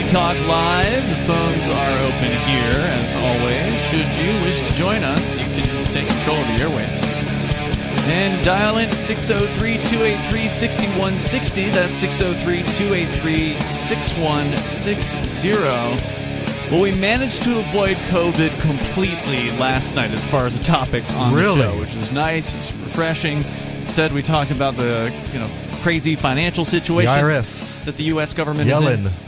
Talk Live. The phones are open here, as always. Should you wish to join us, you can take control of the airwaves. And dial in 603-283-6160. That's 603-283-6160. Well, we managed to avoid COVID completely last night as far as a topic on the show, which is nice. It's refreshing. Instead, we talked about the crazy financial situation, the IRS, that the U.S. government Yellen. is in.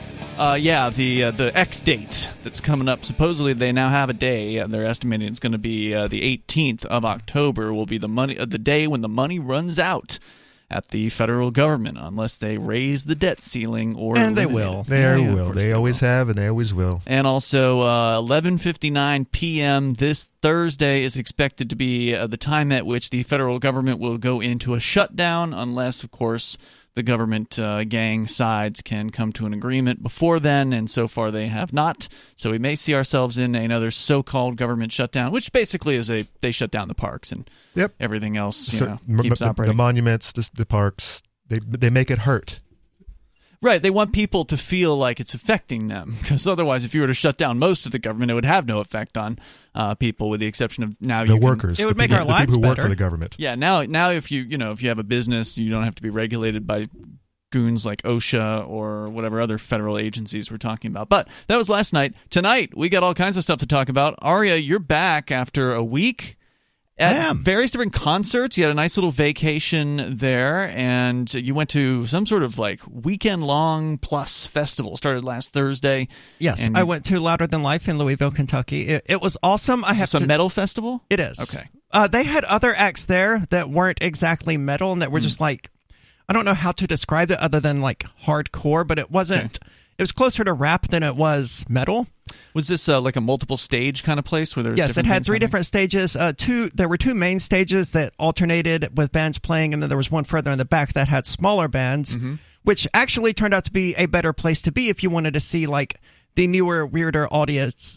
The X date that's coming up. Supposedly, they now have a day. They're estimating it's going to be the 18th of October. Will be the day when the money runs out at the federal government, unless they raise the debt ceiling or they will. They will. They always have, and they always will. And also, 11:59 p.m. this Thursday is expected to be the time at which the federal government will go into a shutdown, unless, of course, the government gang sides can come to an agreement before then, and so far they have not. So we may see ourselves in another so-called government shutdown, which basically is they shut down the parks and everything else keeps operating. The monuments, the parks, they make it hurt. Right, they want people to feel like it's affecting them, because otherwise, if you were to shut down most of the government, it would have no effect on people, with the exception of now the workers. It would make our lives better. The people who work for the government. Yeah, now if you have a business, you don't have to be regulated by goons like OSHA or whatever other federal agencies we're talking about. But that was last night. Tonight, we got all kinds of stuff to talk about. Aria, you're back after a week at various different concerts. You had a nice little vacation there, and you went to some sort of weekend-long plus festival. Started last Thursday. Yes, I went to Louder Than Life in Louisville, Kentucky. It was awesome. Is this a metal festival? It is. Okay. They had other acts there that weren't exactly metal and that were just I don't know how to describe it other than hardcore, but it wasn't. Okay. It was closer to rap than it was metal. Was this like a multiple stage kind of place where there was Yes, it had three different stages. There were two main stages that alternated with bands playing, and then there was one further in the back that had smaller bands, which actually turned out to be a better place to be if you wanted to see the newer, weirder audience,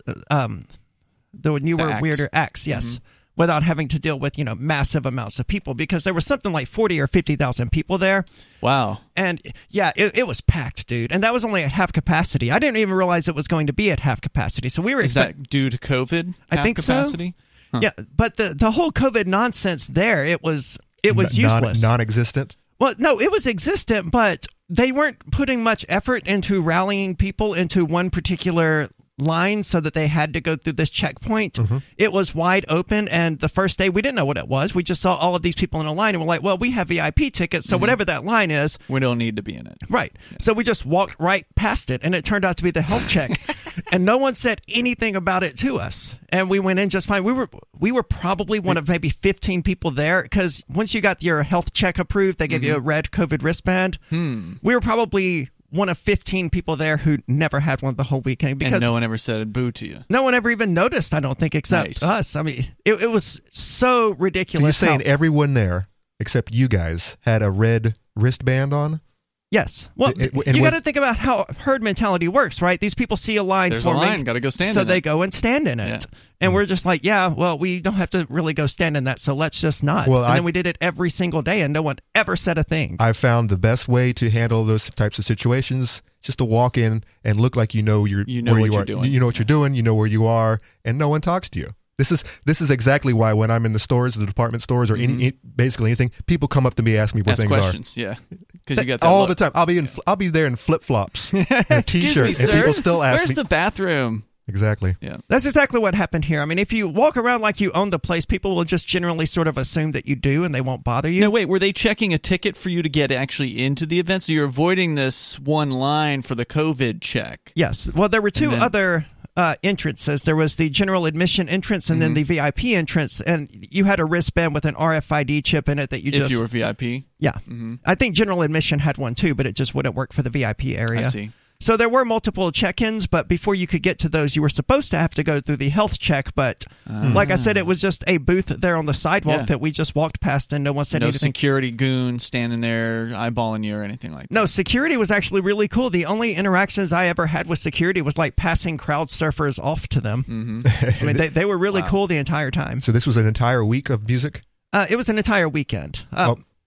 weirder acts. Yes. Without having to deal with, massive amounts of people, because there was something like 40 or 50,000 people there. Wow. And yeah, it was packed, dude. And that was only at half capacity. I didn't even realize it was going to be at half capacity. So we were Is that due to COVID? I think capacity? So. Huh. Yeah, but the whole COVID nonsense there, it was useless. Non-existent? Well, no, it was existent, but they weren't putting much effort into rallying people into one particular line so that they had to go through this checkpoint. It was wide open, and the first day we didn't know what it was. We just saw all of these people in a line, and we're like, well, we have VIP tickets, so whatever that line is, we don't need to be in it. Right. Yeah. So we just walked right past it, and it turned out to be the health check. And no one said anything about it to us, and we went in just fine. We were probably one of maybe 15 people there, because once you got your health check approved, they gave you a red COVID wristband. We were probably one of 15 people there who never had one the whole weekend, because and no one ever said a boo to you. No one ever even noticed, I don't think, except us. I mean, it was so ridiculous. So you're saying everyone there except you guys had a red wristband on? Yes. Well, you got to think about how herd mentality works, right? These people see a line There's forming, a line, got to go stand in it. So they go and stand in it. Yeah. And we're just like, yeah, well, we don't have to really go stand in that, so let's just not. Well, and then we did it every single day, and no one ever said a thing. I found the best way to handle those types of situations just to walk in and look like you know what you're doing. You know what you're doing, you know where you are, and no one talks to you. This is exactly why when I'm in the stores, the department stores, or basically anything, people come up to me, ask me where things questions, are. Yeah, because you got that all look. the time. I'll be there in flip flops, and a t-shirt, and people still ask me, "Where's the bathroom?" Exactly. Yeah, that's exactly what happened here. I mean, if you walk around like you own the place, people will just generally sort of assume that you do, and they won't bother you. No, wait, were they checking a ticket for you to get actually into the event? So you're avoiding this one line for the COVID check. Yes. Well, there were two other entrances. There was the general admission entrance and then the VIP entrance, and you had a wristband with an RFID chip in it that if you were VIP. Yeah. I think general admission had one too, but it just wouldn't work for the VIP area. I see. So there were multiple check-ins, but before you could get to those, you were supposed to have to go through the health check. But like I said, it was just a booth there on the sidewalk that we just walked past, and no one said anything. No security goon standing there eyeballing you or anything like that. No, security was actually really cool. The only interactions I ever had with security was like passing crowd surfers off to them. I mean, they were really cool the entire time. So this was an entire week of music? It was an entire weekend.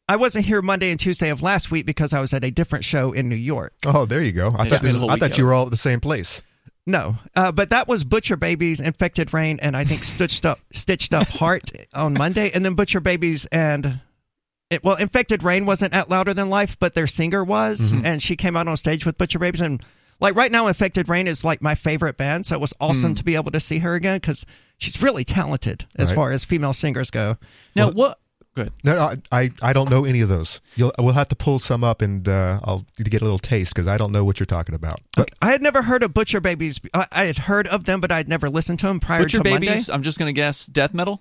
I wasn't here Monday and Tuesday of last week because I was at a different show in New York. Oh, there you go. I thought you were all at the same place. No, but that was Butcher Babies, Infected Rain, and I think Stitched Up Heart on Monday, and then Butcher Babies and Infected Rain wasn't at Louder Than Life, but their singer was, and she came out on stage with Butcher Babies, and like right now, Infected Rain is like my favorite band, so it was awesome to be able to see her again because she's really talented as far as female singers go. Now, what? Good. No, I don't know any of those. We'll have to pull some up, and I'll get a little taste because I don't know what you're talking about. But I had never heard of Butcher Babies. I had heard of them, but I'd never listened to them prior Butcher to Babies, Monday. I'm just going to guess death metal?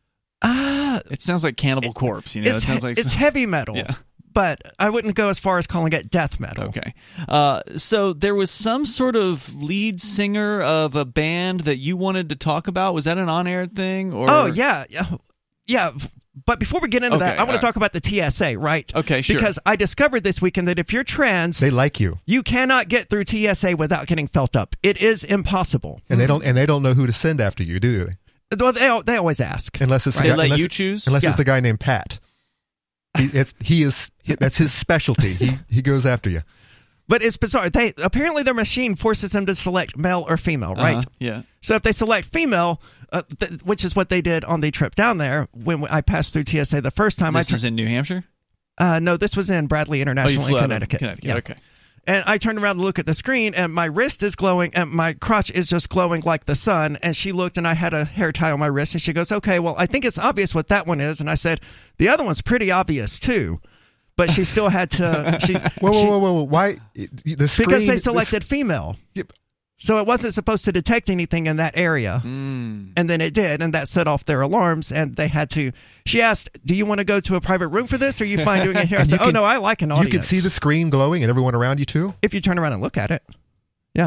It sounds like Cannibal Corpse. It sounds like it's heavy metal. Yeah. But I wouldn't go as far as calling it death metal. Okay. So there was some sort of lead singer of a band that you wanted to talk about. Was that an on-air thing? Or? Oh, yeah. Yeah. But before we get into that, I want to talk about the TSA, right? Okay, sure. Because I discovered this weekend that if you're trans, they like you. You cannot get through TSA without getting felt up. It is impossible. And they don't know who to send after you, do they? Well, they always ask. Unless it's they let you choose. Unless it's the guy named Pat. That's his specialty. He goes after you. But it's bizarre. Apparently their machine forces them to select male or female, right? Yeah. So if they select female, which is what they did on the trip down there when I passed through TSA the first time. This is in New Hampshire? No, this was in Bradley International in Connecticut. Yeah. Okay. And I turned around to look at the screen, and my wrist is glowing, and my crotch is just glowing like the sun. And she looked, and I had a hair tie on my wrist, and she goes, "Okay, well, I think it's obvious what that one is." And I said, "The other one's pretty obvious too." But she still had to. Whoa! Why? The screen, because they selected female. Yep. So it wasn't supposed to detect anything in that area. And then it did, and that set off their alarms, and they had to. She asked, "Do you want to go to a private room for this, or are you fine doing it here?" I said, "Oh, no, I like an audience." You can see the screen glowing and everyone around you, too? If you turn around and look at it. Yeah.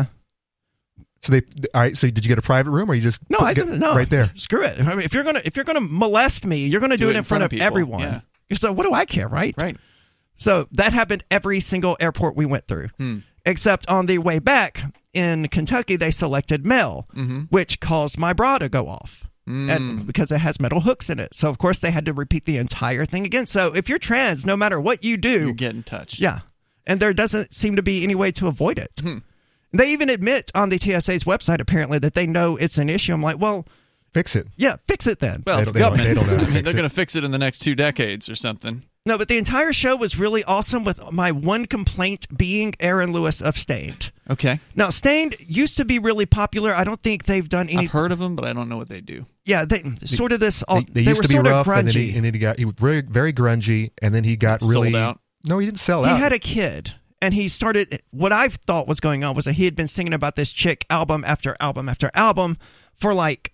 So all right. So did you get a private room, or you just no right there? Screw it. I mean, if you're gonna molest me, you're gonna do it in front of everyone. Yeah. So what do I care, right? Right. So that happened every single airport we went through, except on the way back in Kentucky, they selected male, which caused my bra to go off, and because it has metal hooks in it. So of course they had to repeat the entire thing again. So if you're trans, no matter what you do, you're getting touched. Yeah, and there doesn't seem to be any way to avoid it. They even admit on the TSA's website apparently that they know it's an issue. I'm like, well, fix it. Yeah, fix it then. Well, they don't know how to fix they're going to fix it in the next 2 decades or something. No, but the entire show was really awesome, with my one complaint being Aaron Lewis of Staind. Okay. Now, Staind used to be really popular. I don't think they've done any. I've heard of them, but I don't know what they do. Yeah, they used to be rough, grungy. and then he was very, very grungy, and then he got really sold out. No, he didn't sell out. He had a kid, and he started. What I thought was going on was that he had been singing about this chick album after album after album for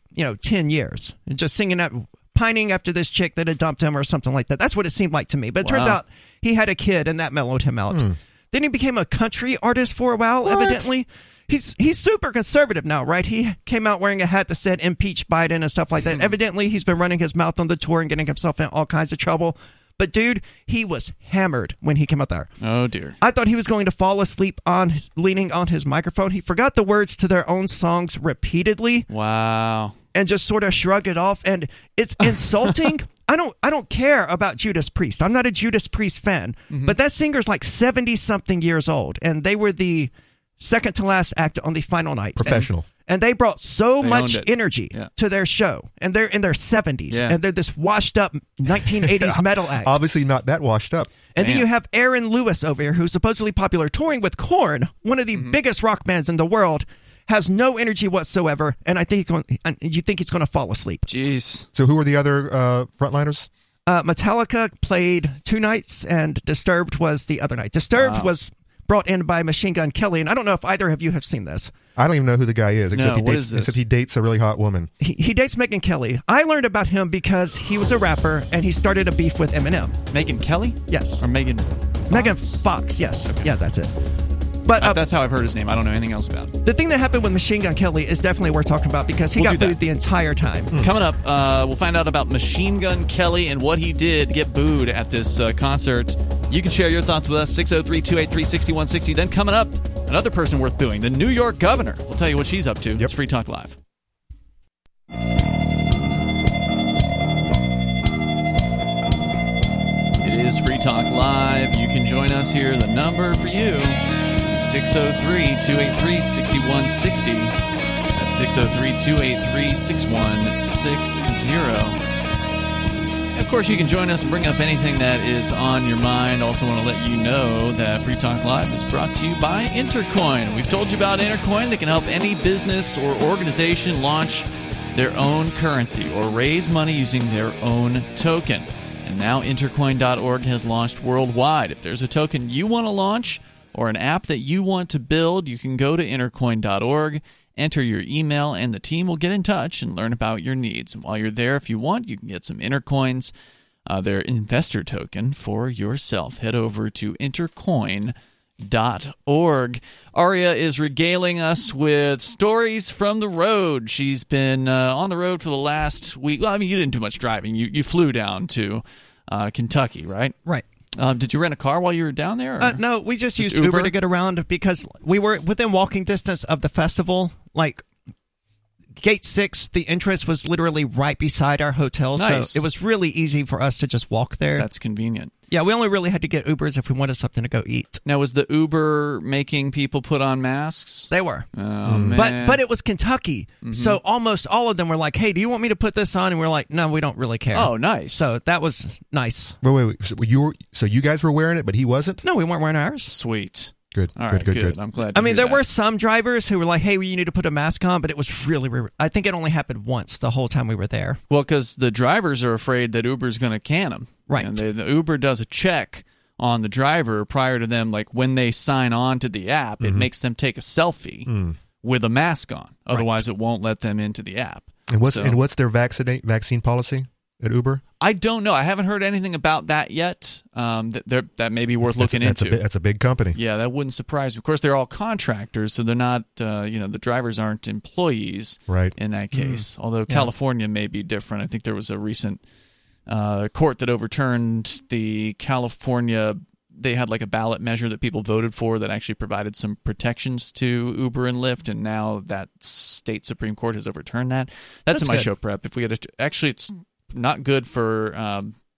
10 years, and just singing that. Pining after this chick that had dumped him or something like that. That's what it seemed like to me. But it turns out he had a kid, and that mellowed him out. Then he became a country artist for a while, evidently. He's super conservative now, right? He came out wearing a hat that said impeach Biden and stuff like that. Evidently, he's been running his mouth on the tour and getting himself in all kinds of trouble. But, dude, he was hammered when he came out there. Oh, dear. I thought he was going to fall asleep leaning on his microphone. He forgot the words to their own songs repeatedly. Wow. And just sort of shrugged it off, and it's insulting. I don't care about Judas Priest. I'm not a Judas Priest fan, but that singer's like 70-something years old, and they were the second to last act on the final night. Professional. And they brought so much energy to their show, and they're in their 70s, and they're this washed-up 1980s metal act. Obviously not that washed up. And then you have Aaron Lewis over here, who's supposedly popular, touring with Korn, one of the biggest rock bands in the world. Has no energy whatsoever, and you think he's going to fall asleep. Jeez. So who were the other frontliners? Metallica played 2 nights, and Disturbed was the other night. Disturbed was brought in by Machine Gun Kelly, and I don't know if either of you have seen this. I don't even know who the guy is, except he dates a really hot woman. He dates Megyn Kelly. I learned about him because he was a rapper, and he started a beef with Eminem. Megyn Kelly? Yes. Or Megan Fox? Megan Fox, yes. Okay. Yeah, that's it. But that's how I've heard his name. I don't know anything else about it. The thing that happened with Machine Gun Kelly is definitely worth talking about because he got booed the entire time. Coming up, we'll find out about Machine Gun Kelly and what he did to get booed at this concert. You can share your thoughts with us, 603-283-6160. Then coming up, another person worth booing, the New York governor. We'll tell you what she's up to. It's Free Talk Live. It is Free Talk Live. You can join us here. The number for you, 603-283-6160. That's 603-283-6160. Of course, you can join us and bring up anything that is on your mind. Also want to let you know that Free Talk Live is brought to you by Intercoin. We've told you about Intercoin. They can help any business or organization launch their own currency or raise money using their own token. And now Intercoin.org has launched worldwide. If there's a token you want to launch or an app that you want to build, you can go to Intercoin.org, enter your email, and the team will get in touch and learn about your needs. And while you're there, if you want, you can get some Intercoins, their investor token, for yourself. Head over to Intercoin.org. Aria is regaling us with stories from the road. She's been on the road for the last week. Well, I mean, you didn't do much driving. You flew down to Kentucky, right? Right. Did you rent a car while you were down there? Or no, we just used Uber to get around because we were within walking distance of the festival. Like Gate 6, the entrance was literally right beside our hotel, nice. So it was really easy for us to just walk there. That's convenient. Yeah, we only really had to get Ubers if we wanted something to go eat. Now, was the Uber making people put on masks? They were. Oh, man. But it was Kentucky, so almost all of them were like, hey, do you want me to put this on? And we're like, no, we don't really care. Oh, nice. So that was nice. Wait. So you guys were wearing it, but he wasn't? No, we weren't wearing ours. Sweet. Good. All right, good. I'm glad to hear there were some drivers who were like, hey, you need to put a mask on, but it was really, I think it only happened once the whole time we were there. Well, because the drivers are afraid that Uber's going to can them. Right. And the Uber does a check on the driver prior to them, like when they sign on to the app, it makes them take a selfie with a mask on. Otherwise, it won't let them into the app. And what's their vaccine policy at Uber? I don't know. I haven't heard anything about that yet. That may be worth looking into. That's a big company. Yeah, that wouldn't surprise me. Of course, they're all contractors, so they're not. The drivers aren't employees. Right. In that case, although California may be different. I think there was a recent court that overturned the California. They had like a ballot measure that people voted for that actually provided some protections to Uber and Lyft, and now that state Supreme Court has overturned that. That's in my show prep. If we get actually, it's not good for.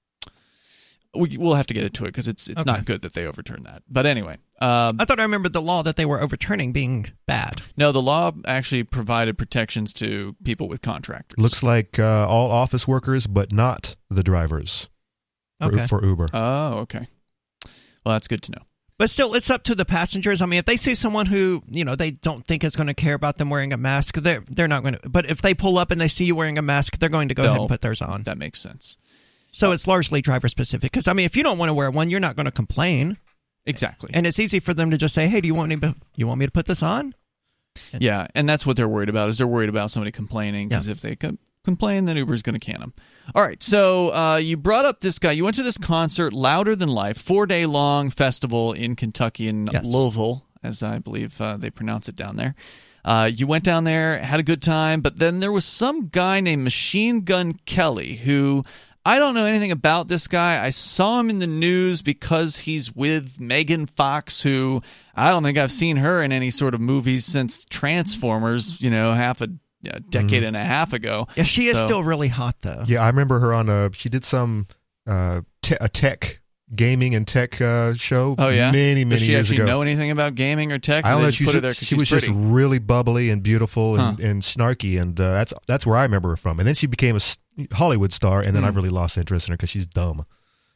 We'll have to get into it because it's not good that they overturned that. But anyway, I thought I remembered the law that they were overturning being bad. No, the law actually provided protections to people with contractors. Looks like all office workers, but not the drivers for Uber. Oh, okay. Well, that's good to know. But still, it's up to the passengers. I mean, if they see someone who, they don't think is going to care about them wearing a mask, they're not going to. But if they pull up and they see you wearing a mask, they're going to go ahead and put theirs on. That makes sense. So it's largely driver specific. Because, I mean, if you don't want to wear one, you're not going to complain. Exactly. And it's easy for them to just say, hey, do you want me to put this on? Yeah, and that's what they're worried about, is they're worried about somebody complaining. Because if they complain, then Uber's going to can them. All right, so you brought up this guy. You went to this concert, Louder Than Life, 4-day-long festival in Kentucky, in Louisville, as I believe they pronounce it down there. You went down there, had a good time, but then there was some guy named Machine Gun Kelly who... I don't know anything about this guy. I saw him in the news because he's with Megan Fox, who I don't think I've seen her in any sort of movies since Transformers, half a decade and a half ago. Yeah, she is still really hot, though. Yeah, I remember her on she did some a tech gaming and tech show. Oh yeah, many years ago. Does she actually know anything about gaming or tech? I don't know. She was just really bubbly and beautiful and snarky, and that's where I remember her from. And then she became a Hollywood star, and then I really lost interest in her because she's dumb.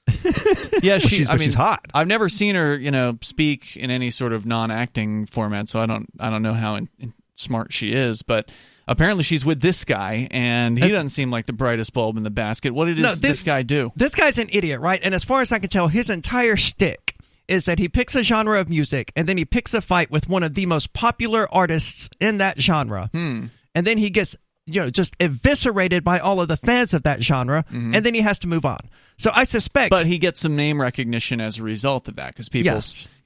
Yeah, she's hot. I've never seen her, speak in any sort of non-acting format, so I don't know how smart she is, but. Apparently she's with this guy, and he doesn't seem like the brightest bulb in the basket. What did this guy do? This guy's an idiot, right? And as far as I can tell, his entire shtick is that he picks a genre of music, and then he picks a fight with one of the most popular artists in that genre. And then he gets just eviscerated by all of the fans of that genre, and then he has to move on. So I suspect... But he gets some name recognition as a result of that, because people,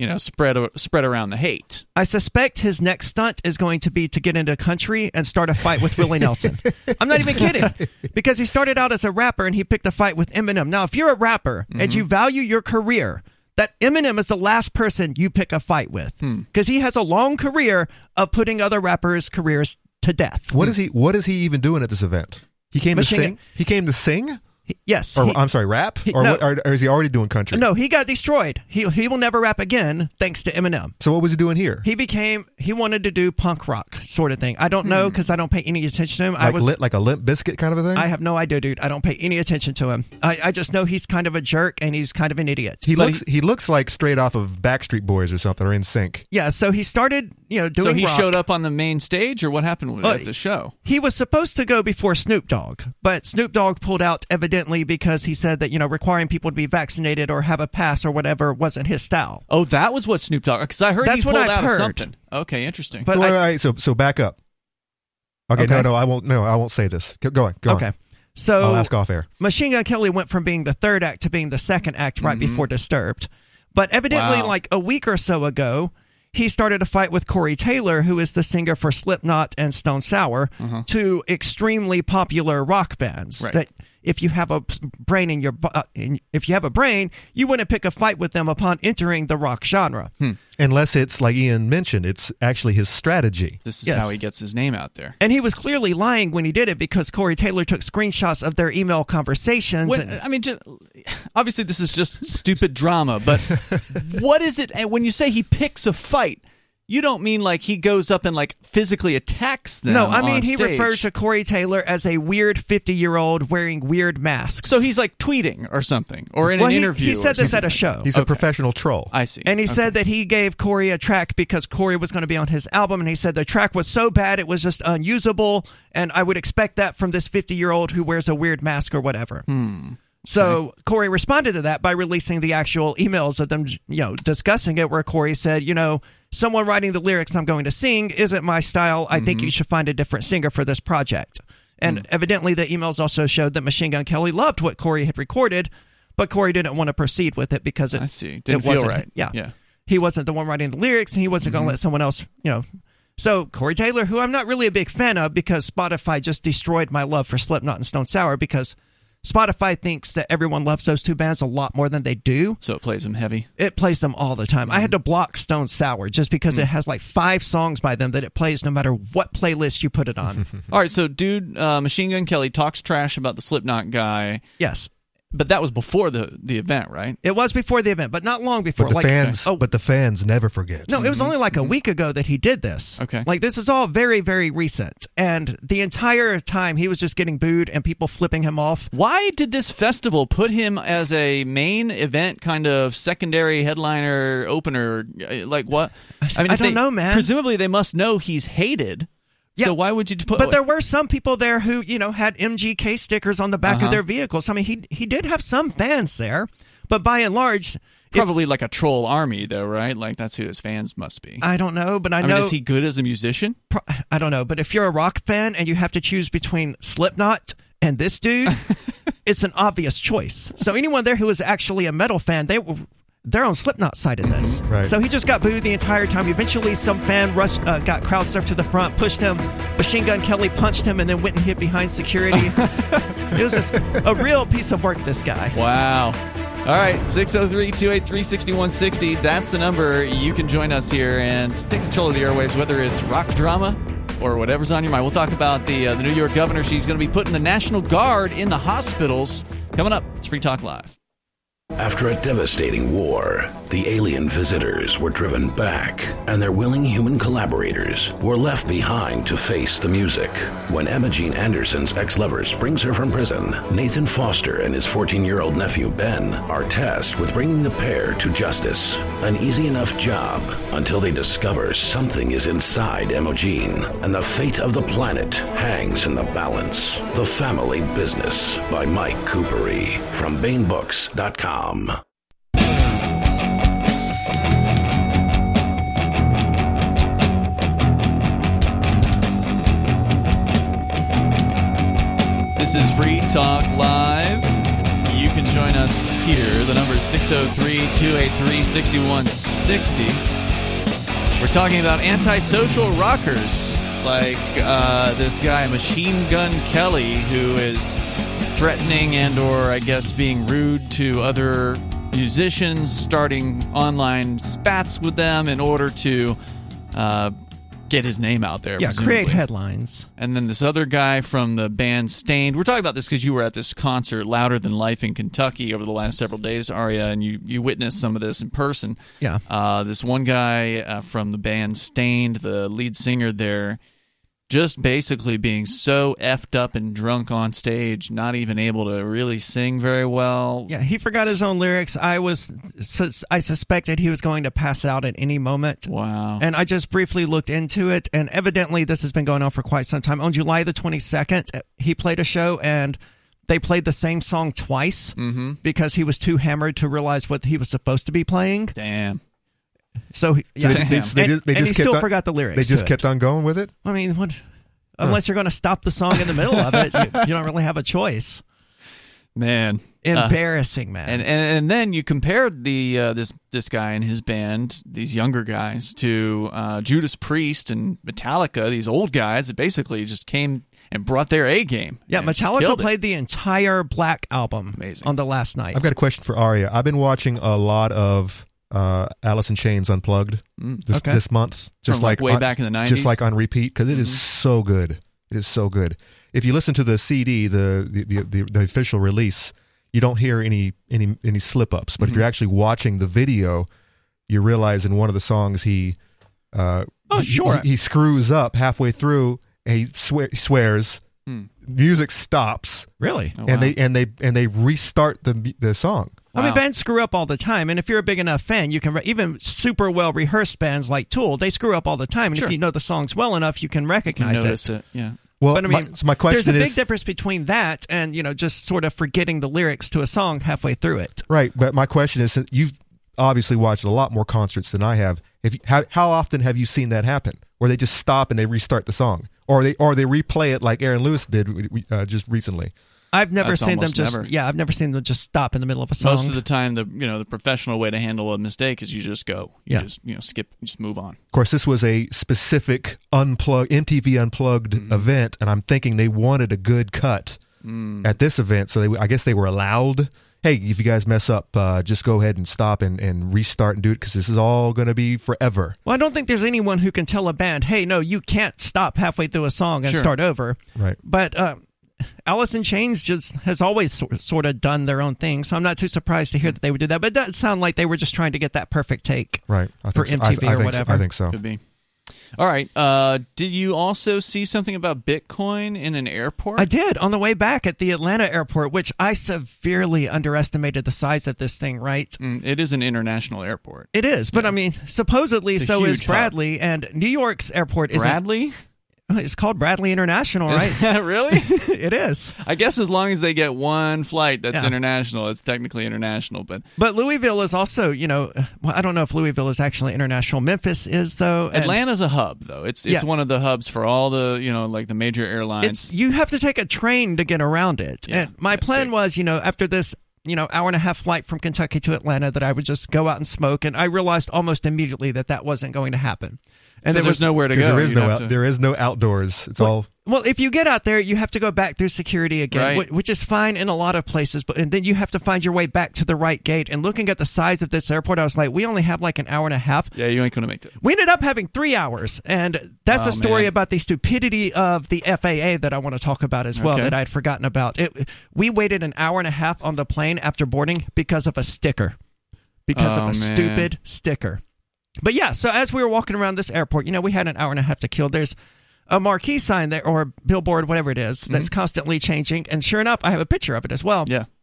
spread around the hate. I suspect his next stunt is going to be to get into country and start a fight with Willie Nelson. I'm not even kidding, because he started out as a rapper, and he picked a fight with Eminem. Now, if you're a rapper, and you value your career... that Eminem is the last person you pick a fight with, because he has a long career of putting other rappers' careers to death. What is he even doing at this event? He came to sing? He came to sing? Yes. Or I'm sorry, rap? Or is he already doing country? No, he got destroyed. He will never rap again thanks to Eminem. So what was he doing here? He wanted to do punk rock sort of thing. I don't know because I don't pay any attention to him. Like a Limp Bizkit kind of a thing? I have no idea, dude. I don't pay any attention to him. I just know he's kind of a jerk and he's kind of an idiot. He looks like straight off of Backstreet Boys or something, or NSYNC. Yeah, so he started, doing So he rock. showed up on the main stage, or what happened at the show? He was supposed to go before Snoop Dogg, but Snoop Dogg pulled out evidently because he said that, requiring people to be vaccinated or have a pass or whatever wasn't his style. Oh, that was what Snoop Dogg, because I heard That's he pulled out heard. of something. Okay, interesting. But So back up. Okay, no, I won't say this. Go on. Okay. So I'll ask off air. Machine Gun Kelly went from being the third act to being the second act right before Disturbed. But evidently, like a week or so ago, he started a fight with Corey Taylor, who is the singer for Slipknot and Stone Sour, two extremely popular rock bands. Right. That if you have a brain in your you wouldn't pick a fight with them upon entering the rock genre. Unless it's like Ian mentioned, it's actually his strategy. This is how he gets his name out there. And he was clearly lying when he did it because Corey Taylor took screenshots of their email conversations. Obviously this is just stupid drama, but what is it? And when you say he picks a fight, you don't mean like he goes up and like physically attacks them. No, I mean he stage. referred to Corey Taylor as a weird 50-year-old wearing weird masks. So he's like tweeting or something, or in an interview. He said this at a show. He's a professional troll. I see. And he said that he gave Corey a track because Corey was going to be on his album, and he said the track was so bad it was just unusable, and I would expect that from this 50-year-old who wears a weird mask or whatever. So Corey responded to that by releasing the actual emails of them, discussing it, where Corey said, someone writing the lyrics I'm going to sing isn't my style. I think you should find a different singer for this project. And evidently the emails also showed that Machine Gun Kelly loved what Corey had recorded, but Corey didn't want to proceed with it because didn't feel right. Yeah. He wasn't the one writing the lyrics, and he wasn't going to let someone else, So Corey Taylor, who I'm not really a big fan of because Spotify just destroyed my love for Slipknot and Stone Sour because Spotify thinks that everyone loves those two bands a lot more than they do. So it plays them heavy? It plays them all the time. I had to block Stone Sour just because it has like 5 songs by them that it plays no matter what playlist you put it on. All right, so Machine Gun Kelly talks trash about the Slipknot guy. Yes. But that was before the event, right? It was before the event, but not long before. But the fans never forget. No, it was only like a week ago that he did this. Okay. Like, this is all very, very recent. And the entire time, he was just getting booed and people flipping him off. Why did this festival put him as a main event, kind of secondary headliner, opener? Like, what? I don't know, man. Presumably, they must know he's hated. Yeah, so why would you put? But there were some people there who, had MGK stickers on the back of their vehicles. I mean, he did have some fans there, but by and large, probably like a troll army, though, right? Like that's who his fans must be. I don't know, but I know. Mean, is he good as a musician? I don't know, but if you're a rock fan and you have to choose between Slipknot and this dude, it's an obvious choice. So anyone there who is actually a metal fan, they're on Slipknot side of this. Right. So he just got booed the entire time. Eventually, some fan got crowd surfed to the front, pushed him. Machine Gun Kelly punched him and then went and hid behind security. It was just a real piece of work, this guy. Wow. All right, 603-283-6160. That's the number. You can join us here and take control of the airwaves, whether it's rock drama or whatever's on your mind. We'll talk about the New York governor. She's going to be putting the National Guard in the hospitals. Coming up, it's Free Talk Live. After a devastating war, the alien visitors were driven back, and their willing human collaborators were left behind to face the music. When Emma Jean Anderson's ex-lover springs her from prison, Nathan Foster and his 14-year-old nephew Ben are tasked with bringing the pair to justice. An easy enough job until they discover something is inside Emma Jean, and the fate of the planet hangs in the balance. The Family Business by Mike Coopery from BaneBooks.com. This is Free Talk Live. You can join us here. The number is 603-283-6160. We're talking about antisocial rockers like this guy, Machine Gun Kelly, who is threatening and or I guess being rude to other musicians, starting online spats with them in order to get his name out there. Yeah, presumably. create headlines. And then this other guy from the band Stained. We're talking about this because you were at this concert, Louder Than Life, in Kentucky over the last several days, Aria, and you witnessed some of this in person. Yeah. This one guy from the band Stained, the lead singer there, just basically being so effed up and drunk on stage, not even able to really sing very well. Yeah, he forgot his own lyrics. I suspected he was going to pass out at any moment. Wow. And I just briefly looked into it, and evidently this has been going on for quite some time. On July the 22nd, he played a show, and they played the same song twice because he was too hammered to realize what he was supposed to be playing. Damn. So, yeah. They he still forgot the lyrics. They just kept on going with it? I mean, unless you're going to stop the song in the middle of it, you don't really have a choice. Man. Embarrassing, man. And then you compared this guy and his band, these younger guys, to Judas Priest and Metallica, these old guys that basically just came and brought their A game. Yeah, Metallica played the entire Black album on the last night. I've got a question for Aria. I've been watching a lot of Alice in Chains Unplugged this month, just from like way back in the 90s, just like on repeat, because it is so good. It is so good. If you listen to the CD, the official release, you don't hear any slip ups. But if you're actually watching the video, you realize in one of the songs he screws up halfway through and he swears. Music stops. Really? Oh, and wow. they restart the song. Wow. I mean, bands screw up all the time, and if you're a big enough fan, you can even super well rehearsed bands like Tool, they screw up all the time, and if you know the songs well enough, you can recognize it. Yeah. Well, but I mean, my question there's a big difference between that and just sort of forgetting the lyrics to a song halfway through it. Right, but my question is, you've obviously watched a lot more concerts than I have. How often have you seen that happen, where they just stop and they restart the song, or they replay it like Aaron Lewis did just recently? I've never seen them I've never seen them just stop in the middle of a song. Most of the time, the professional way to handle a mistake is you just go. You just skip, just move on. Of course, this was a specific MTV Unplugged event, and I'm thinking they wanted a good cut at this event, so I guess they were allowed. Hey, if you guys mess up, just go ahead and stop and restart and do it, because this is all going to be forever. Well, I don't think there's anyone who can tell a band, hey, no, you can't stop halfway through a song and start over. Right. But Alice in Chains just has always sort of done their own thing, so I'm not too surprised to hear that they would do that. But it does sound like they were just trying to get that perfect take for MTV or whatever. I think so. Could be. All right. Did you also see something about Bitcoin in an airport? I did, on the way back at the Atlanta airport, which I severely underestimated the size of this thing, right? It is an international airport. It is, but I mean, supposedly so is Bradley, and New York's airport is Bradley? It's called Bradley International, right? Really? It is. I guess as long as they get one flight that's international, it's technically international. But Louisville is also, I don't know if Louisville is actually international. Memphis is, though. Atlanta's a hub, though. It's one of the hubs for all the, like the major airlines. You have to take a train to get around it. Yeah, and my plan was, after this, hour and a half flight from Kentucky to Atlanta, that I would just go out and smoke. And I realized almost immediately that wasn't going to happen. And there was nowhere to go. There is no outdoors. It's all. Well, if you get out there, you have to go back through security again, which is fine in a lot of places. And then you have to find your way back to the right gate. And looking at the size of this airport, I was like, we only have like an hour and a half. Yeah, you ain't going to make it. We ended up having 3 hours. And that's a story about the stupidity of the FAA that I want to talk about as well, that I'd forgotten about. We waited an hour and a half on the plane after boarding because of a sticker. Because of a stupid sticker. But yeah, so as we were walking around this airport, we had an hour and a half to kill. There's a marquee sign there, or a billboard, whatever it is, that's constantly changing. And sure enough, I have a picture of it as well. Yeah.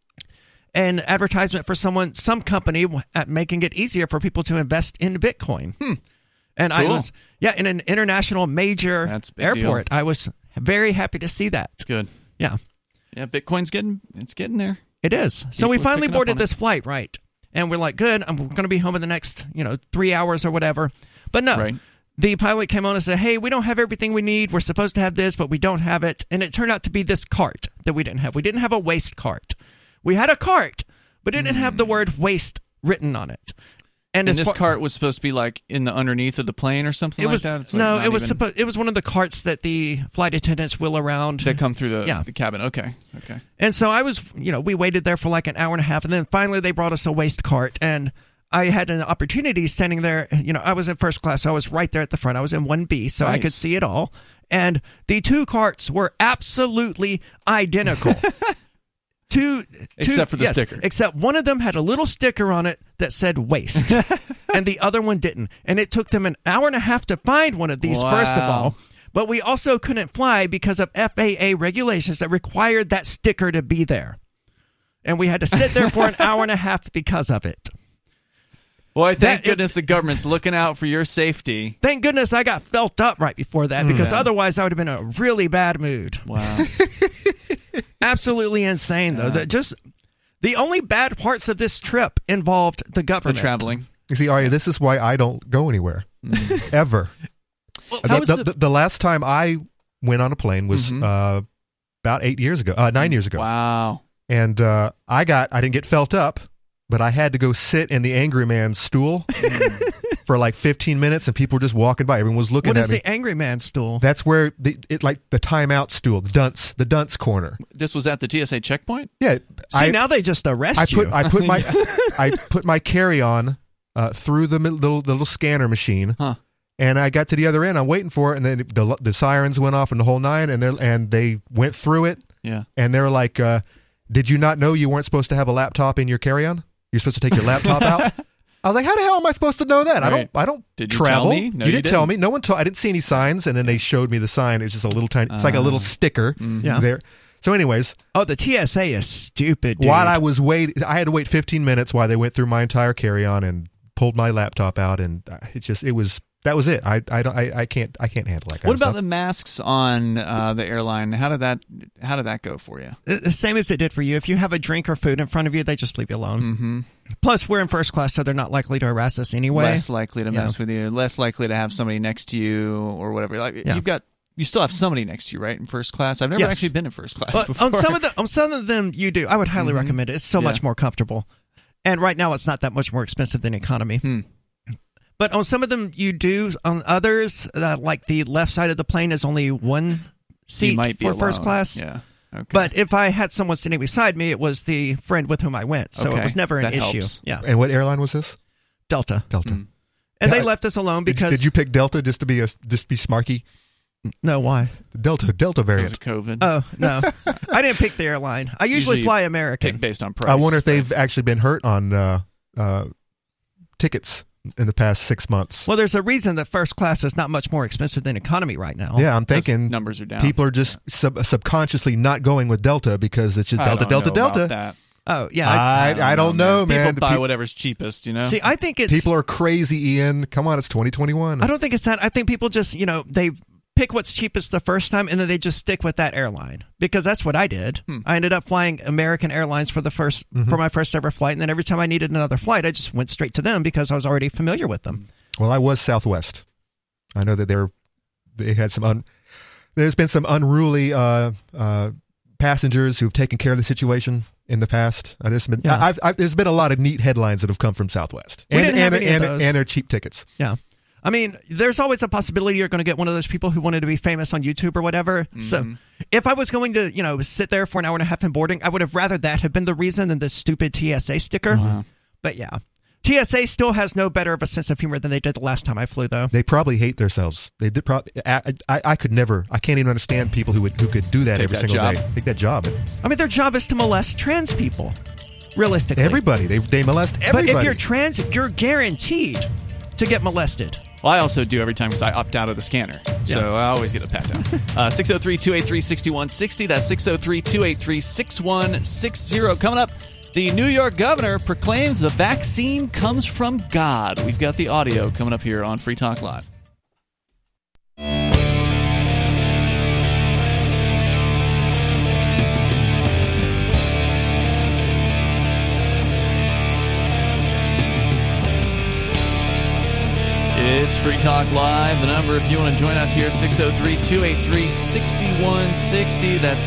An advertisement for some company at making it easier for people to invest in Bitcoin. And cool. I was, in an international major airport. Deal. I was very happy to see that. Good. Yeah. Yeah, Bitcoin's getting there. It is. So we finally boarded this flight, right? And we're like, good, I'm going to be home in the next, 3 hours or whatever. But no, the pilot came on and said, hey, we don't have everything we need. We're supposed to have this, but we don't have it. And it turned out to be this cart that we didn't have. We didn't have a waste cart. We had a cart, but it didn't have the word waste written on it. And this cart was supposed to be like in the underneath of the plane or something like that? It's like it was one of the carts that the flight attendants wheel around. That come through the cabin. Okay. And so I was, we waited there for like an hour and a half, and then finally they brought us a waste cart, and I had an opportunity standing there. I was in first class, so I was right there at the front. I was in 1B, so nice. I could see it all. And the two carts were absolutely identical. Except for the sticker. Except one of them had a little sticker on it that said waste, and the other one didn't. And it took them an hour and a half to find one of these, first of all. But we also couldn't fly because of FAA regulations that required that sticker to be there. And we had to sit there for an hour and a half because of it. Boy, thank goodness the government's looking out for your safety. Thank goodness I got felt up right before that, because otherwise I would have been in a really bad mood. Wow. Absolutely insane, though. The only bad parts of this trip involved the government. The traveling. You see, Arya, this is why I don't go anywhere. Ever. Well, the last time I went on a plane was about 9 years ago. Wow. And I didn't get felt up, but I had to go sit in the angry man's stool for like 15 minutes, and people were just walking by. Everyone was looking at me. What is the angry man's stool? That's where the timeout stool, the dunce corner. This was at the TSA checkpoint? Yeah. Now they just arrest you. I put my carry-on through the little scanner machine. Huh. And I got to the other end. I'm waiting for it, and then the sirens went off and the whole nine, and they went through it. Yeah. And they were like, "Did you not know you weren't supposed to have a laptop in your carry-on? You're supposed to take your laptop out." I was like, "How the hell am I supposed to know that? Right. I don't Did you travel." tell me? No, you didn't tell me. No one told. I didn't see any signs, and then they showed me the sign. It's just a little tiny. It's like a little sticker there. So, anyways. Oh, the TSA is stupid, dude. While I was waiting, I had to wait 15 minutes while they went through my entire carry-on and pulled my laptop out, and that was it. I can't handle that. What about the masks on the airline? How did that go for you? The same as it did for you. If you have a drink or food in front of you, they just leave you alone. Mm-hmm. Plus, we're in first class, so they're not likely to harass us anyway. Less likely to mess with you. Less likely to have somebody next to you or whatever. You still have somebody next to you, right, in first class? I've never actually been in first class before. On some of them, you do. I would highly recommend it. It's so much more comfortable. And right now, it's not that much more expensive than economy. But on some of them, you do. On others, like the left side of the plane is only one seat for first class. Yeah. Okay. But if I had someone sitting beside me, it was the friend with whom I went. So it was never an issue. Yeah. And what airline was this? Delta. And they left us alone because... Did you pick Delta just to be smarky? No, why? The Delta variant. COVID. Oh, no. I didn't pick the airline. I usually fly American. Pick based on price. I wonder if they've actually been hurt on tickets in the past 6 months. Well, there's a reason that first class is not much more expensive than economy right now. Yeah, I'm thinking numbers are down. People are just subconsciously not going with Delta because it's just Delta. About that. Oh, yeah. I don't know, man. People buy whatever's cheapest, you know? See, I think it's... People are crazy, Ian. Come on, it's 2021. I don't think it's that. I think people just, they pick what's cheapest the first time, and then they just stick with that airline. Because that's what I did. I ended up flying American Airlines for my first ever flight, and then every time I needed another flight, I just went straight to them because I was already familiar with them. Well, I was Southwest. I know that they had there's been some unruly passengers who've taken care of the situation in the past. There's been a lot of neat headlines that have come from Southwest, and their cheap tickets. Yeah. I mean, there's always a possibility you're going to get one of those people who wanted to be famous on YouTube or whatever. So if I was going to, sit there for an hour and a half in boarding, I would have rather that have been the reason than this stupid TSA sticker. But yeah, TSA still has no better of a sense of humor than they did the last time I flew, though. They probably hate themselves. They did. I could never. I can't even understand people who could do that every single day. Take that job. I mean, their job is to molest trans people. Realistically, everybody. They molest everybody. But if you're trans, you're guaranteed to get molested. Well, I also do every time because I opt out of the scanner. So I always get a pat down. 603-283-6160. That's 603-283-6160. Coming up, the New York governor proclaims the vaccine comes from God. We've got the audio coming up here on Free Talk Live. It's Free Talk Live. The number, if you want to join us here, 603-283-6160. That's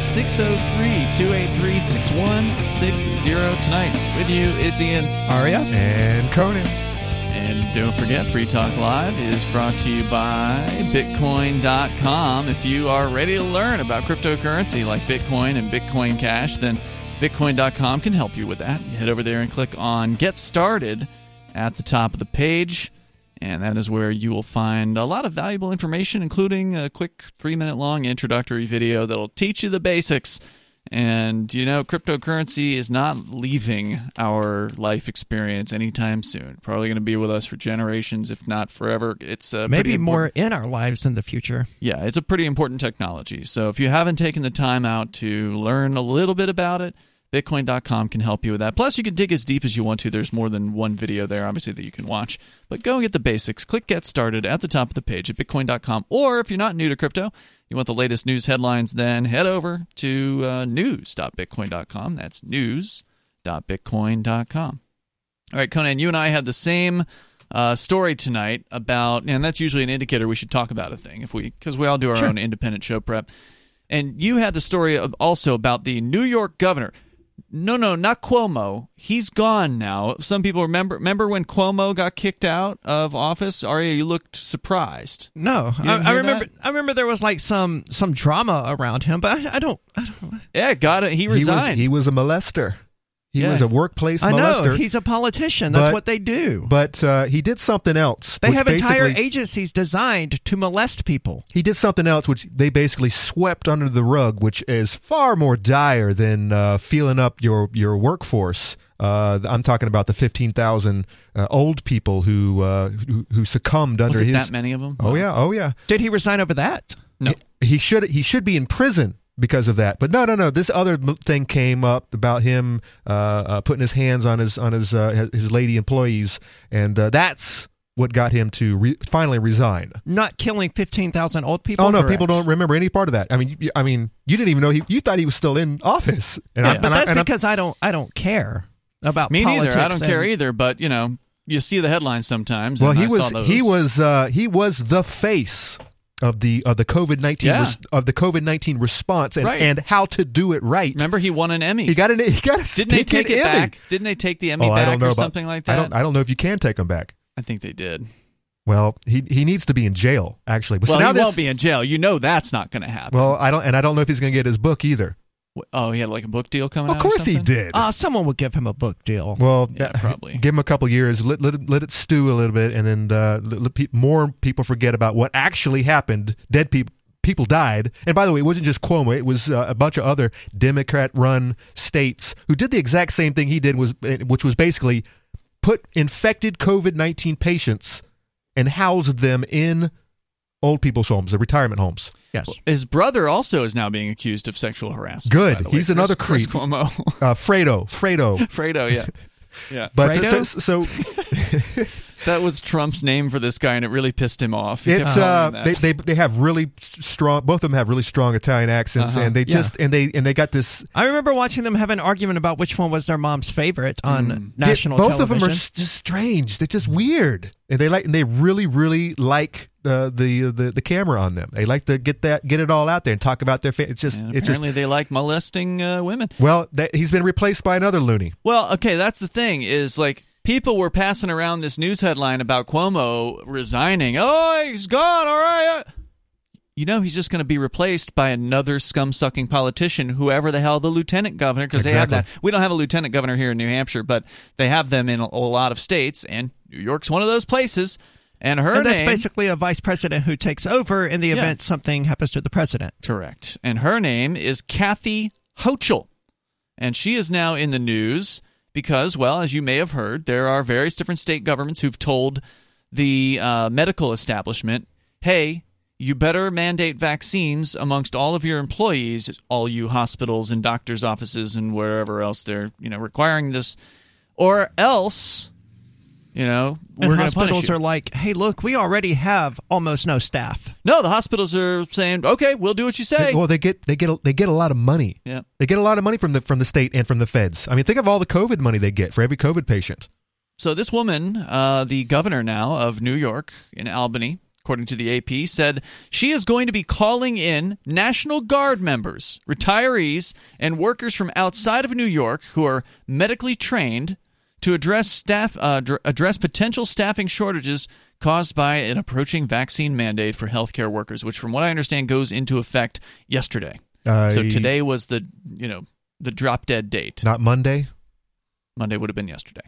603-283-6160. Tonight, with you, it's Ian, Aria, and Conan. And don't forget, Free Talk Live is brought to you by Bitcoin.com. If you are ready to learn about cryptocurrency like Bitcoin and Bitcoin Cash, then Bitcoin.com can help you with that. You head over there and click on Get Started, at the top of the page. And that is where you will find a lot of valuable information, including a quick 3-minute-long introductory video that'll teach you the basics. And, cryptocurrency is not leaving our life experience anytime soon. Probably going to be with us for generations, if not forever. It's maybe more in our lives in the future. Yeah, it's a pretty important technology. So if you haven't taken the time out to learn a little bit about it, Bitcoin.com can help you with that. Plus, you can dig as deep as you want to. There's more than one video there, obviously, that you can watch. But go and get the basics. Click Get Started at the top of the page at Bitcoin.com. Or if you're not new to crypto, you want the latest news headlines, then head over to news.bitcoin.com. That's news.bitcoin.com. All right, Conan, you and I had the same story tonight about, and that's usually an indicator we should talk about a thing, because we all do our own independent show prep. And you had the story also about the New York governor. No, not Cuomo. He's gone now. Some people remember when Cuomo got kicked out of office? Aria, you looked surprised. No, I remember. I remember there was like some drama around him, but I don't. Yeah, got it. He resigned. He was a molester. He was a workplace molester. I know. He's a politician. That's what they do. But he did something else. They have entire agencies designed to molest people. He did something else which they basically swept under the rug, which is far more dire than feeling up your workforce. I'm talking about the 15,000 old people who succumbed under his. Was it that many of them? Oh yeah. Did he resign over that? No. He should be in prison because of that. But no. This other thing came up about him putting his hands on his lady employees, and that's what got him to finally resign. Not killing 15,000 old people. Oh no, correct. People don't remember any part of that. I mean, you didn't even know you thought he was still in office. But that's because I don't care about me politics. neither. I don't care either. But you see the headlines sometimes. Well, and he was the face of the COVID-19 response and how to do it right. Remember, he won an Emmy. He got a Didn't they take it Emmy back? Didn't they take the Emmy back or something like that? I don't know if you can take them back. I think they did. Well, he needs to be in jail, actually. But he won't be in jail. That's not going to happen. Well, I don't know if he's going to get his book either. Oh, he had like a book deal coming out? Of course he did. Someone would give him a book deal. Well, probably. Give him a couple years, let it stew a little bit, and then more people forget about what actually happened. Dead people died. And by the way, it wasn't just Cuomo. It was a bunch of other Democrat-run states who did the exact same thing he did, which was basically put infected COVID-19 patients and housed them in old people's homes, the retirement homes. Yes. Well, his brother also is now being accused of sexual harassment. Good. He's another creep. Chris Cuomo. Fredo. Fredo, yeah. Yeah. But so that was Trump's name for this guy, and it really pissed him off. They have really strong. Both of them have really strong Italian accents, and they they got this. I remember watching them have an argument about which one was their mom's favorite on national television. Both of them are just strange. They're just weird, and they really like the camera on them. They like to get it all out there and talk about their apparently they like molesting women. Well, he's been replaced by another loony. Well, okay, that's the thing is like people were passing around this news headline about Cuomo resigning. Oh, he's gone. All right. He's just going to be replaced by another scum-sucking politician, whoever the hell the lieutenant governor, because they have that. We don't have a lieutenant governor here in New Hampshire, but they have them in a lot of states, and New York's one of those places. And that's basically a vice president who takes over in the event something happens to the president. Correct. And her name is Kathy Hochul. And she is now in the news because, well, as you may have heard, there are various different state governments who've told the medical establishment, hey, you better mandate vaccines amongst all of your employees, all you hospitals and doctors' offices and wherever else they're requiring this, or else... we're going to punish you. Hospitals are like, hey, look, we already have almost no staff. No, the hospitals are saying, okay, we'll do what you say. Well, they get a lot of money. Yeah, they get a lot of money from the state and from the feds. I mean, think of all the COVID money they get for every COVID patient. So this woman, the governor now of New York in Albany, according to the AP, said she is going to be calling in National Guard members, retirees, and workers from outside of New York who are medically trained to address potential staffing shortages caused by an approaching vaccine mandate for healthcare workers, which, from what I understand, goes into effect yesterday. So today was the drop dead date. Not Monday. Monday would have been yesterday.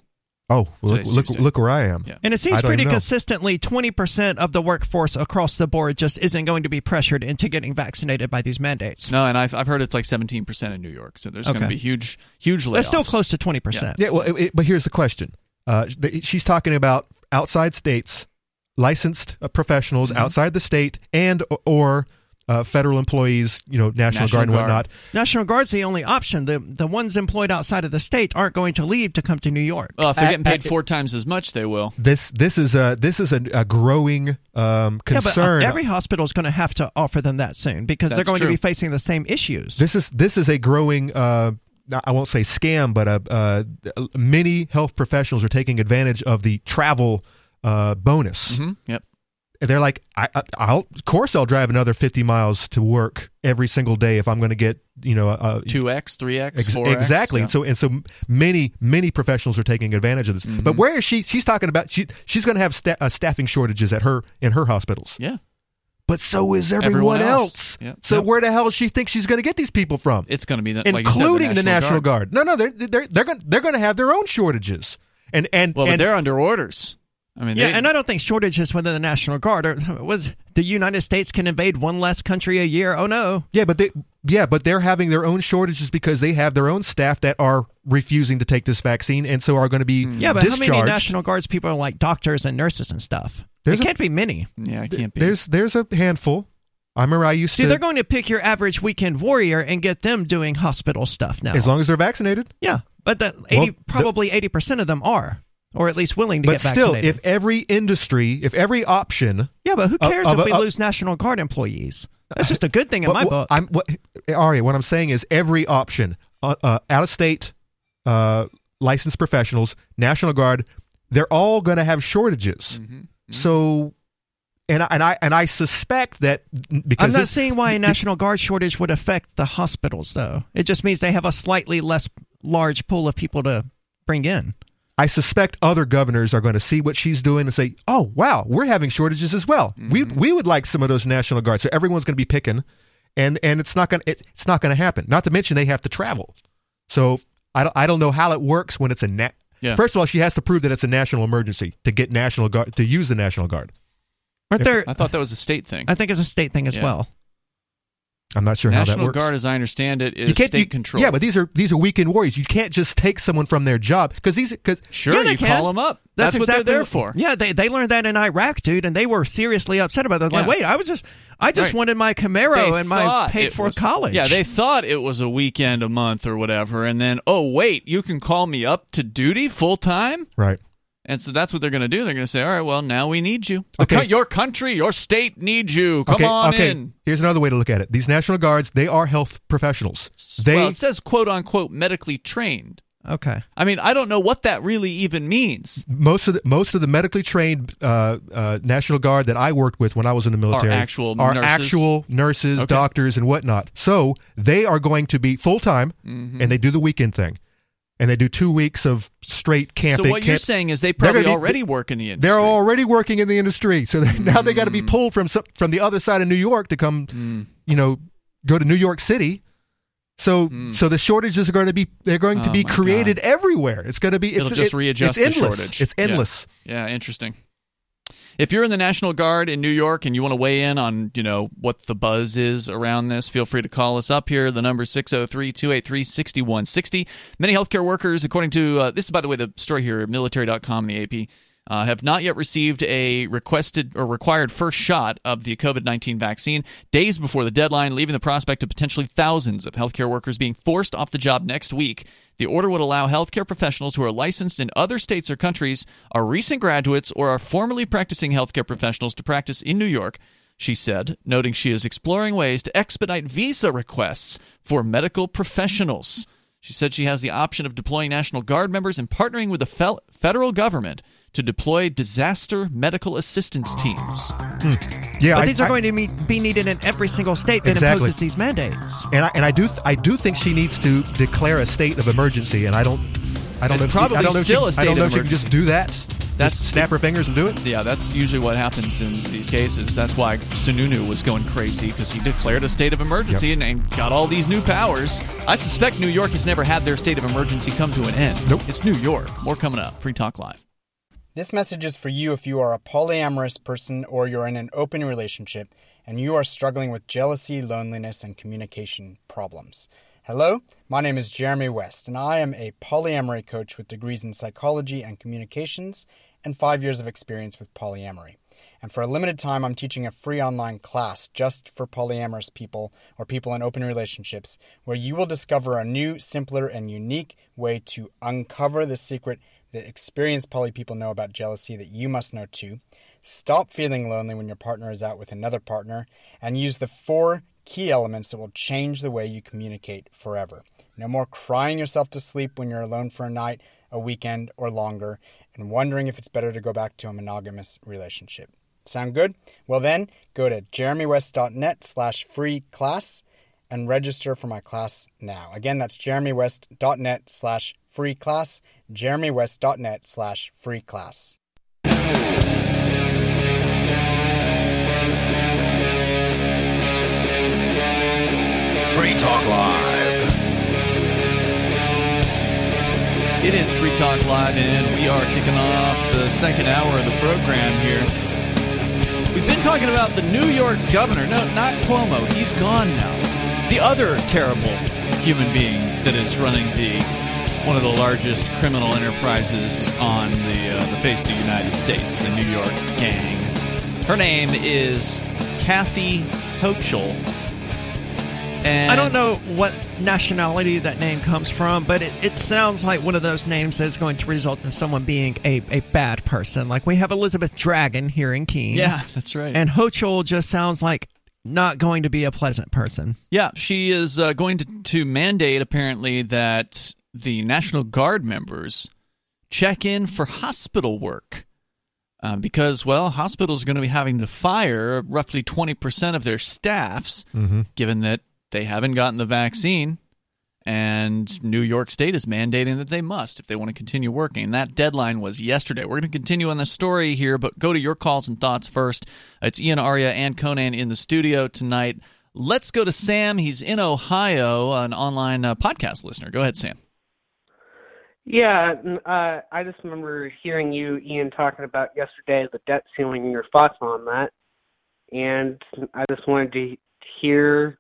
Oh, well, look where I am. Yeah. And it seems pretty consistently 20% of the workforce across the board just isn't going to be pressured into getting vaccinated by these mandates. No, and I've heard it's like 17% in New York. So there's going to be huge layoffs. That's still close to 20%. Yeah, well, but here's the question. She's talking about outside states, licensed professionals outside the state, and or federal employees, National Guard and whatnot. National Guard's the only option. The ones employed outside of the state aren't going to leave to come to New York. Well, if they're getting paid 4 times as much, they will. This is a growing concern. Yeah, but every hospital is going to have to offer them that soon because they're going to be facing the same issues. This is a growing. I won't say scam, but many health professionals are taking advantage of the travel bonus. Mm-hmm. Yep. They're like, of course I'll drive another 50 miles to work every single day if I'm going to get 2x, 3x, 4x. Exactly. Yeah. And so many professionals are taking advantage of this. Mm-hmm. But where is she? She's talking about she's going to have staffing shortages in her hospitals. Yeah. But so is everyone else. Yep. So where the hell does she think she's going to get these people from? It's going to be including the National Guard. No, they're going to have their own shortages. But they're under orders. I mean, and I don't think shortages within the National Guard was the United States can invade one less country a year. Oh no. Yeah, but they're having their own shortages because they have their own staff that are refusing to take this vaccine and so are going to be discharged. How many National Guards people are like doctors and nurses and stuff? It can't be many. Yeah, it can't be. There's a handful. I remember I used to. See, they're going to pick your average weekend warrior and get them doing hospital stuff now. As long as they're vaccinated. Yeah, but probably 80% of them are. Or at least willing to get vaccinated. But still, if every option... Yeah, but who cares if we lose National Guard employees? That's just a good thing in my book. Ari, what I'm saying is every option, out-of-state licensed professionals, National Guard, they're all going to have shortages. Mm-hmm. Mm-hmm. So... And I suspect that because I'm not seeing why a National Guard shortage would affect the hospitals, though. It just means they have a slightly less large pool of people to bring in. I suspect other governors are going to see what she's doing and say, "Oh, wow, we're having shortages as well. Mm-hmm. We would like some of those National Guards." So everyone's going to be picking, and it's not going to happen. Not to mention they have to travel. So I don't know how it works when it's First of all, she has to prove that it's a national emergency to get National Guard to use the National Guard. I thought that was a state thing. I think it's a state thing as well. I'm not sure how that works. National Guard, as I understand it, is state control. Yeah, but these are weekend warriors. You can't just take someone from their job you call them up. That's exactly what they're there for. Yeah, they learned that in Iraq, dude, and they were seriously upset about it. They're like, wait, I just wanted my Camaro and my paid-for college. Yeah, they thought it was a weekend a month or whatever, and then, oh, wait, you can call me up to duty full-time? Right. And so that's what they're going to do. They're going to say, all right, well, now we need you. Okay. Your country, your state needs you. Come on in. Here's another way to look at it. These National Guards, they are health professionals. It says, quote, unquote, medically trained. Okay. I mean, I don't know what that really even means. Most of the medically trained National Guard that I worked with when I was in the military are actual nurses, doctors, and whatnot. So they are going to be full-time, and they do the weekend thing. And they do 2 weeks of straight camping. So what you're saying is they probably already work in the industry. They're already working in the industry. So now they got to be pulled from the other side of New York to come, go to New York City. So the shortages are going to be created everywhere. It's going to be it'll just readjust the shortage. It's endless. Yeah, interesting. If you're in the National Guard in New York and you want to weigh in on, what the buzz is around this, feel free to call us up here. The number is 603-283-6160. Many healthcare workers, according to, this is, by the way, the story here at military.com, the AP, have not yet received a requested or required first shot of the COVID-19 vaccine days before the deadline, leaving the prospect of potentially thousands of healthcare workers being forced off the job next week. The order would allow healthcare professionals who are licensed in other states or countries, are recent graduates, or are formerly practicing healthcare professionals to practice in New York, she said, noting she is exploring ways to expedite visa requests for medical professionals. She said she has the option of deploying National Guard members and partnering with the federal government to deploy disaster medical assistance teams. Yeah, but these are going to be needed in every single state that imposes these mandates. And I do think she needs to declare a state of emergency. And I don't know if she can just do that. Just snap her fingers and do it? Yeah, that's usually what happens in these cases. That's why Sununu was going crazy, because he declared a state of emergency and got all these new powers. I suspect New York has never had their state of emergency come to an end. Nope. It's New York. More coming up. Free Talk Live. This message is for you if you are a polyamorous person or you're in an open relationship and you are struggling with jealousy, loneliness, and communication problems. Hello, my name is Jeremy West, and I am a polyamory coach with degrees in psychology and communications and 5 years of experience with polyamory. And for a limited time, I'm teaching a free online class just for polyamorous people or people in open relationships, where you will discover a new, simpler, and unique way to uncover the secret that experienced poly people know about jealousy that you must know too. Stop feeling lonely when your partner is out with another partner, and use the 4 key elements that will change the way you communicate forever. No more crying yourself to sleep when you're alone for a night, a weekend, or longer, and wondering if it's better to go back to a monogamous relationship. Sound good? Well then, go to jeremywest.net/free class and register for my class now. Again, that's jeremywest.net/free class, jeremywest.net/free class. Free Talk Live. It is Free Talk Live, and we are kicking off the second hour of the program here. We've been talking about the New York governor. No, not Cuomo. He's gone now. The other terrible human being that is running one of the largest criminal enterprises on the face of the United States, the New York gang. Her name is Kathy Hochul. And I don't know what nationality that name comes from, but it sounds like one of those names that's going to result in someone being a bad person. Like we have Elizabeth Dragon here in Keene. Yeah, that's right. And Hochul just sounds like not going to be a pleasant person. Yeah, she is going to mandate, apparently, that the National Guard members check in for hospital work. Because, well, hospitals are going to be having to fire roughly 20% of their staffs, given that they haven't gotten the vaccine, and New York State is mandating that they must if they want to continue working. That deadline was yesterday. We're going to continue on the story here, but go to your calls and thoughts first. It's Ian, Arya, and Conan in the studio tonight. Let's go to Sam. He's in Ohio, an online podcast listener. Go ahead, Sam. Yeah, I just remember hearing you, Ian, talking about yesterday the debt ceiling and your thoughts on that, and I just wanted to hear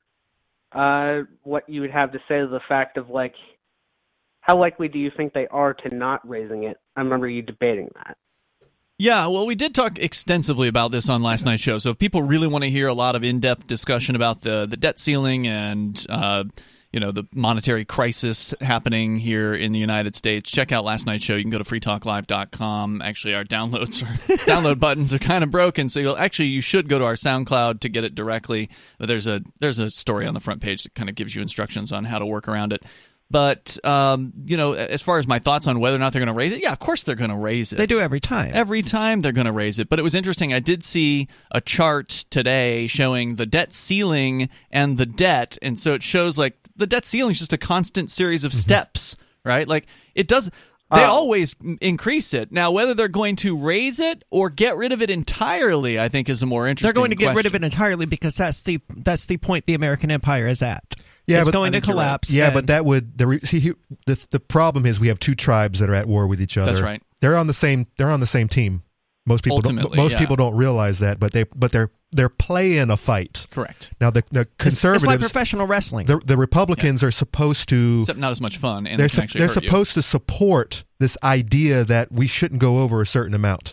what you would have to say to the fact of, like, how likely do you think they are to not raising it? I remember you debating that. Yeah, well, we did talk extensively about this on last night's show, so if people really want to hear a lot of in-depth discussion about the debt ceiling and the monetary crisis happening here in the United States, check out last night's show. You can go to freetalklive.com. Actually, our download buttons are kind of broken, so you should go to our SoundCloud to get it directly. But there's a story on the front page that kind of gives you instructions on how to work around it. But, as far as my thoughts on whether or not they're going to raise it, yeah, of course they're going to raise it. They do every time. Every time they're going to raise it. But it was interesting. I did see a chart today showing the debt ceiling and the debt. And so it shows, like, the debt ceiling is just a constant series of steps, right? Like, it does... They always increase it. Now, whether they're going to raise it or get rid of it entirely, I think, is a more interesting question. They're going to get rid of it entirely because that's the point the American empire is at. Yeah, it's going to collapse. Right. Yeah, but that would the problem is we have two tribes that are at war with each other. That's right. They're on the same team. Most people people don't realize that, but they're playing a fight. Correct. Now the conservatives, it's like professional wrestling. The Republicans are supposed to, except not as much fun, and they're they're supposed to support this idea that we shouldn't go over a certain amount.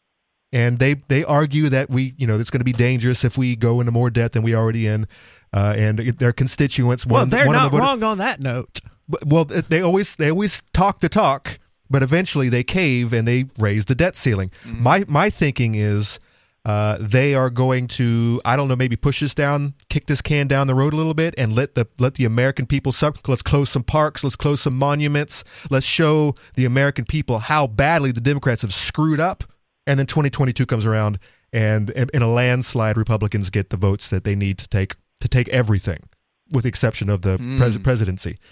And they argue that it's going to be dangerous if we go into more debt than we already in, and their constituents. They're not wrong on that note. Well, they always talk the talk, but eventually they cave and they raise the debt ceiling. Mm-hmm. My thinking is they are going to, I don't know, maybe push kick this can down the road a little bit, and let the American people suffer. Let's close some parks. Let's close some monuments. Let's show the American people how badly the Democrats have screwed up. And then 2022 comes around, and in a landslide, Republicans get the votes that they need to take everything, with the exception of the presidency.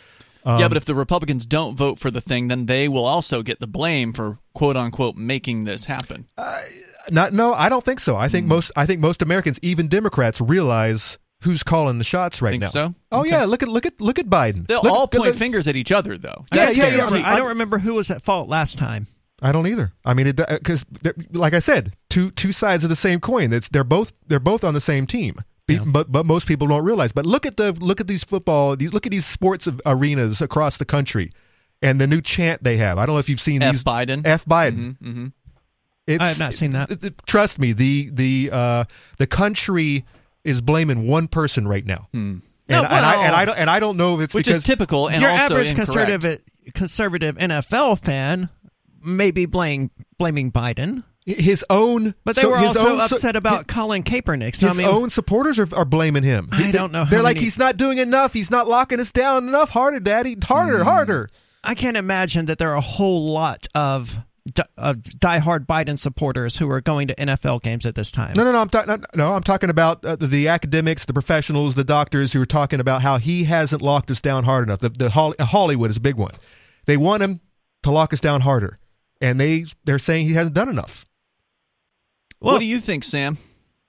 Yeah, but if the Republicans don't vote for the thing, then they will also get the blame for "quote unquote" making this happen. No, I don't think so. I think most Americans, even Democrats, realize who's calling the shots right now. So? Oh okay. Yeah, look at Biden. They'll all point fingers at each other, though. Yeah. I don't remember who was at fault last time. I don't either. I mean, because like I said, two sides of the same coin. They're both on the same team. Yeah. But most people don't realize. But look at these sports arenas across the country, and the new chant they have. I don't know if you've seen these. Biden. F Biden. Mm-hmm. I have not seen that. Trust me, the country is blaming one person right now. Hmm. I don't know if it's which because is typical and your also average incorrect. conservative NFL fan may be blaming Biden. His own, but they were also upset about Colin Kaepernick. So his own supporters are blaming him. I don't know. They're like, he's not doing enough. He's not locking us down enough. Harder, Daddy. Harder. I can't imagine that there are a whole lot of diehard Biden supporters who are going to NFL games at this time. No. I'm talking about the academics, the professionals, the doctors who are talking about how he hasn't locked us down hard enough. Hollywood is a big one. They want him to lock us down harder, and they're saying he hasn't done enough. Well, what do you think, Sam?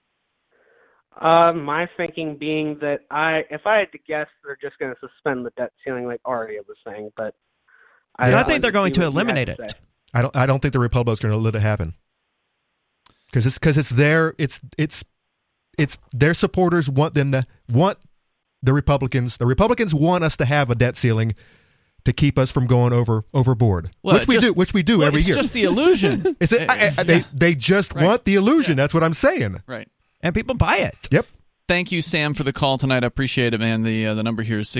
My thinking being that if I had to guess, they're just going to suspend the debt ceiling, like Aria was saying. But I think they're going to eliminate it. I don't think the Republicans are going to let it happen because it's their supporters want the Republicans. The Republicans want us to have a debt ceiling to keep us from going overboard, which we do every year. It's just the illusion. They just want the illusion. Yeah. That's what I'm saying. Right. And people buy it. Yep. Thank you, Sam, for the call tonight. I appreciate it, man. The number here is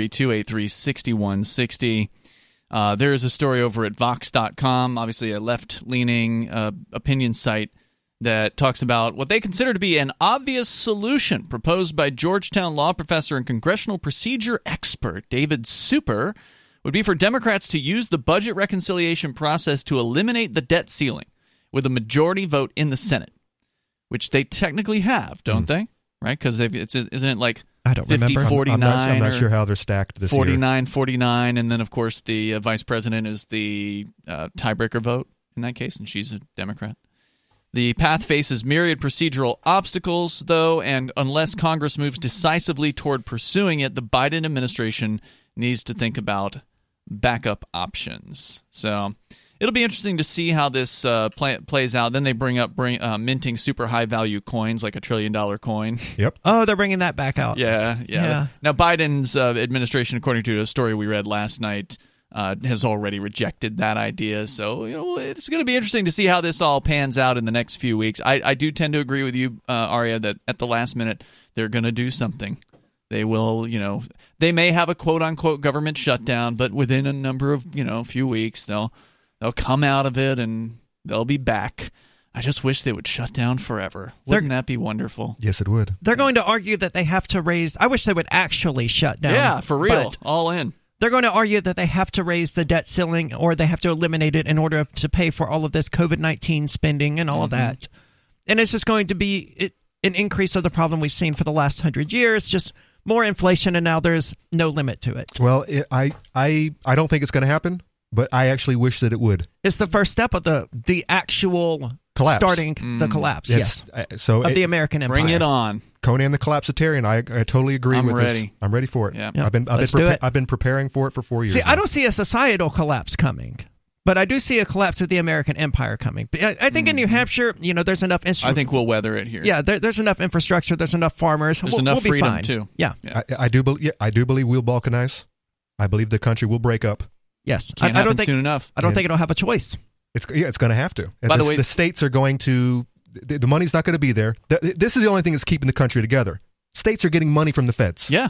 603-283-6160. There is a story over at Vox.com, obviously a left-leaning opinion site that talks about what they consider to be an obvious solution proposed by Georgetown law professor and congressional procedure expert David Super would be for Democrats to use the budget reconciliation process to eliminate the debt ceiling with a majority vote in the Senate, which they technically have, don't they? Right? Because isn't it like I don't 50-49? I'm not sure how they're stacked this 49-49, and then, of course, the vice president is the tiebreaker vote in that case, and she's a Democrat. The path faces myriad procedural obstacles, though, and unless Congress moves decisively toward pursuing it, the Biden administration needs to think about backup options. So it'll be interesting to see how this plays out. Then they bring up minting super high-value coins, like $1 trillion coin. Yep. Oh, they're bringing that back out. Yeah. Now, Biden's administration, according to a story we read last night, has already rejected that idea. So, it's going to be interesting to see how this all pans out in the next few weeks. I do tend to agree with you, Aria, that at the last minute, they're going to do something. They will, they may have a quote-unquote government shutdown, but within a number of, few weeks, they'll come out of it and they'll be back. I just wish they would shut down forever. Wouldn't that be wonderful? Yes, it would. They're going to argue that they have to raise... I wish they would actually shut down. Yeah, for real. All in. They're going to argue that they have to raise the debt ceiling or they have to eliminate it in order to pay for all of this COVID-19 spending and all of that. And it's just going to be an increase of the problem we've seen for the last 100 years, just more inflation, and now there's no limit to it. Well, I don't think it's going to happen, but I actually wish that it would. It's the first step of the actual collapse. Starting the collapse, yes. Of the American Empire. Bring it on. Conan the Collapsitarian, I totally agree with ready. this. I'm ready for it. Yeah. I've been preparing for it for 4 years. See, now. I don't see a societal collapse coming, but I do see a collapse of the American empire coming. I think in New Hampshire, there's enough... I think we'll weather it here. Yeah, there's enough infrastructure. There's enough farmers. There's enough we'll freedom, be fine. too. Yeah. I do believe we'll balkanize. I believe the country will break up. Yes. Can't happen soon enough. I don't think it'll have a choice. It's going to have to. By the way, the states are going to... The money's not going to be there. This is the only thing that's keeping the country together. States are getting money from the feds. Yeah.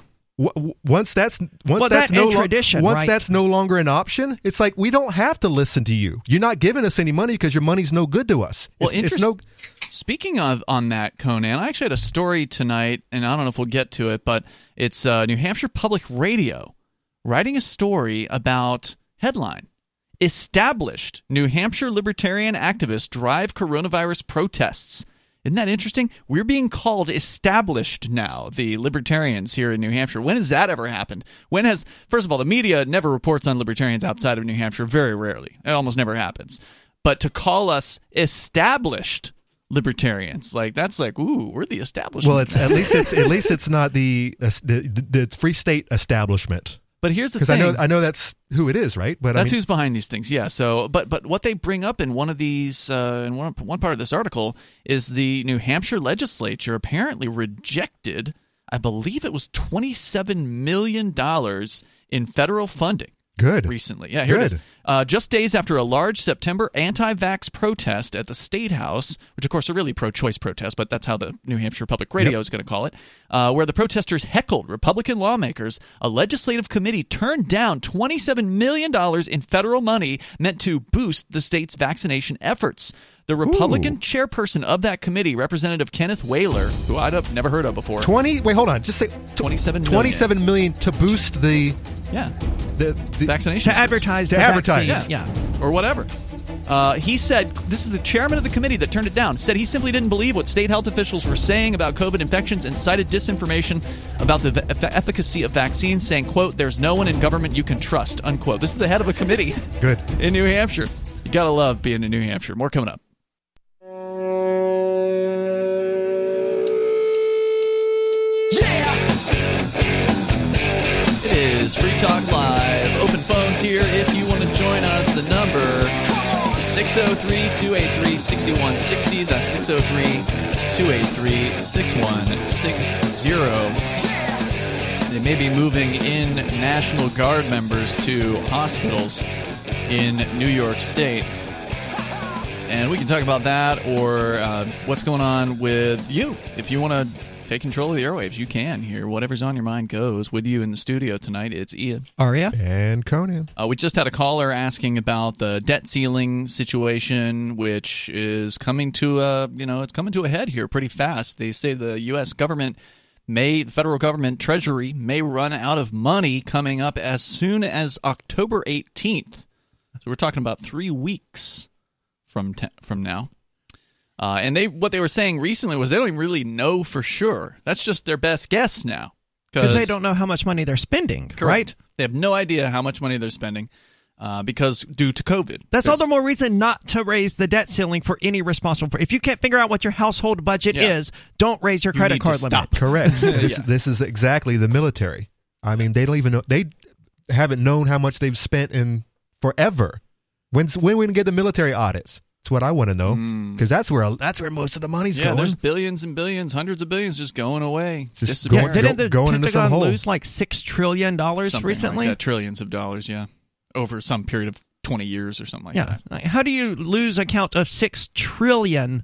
Once that's no longer an option, it's like we don't have to listen to you. You're not giving us any money because your money's no good to us. Speaking on that, Conan, I actually had a story tonight, and I don't know if we'll get to it, but it's New Hampshire Public Radio writing a story about headline: Established New Hampshire libertarian activists drive coronavirus protests. Isn't that interesting? We're being called established now, the libertarians here in New Hampshire. When has that ever happened? First of all, the media never reports on libertarians outside of New Hampshire, very rarely. It almost never happens. But to call us established libertarians, like that's like, ooh, we're the establishment. Well, at least it's not the Free State establishment. But here's the thing. Because I know that's who it is, right? But that's who's behind these things, yeah. So, but what they bring up in one of these, in one part of this article, is the New Hampshire legislature apparently rejected, I believe it was $27 million in federal funding. Good. Recently. Yeah, here it is. Just days after a large September anti-vax protest at the State House, which of course are really pro-choice protests, but that's how the New Hampshire Public Radio is going to call it, where the protesters heckled Republican lawmakers, a legislative committee turned down $27 million in federal money meant to boost the state's vaccination efforts. The Republican chairperson of that committee, Representative Kenneth Whaler, who I'd never heard of before. Wait, hold on. Just say $27 million to boost the vaccination. To advertise. Yeah. Or whatever. He said, this is the chairman of the committee that turned it down, said he simply didn't believe what state health officials were saying about COVID infections and cited disinformation about the efficacy of vaccines, saying, quote, there's no one in government you can trust, unquote. This is the head of a committee. Good. In New Hampshire. You gotta love being in New Hampshire. More coming up. It is Free Talk Live. Open phones here if you want to join us. The number 603-283-6160. That's 603-283-6160. They may be moving in National Guard members to hospitals in New York State. And we can talk about that or what's going on with you. If you want to take control of the airwaves, you can here. Whatever's on your mind goes. With you in the studio tonight, it's Ian, Aria, and Conan. We just had a caller asking about the debt ceiling situation, which is coming to it's coming to a head here pretty fast. They say the U.S. government the federal government Treasury may run out of money coming up as soon as October 18th. So we're talking about 3 weeks from now. And what they were saying recently was they don't even really know for sure. That's just their best guess now. Because they don't know how much money they're spending, correct. Right? They have no idea how much money they're spending because due to COVID. That's all the more reason not to raise the debt ceiling for any responsible. If you can't figure out what your household budget is, don't raise your credit card limit. Correct. This is exactly the military. I mean, they don't even know. They haven't known how much they've spent in forever. When we can get the military audits? That's what I want to know, because that's where most of the money's going. There's billions and billions, hundreds of billions just going away. Just didn't the going Pentagon lose like $6 trillion recently? Like that, trillions of dollars, over some period of 20 years or something like that. How do you lose a count of $6 trillion?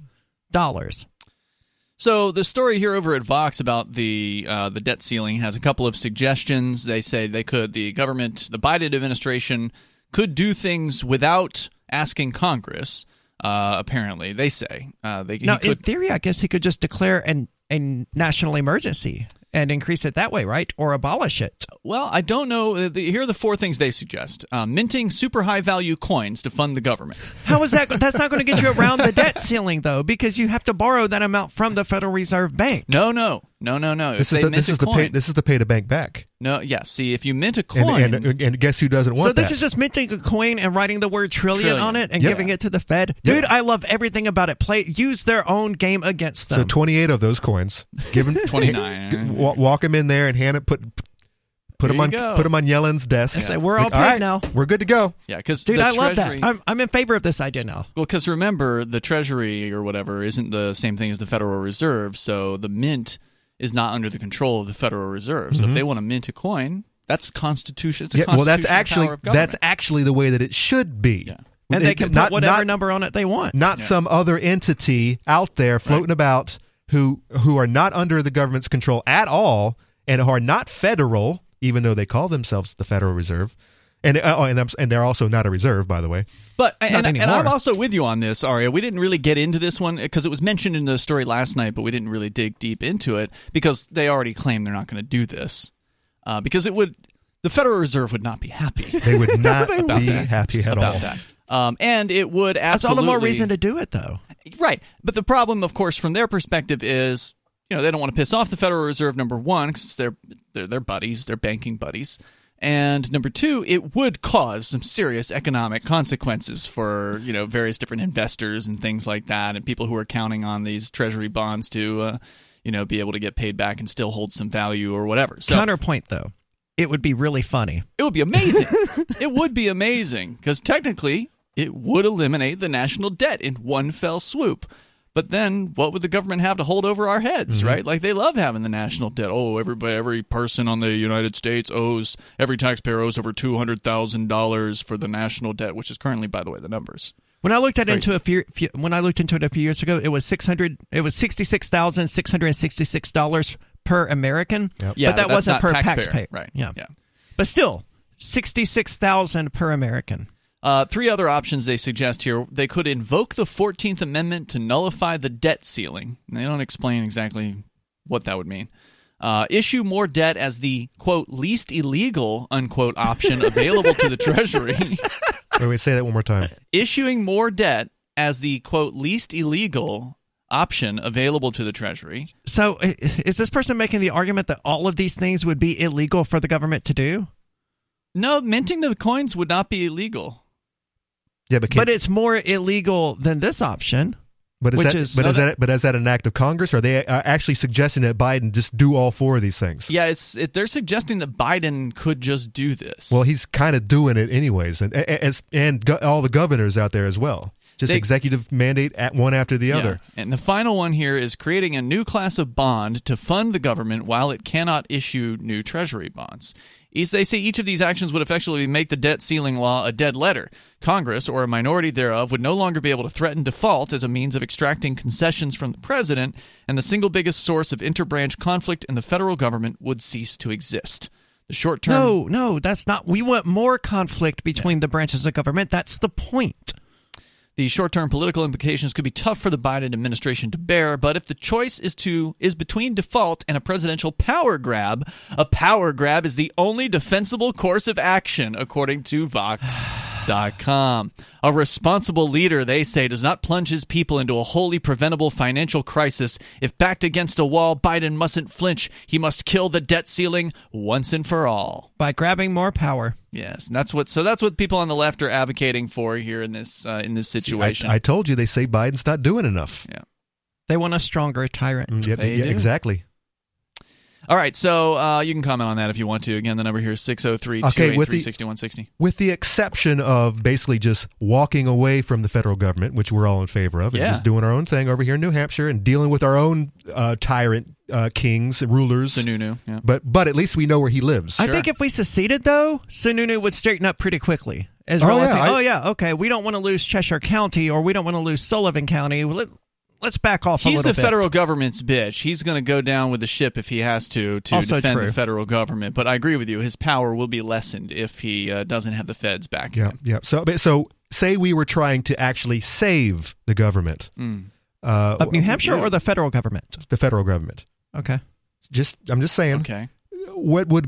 So the story here over at Vox about the debt ceiling has a couple of suggestions. They say the Biden administration could do things without asking Congress. Apparently, they say. In theory, I guess he could just declare a national emergency and increase it that way, right? Or abolish it. Well, I don't know. Here are the 4 things they suggest. Minting super high-value coins to fund the government. How is that? That's not going to get you around the debt ceiling, though, because you have to borrow that amount from the Federal Reserve Bank. No. This is the pay to bank back. No, see, if you mint a coin... And guess who doesn't want that? So this is just minting a coin and writing the word trillion on it and giving it to the Fed? Dude, I love everything about it. Use their own game against them. So 28 of those coins. Give them 29. Walk them in there and hand it, put them on Yellen's desk. I say, we're all paid now. We're good to go. Yeah, because dude, I love that. I'm in favor of this idea now. Well, because remember, the Treasury or whatever isn't the same thing as the Federal Reserve, so the mint is not under the control of the Federal Reserve. So if they want to mint a coin, that's constitution. It's a constitutional power of government. That's actually the way that it should be. Yeah. And they can put whatever number on it they want. Not some other entity out there floating about who are not under the government's control at all and who are not federal, even though they call themselves the Federal Reserve. And they're also not a reserve, by the way. But and I'm also with you on this, Aria. We didn't really get into this one because it was mentioned in the story last night, but we didn't really dig deep into it because they already claim they're not going to do this. Because the Federal Reserve would not be happy. They would not be happy at all. And it would absolutely... That's all the more reason to do it, though. Right. But the problem, of course, from their perspective is, they don't want to piss off the Federal Reserve, number one, because they're buddies, they're banking buddies. And number two, it would cause some serious economic consequences for, various different investors and things like that, and people who are counting on these treasury bonds to, be able to get paid back and still hold some value or whatever. So, counterpoint, though, it would be really funny. It would be amazing. It would be amazing, because technically it would eliminate the national debt in one fell swoop. But then what would the government have to hold over our heads, right? Like, they love having the national debt. Oh, every person on the United States every taxpayer owes over $200,000 for the national debt, which is currently, by the way, the numbers. When I looked into it a few years ago, it was $66,666 per American. Yep. Yeah, but that wasn't per taxpayer. Right. Yeah. But still, $66,000 per American. Three other options they suggest here. They could invoke the 14th Amendment to nullify the debt ceiling. They don't explain exactly what that would mean. Issue more debt as the, quote, least illegal, unquote, option available to the Treasury. Wait, say that one more time. Issuing more debt as the, quote, least illegal option available to the Treasury. So is this person making the argument that all of these things would be illegal for the government to do? No, minting the coins would not be illegal. Yeah, but it's more illegal than this option. But is that an act of Congress? Or are they actually suggesting that Biden just do all four of these things? Yeah, they're suggesting that Biden could just do this. Well, he's kind of doing it anyways, and all the governors out there as well. Just executive mandate at one after the other. And the final one here is creating a new class of bond to fund the government while it cannot issue new Treasury bonds. They say each of these actions would effectively make the debt ceiling law a dead letter. Congress, or a minority thereof, would no longer be able to threaten default as a means of extracting concessions from the president, and the single biggest source of interbranch conflict in the federal government would cease to exist. The short term... No, that's not... We want more conflict between the branches of government. That's the point. The short-term political implications could be tough for the Biden administration to bear, but if the choice is between default and a presidential power grab, a power grab is the only defensible course of action, according to Vox.com. A responsible leader, they say, does not plunge his people into a wholly preventable financial crisis. If backed against a wall, Biden mustn't flinch. He must kill the debt ceiling once and for all. By grabbing more power. Yes, and that's what people on the left are advocating for here in this situation. I told you, they say Biden's not doing enough. Yeah, they want a stronger tyrant. Yeah, exactly. All right, so you can comment on that if you want to. Again, the number here is 603-283-6160. With the exception of basically just walking away from the federal government, which we're all in favor of, and just doing our own thing over here in New Hampshire and dealing with our own tyrant kings, rulers. Sununu, yeah. But at least we know where he lives. I think if we seceded, though, Sununu would straighten up pretty quickly. As realizing, okay, we don't want to lose Cheshire County or we don't want to lose Sullivan County. Let's back off a little bit. He's the federal government's bitch. He's going to go down with the ship if he has to defend the federal government. But I agree with you. His power will be lessened if he doesn't have the feds back him. Yeah. So say we were trying to actually save the government. Of New Hampshire or the federal government? The federal government. Okay. I'm just saying. Okay. What would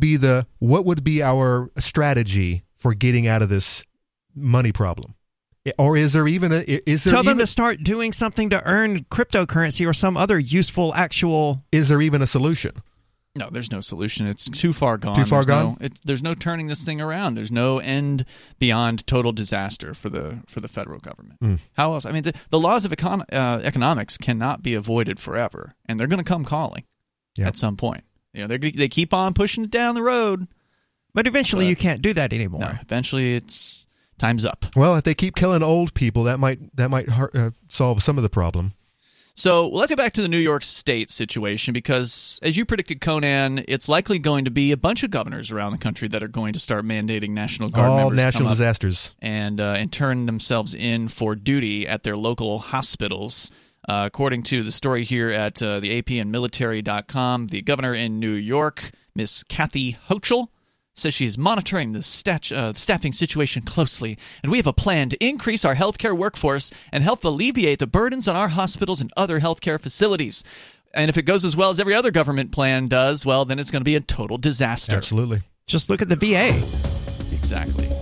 be our strategy for getting out of this money problem? Or is there even tell them to start doing something to earn cryptocurrency or some other useful actual... Is there even a solution? No, there's no solution. It's too far gone. Too far gone? There's no turning this thing around. There's no end beyond total disaster for the federal government. How else? I mean, the laws of economics cannot be avoided forever, and they're going to come calling at some point. They keep on pushing it down the road. But eventually you can't do that anymore. No, eventually it's... Time's up. Well, if they keep killing old people, that might solve some of the problem. So let's get back to the New York State situation because, as you predicted, Conan, it's likely going to be a bunch of governors around the country that are going to start mandating National Guard members all national disasters and turn themselves in for duty at their local hospitals. According to the story here at the AP and military.com, the governor in New York, Miss Kathy Hochul, says she's monitoring the staffing situation closely, and we have a plan to increase our healthcare workforce and help alleviate the burdens on our hospitals and other healthcare facilities. And if it goes as well as every other government plan does, well, then it's going to be a total disaster. Absolutely. Just look at the VA. Exactly.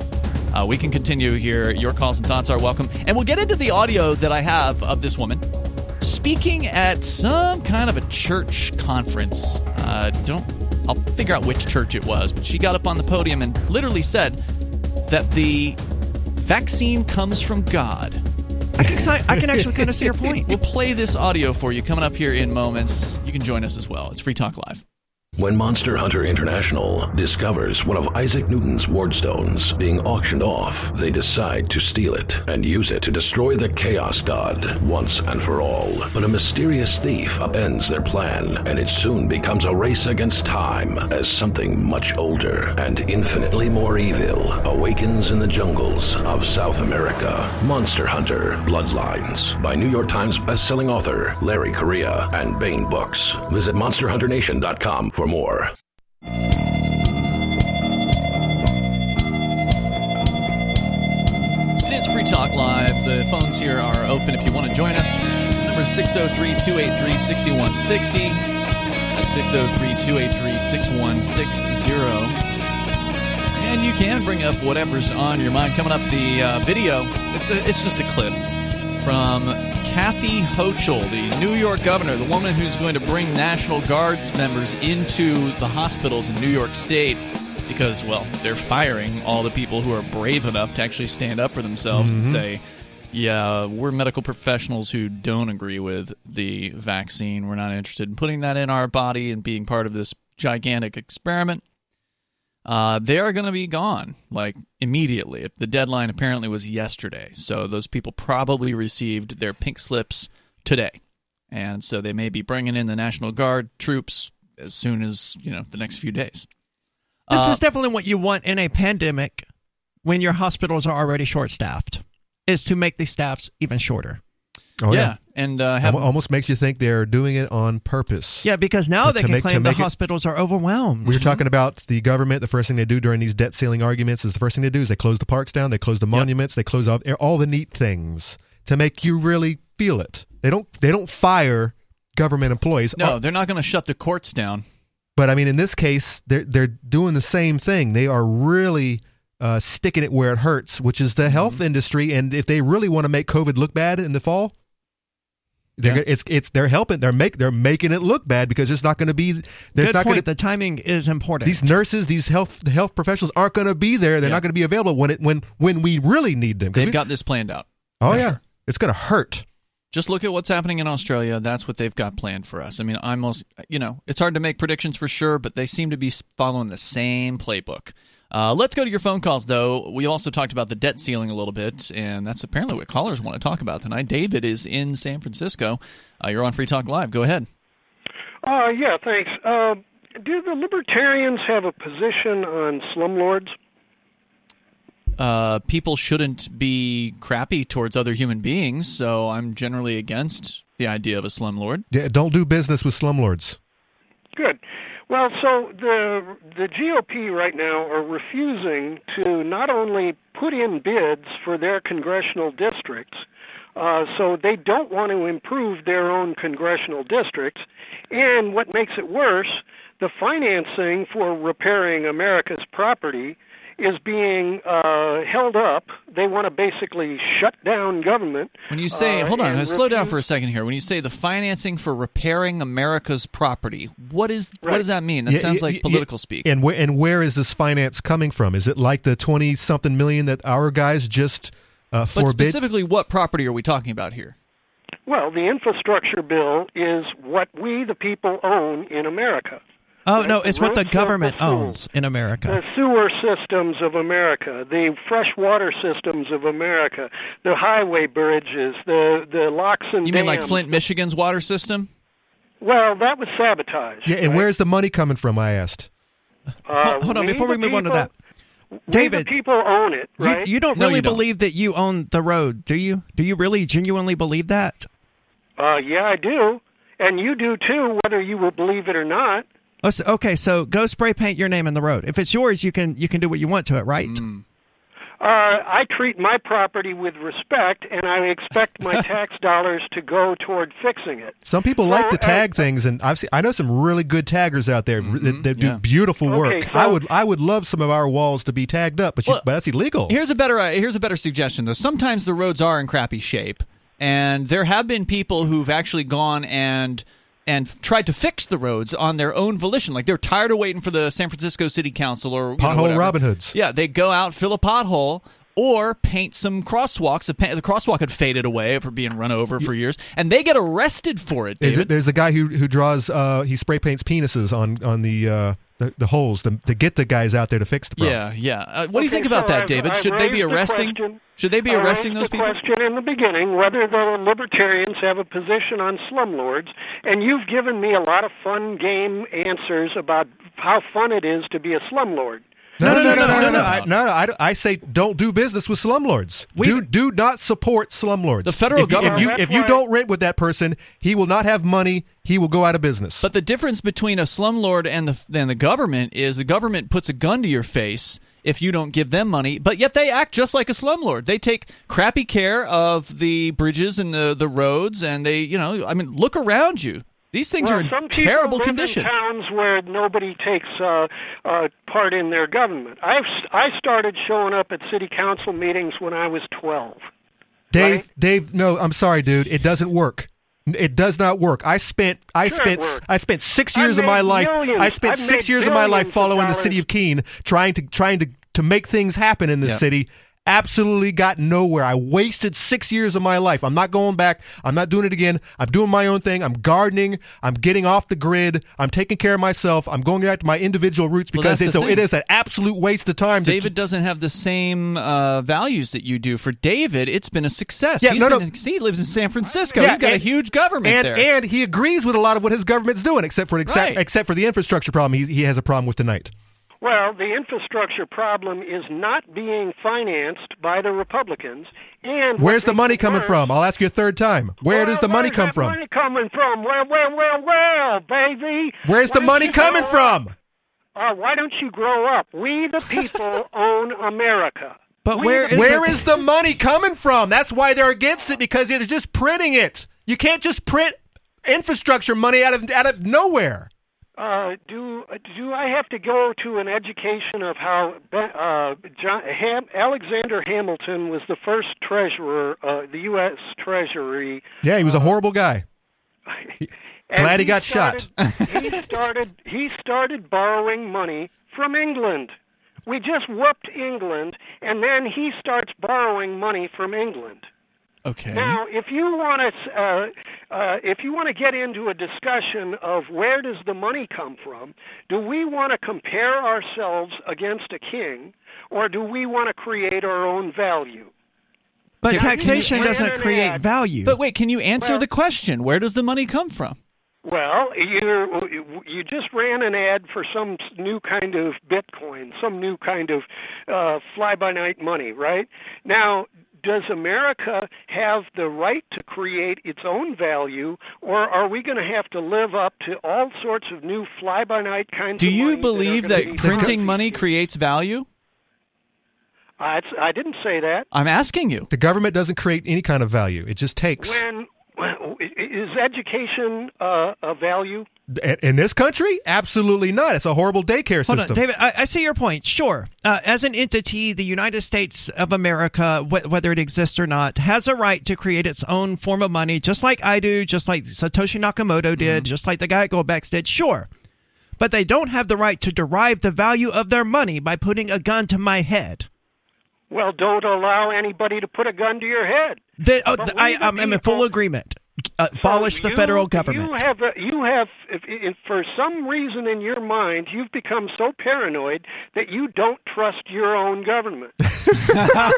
We can continue here. Your calls and thoughts are welcome. And we'll get into the audio that I have of this woman speaking at some kind of a church conference. I'll figure out which church it was, but she got up on the podium and literally said that the vaccine comes from God. I can actually kind of see your point. We'll play this audio for you coming up here in moments. You can join us as well. It's Free Talk Live. When Monster Hunter International discovers one of Isaac Newton's wardstones being auctioned off, they decide to steal it and use it to destroy the Chaos God once and for all. But a mysterious thief upends their plan, and it soon becomes a race against time as something much older and infinitely more evil awakens in the jungles of South America. Monster Hunter Bloodlines by New York Times bestselling author Larry Correia and Baen Books. Visit monsterhunternation.com for more. It is Free Talk Live. The phones here are open if you want to join us. Number 603-283-6160. That's 603-283-6160. And you can bring up whatever's on your mind. Coming up, the video. It's just a clip from Kathy Hochul, the New York governor, the woman who's going to bring National Guards members into the hospitals in New York State because, well, they're firing all the people who are brave enough to actually stand up for themselves and say, yeah, we're medical professionals who don't agree with the vaccine. We're not interested in putting that in our body and being part of this gigantic experiment. They are going to be gone, like, immediately. The deadline apparently was yesterday, so those people probably received their pink slips today. And so they may be bringing in the National Guard troops as soon as, the next few days. This is definitely what you want in a pandemic when your hospitals are already short-staffed, is to make the staffs even shorter. Oh, yeah. And almost makes you think they're doing it on purpose. Yeah, because now they can claim the hospitals are overwhelmed. We were talking about the government. The first thing they do during these debt ceiling arguments is they close the parks down, they close the monuments, they close all the neat things to make you really feel it. They don't fire government employees. No, they're not going to shut the courts down. But I mean, in this case, they're doing the same thing. They are really sticking it where it hurts, which is the health industry. And if they really want to make COVID look bad in the fall, they're helping. They're making it look bad because it's not going to be. The timing is important. These nurses, the health professionals aren't going to be there. They're not going to be available when we really need them. They've got this planned out. Oh yeah, it's going to hurt. Just look at what's happening in Australia. That's what they've got planned for us. I mean, it's hard to make predictions for sure, but they seem to be following the same playbook. Let's go to your phone calls, though. We also talked about the debt ceiling a little bit, and that's apparently what callers want to talk about tonight. David is in San Francisco. You're on Free Talk Live. Go ahead. Yeah, thanks. Do the libertarians have a position on slumlords? People shouldn't be crappy towards other human beings, so I'm generally against the idea of a slumlord. Yeah, don't do business with slumlords. Good. Well, so the GOP right now are refusing to not only put in bids for their congressional districts, so they don't want to improve their own congressional districts, and what makes it worse, the financing for repairing America's property is being held up. They want to basically shut down government. When you say, hold on, slow down for a second here. When you say the financing for repairing America's property, what does that mean? That sounds like political speak. And where is this finance coming from? Is it like the 20-something million that our guys just forbid? But specifically, what property are we talking about here? Well, the infrastructure bill is what we, the people, own in America. Oh, no, it's what the government owns in America. The sewer systems of America, the freshwater systems of America, the highway bridges, the locks and dams. You mean like Flint, Michigan's water system? Well, that was sabotaged. Yeah, and where's the money coming from, I asked? Hold on, before we move on to that. David, the people own it, right? You don't really believe that you own the road, do you? Do you really genuinely believe that? Yeah, I do. And you do, too, whether you will believe it or not. Okay, so go spray paint your name in the road. If it's yours, you can do what you want to it, right? I treat my property with respect, and I expect my tax dollars to go toward fixing it. Some people like to tag things, and I know some really good taggers out there that do beautiful work. So, I would love some of our walls to be tagged up, but that's illegal. Here's a better suggestion, though. Sometimes the roads are in crappy shape, and there have been people who've actually gone and tried to fix the roads on their own volition. Like, they're tired of waiting for the San Francisco City Council or pothole Robin Hoods. Yeah, they go out, fill a pothole, or paint some crosswalks. The crosswalk had faded away for being run over for years, and they get arrested for it, David. There's a guy who draws, he spray paints penises on the holes to get the guys out there to fix the problem. Yeah. What do you think about that, David? Should they be arresting? Should they be arresting those people? I raised the question in the beginning whether the libertarians have a position on slumlords, and you've given me a lot of fun game answers about how fun it is to be a slumlord. No. I say don't do business with slumlords. Do not support slumlords. The federal government. If you don't rent with that person, he will not have money. He will go out of business. But the difference between a slumlord and the government is the government puts a gun to your face if you don't give them money, but yet they act just like a slumlord. They take crappy care of the bridges and the roads, and they, look around you. These things are in terrible condition. Some people live in towns where nobody takes part in their government. I started showing up at city council meetings when I was 12. Dave, no, I'm sorry, dude. It doesn't work. It does not work. I spent 6 years of my life. I spent 6 years of my life following the city of Keene, trying to make things happen in this city. Absolutely got nowhere. I wasted 6 years of my life. I'm not going back. I'm not doing it again. I'm doing my own thing. I'm gardening. I'm getting off the grid. I'm taking care of myself. I'm going back to my individual roots because it is an absolute waste of time. David doesn't have the same values that you do. For David, it's been a success. Yeah, he lives in San Francisco. He's got a huge government there. And he agrees with a lot of what his government's doing, except for the infrastructure problem he has a problem with tonight. Well, the infrastructure problem is not being financed by the Republicans. And where's the money coming from? I'll ask you a third time. Where does the money come from? Where's the money coming from? Well, baby. Where's the money coming from? Why don't you grow up? We, the people, own America. But where is the money coming from? That's why they're against it, because it is just printing it. You can't just print infrastructure money out of nowhere. Do I have to go to an education of how Alexander Hamilton was the first treasurer, the U.S. Treasury? Yeah, he was a horrible guy. Glad he got shot. He started borrowing money from England. We just whooped England, and then he starts borrowing money from England. Okay. Now, if you want to get into a discussion of where does the money come from, do we want to compare ourselves against a king, or do we want to create our own value? But taxation doesn't create value. But wait, can you answer the question? Where does the money come from? Well, you just ran an ad for some new kind of Bitcoin, some new kind of fly-by-night money, right? Now, does America have the right to create its own value, or are we going to have to live up to all sorts of new fly-by-night kinds of money? Do you believe that printing money creates value? I didn't say that. I'm asking you. The government doesn't create any kind of value. It just takes. Is education a value? In this country? Absolutely not. It's a horrible daycare system. Hold on, David, I see your point. Sure. As an entity, the United States of America, whether it exists or not, has a right to create its own form of money, just like I do, just like Satoshi Nakamoto did, just like the guy at Goldbacks did. Sure. But they don't have the right to derive the value of their money by putting a gun to my head. Well, don't allow anybody to put a gun to your head. I'm in full agreement. Abolish the federal government. You have, if for some reason in your mind, you've become so paranoid that you don't trust your own government. David,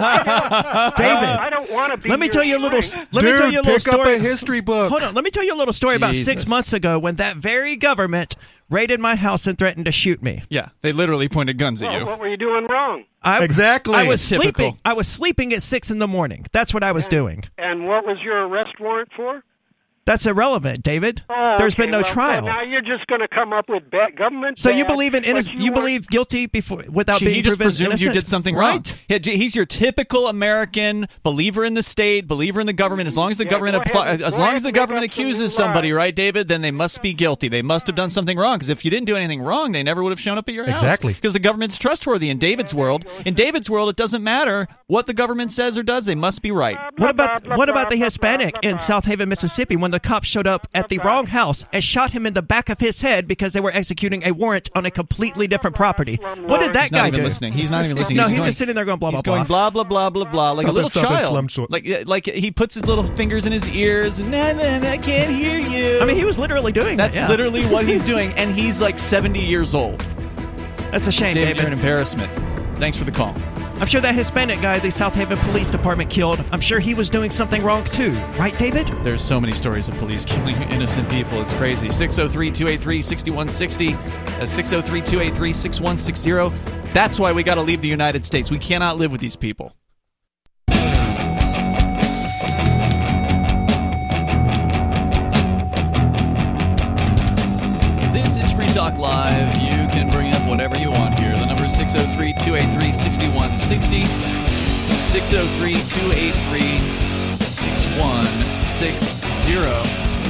I don't want to be. Let me tell you a little. Pick up a history book. Hold on. Let me tell you a little story about 6 months ago when that very government raided my house and threatened to shoot me. Yeah, they literally pointed guns at you. What were you doing wrong? Exactly. I was sleeping. I was sleeping at 6 a.m. That's what I was doing. And what was your arrest warrant for? That's irrelevant, David. There's been no trial. Now you're just going to come up with government. So you believe in innocent? You believe guilty without being proven innocent? He just presumes you did something wrong. Right. He's your typical American believer in the state, believer in the government. As long as the government accuses somebody, right, David, then they must be guilty. They must have done something wrong. Because if you didn't do anything wrong, they never would have shown up at your house. Exactly. Because the government's trustworthy in David's world. In David's world, it doesn't matter what the government says or does. They must be right. What about the Hispanic in South Haven, Mississippi, when the cops showed up at the wrong house and shot him in the back of his head because they were executing a warrant on a completely different property? What did that guy do? He's not even listening. No, he's just sitting there going blah, blah, blah. He's going blah, blah, blah, blah, blah, like a little child. Like he puts his little fingers in his ears and, I can't hear you. I mean, he was literally doing that. That's literally what he's doing, and he's like 70 years old. That's a shame, David. You're an embarrassment. Thanks for the call. I'm sure that Hispanic guy the South Haven Police Department killed, I'm sure he was doing something wrong too. Right, David? There's so many stories of police killing innocent people. It's crazy. 603-283-6160. That's 603-283-6160. That's why we got to leave the United States. We cannot live with these people. This is Free Talk Live. You can bring up whatever you want here. The number is 603-283-6160. 603-283-6160.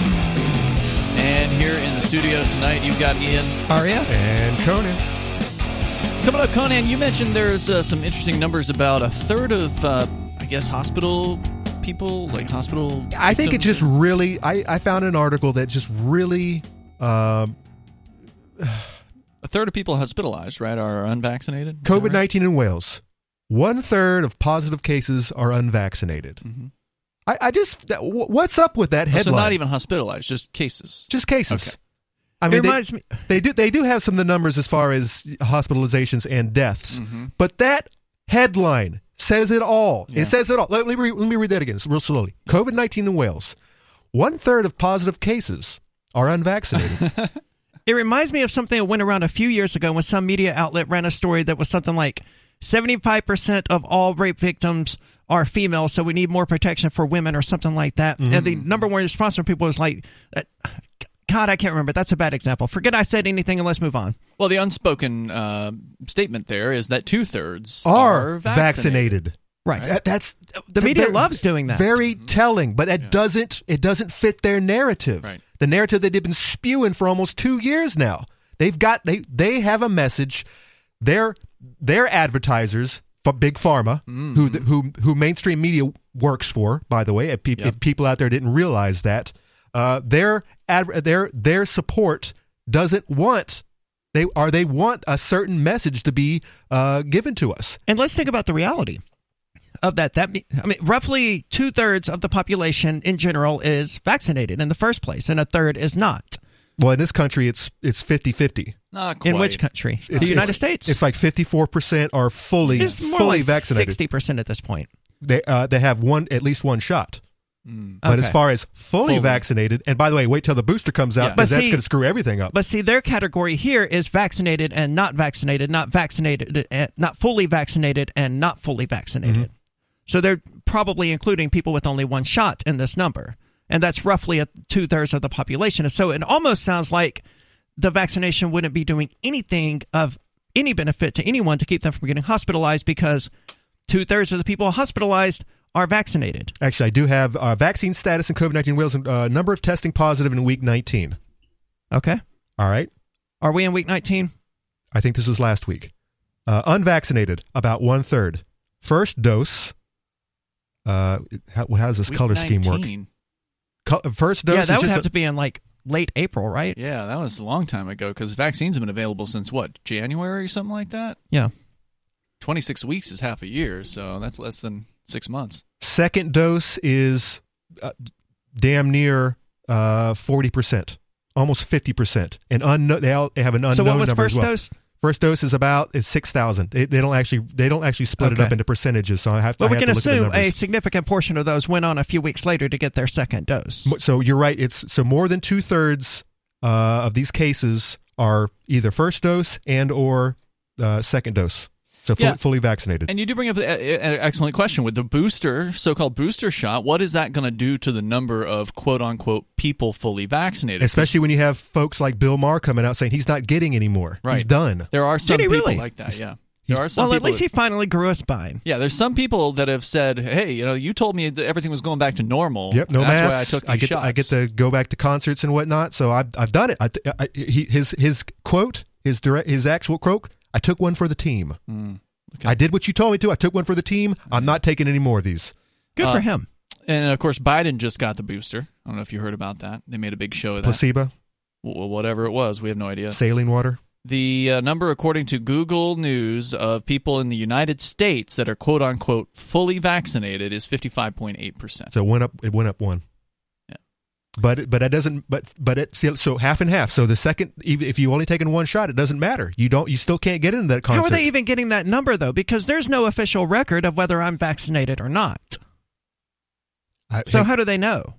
And here in the studio tonight, you've got Ian, Aria, and Conan. Coming up, Conan, you mentioned there's some interesting numbers about a third of, hospital people, like hospital I think it just really... I found an article that just really... a third of people hospitalized, right, are unvaccinated? COVID-19 in Wales. 1/3 of positive cases are unvaccinated. Mm-hmm. What's up with that headline? So not even hospitalized, just cases. Just cases. Okay. I mean, they do have some of the numbers as far as hospitalizations and deaths, mm-hmm. but that headline says it all. Yeah. It says it all. Let me read that again real slowly. COVID-19 in Wales. 1/3 of positive cases are unvaccinated. It reminds me of something that went around a few years ago when some media outlet ran a story that was something like 75% of all rape victims are female, so we need more protection for women or something like that. Mm-hmm. And the number one response from people was like, God, I can't remember. That's a bad example. Forget I said anything and let's move on. Well, the unspoken statement there is that 2/3 are vaccinated. Right. That's the media loves doing that. Very telling, but it doesn't fit their narrative. Right. The narrative that they've been spewing for almost 2 years now. They have a message. Their advertisers, Big Pharma, mm-hmm. who mainstream media works for, by the way, if people out there didn't realize that, their support doesn't want. They want a certain message to be given to us. And let's think about the reality of that. Roughly 2/3 of the population in general is vaccinated in the first place, and a third is not. Well, in this country, it's 50-50. Not quite. In which country? The United States. It's like 54% are fully vaccinated. 60% at this point. They have at least one shot. But as far as fully vaccinated, and by the way, wait till the booster comes out because that's going to screw everything up. But see, their category here is vaccinated and not vaccinated, not fully vaccinated and not fully vaccinated. Mm-hmm. So they're probably including people with only one shot in this number. And that's roughly 2/3 of the population. So it almost sounds like the vaccination wouldn't be doing anything of any benefit to anyone to keep them from getting hospitalized because 2/3 of the people hospitalized are vaccinated. Actually, I do have vaccine status in COVID-19 Wales and number of testing positive in week 19. Okay. All right. Are we in week 19? I think this was last week. Unvaccinated, about 1/3. First dose. How does this color scheme work? First dose. Yeah, that would have to be in like late April, right? Yeah, that was a long time ago because vaccines have been available since what, January or something like that? Yeah. 26 weeks is half a year, so that's less than 6 months. Second dose is damn near 40%, almost 50%, and they have an unknown number. So what was first dose? First dose is 6,000. They don't actually split it up into percentages. So I have to. But we can look assume a significant portion of those went on a few weeks later to get their second dose. So you're right. So more than 2/3 of these cases are either first dose and or second dose. So fully vaccinated. And you do bring up an excellent question. With the so-called booster shot, what is that going to do to the number of quote-unquote people fully vaccinated? Especially when you have folks like Bill Maher coming out saying he's not getting any more. Right. He's done. There are some people really? like that, yeah. There are some well, at people least he finally grew a spine. Yeah, there's some people that have said, hey, you told me that everything was going back to normal. Yep, no that's masks. Why I took these shots. I get to go back to concerts and whatnot, so I've done it. His quote, his actual quote, I took one for the team. Okay. I did what you told me to. I took one for the team. I'm not taking any more of these. Good for him. And, of course, Biden just got the booster. I don't know if you heard about that. They made a big show of that. Placebo? Well, whatever it was. We have no idea. Saline water? The number, according to Google News, of people in the United States that are quote-unquote fully vaccinated is 55.8%. So it went up one. Yeah. But that doesn't. But so half and half. So the second, even if you only taken one shot, it doesn't matter. You still can't get into that concert. How are they even getting that number though? Because there's no official record of whether I'm vaccinated or not. How do they know?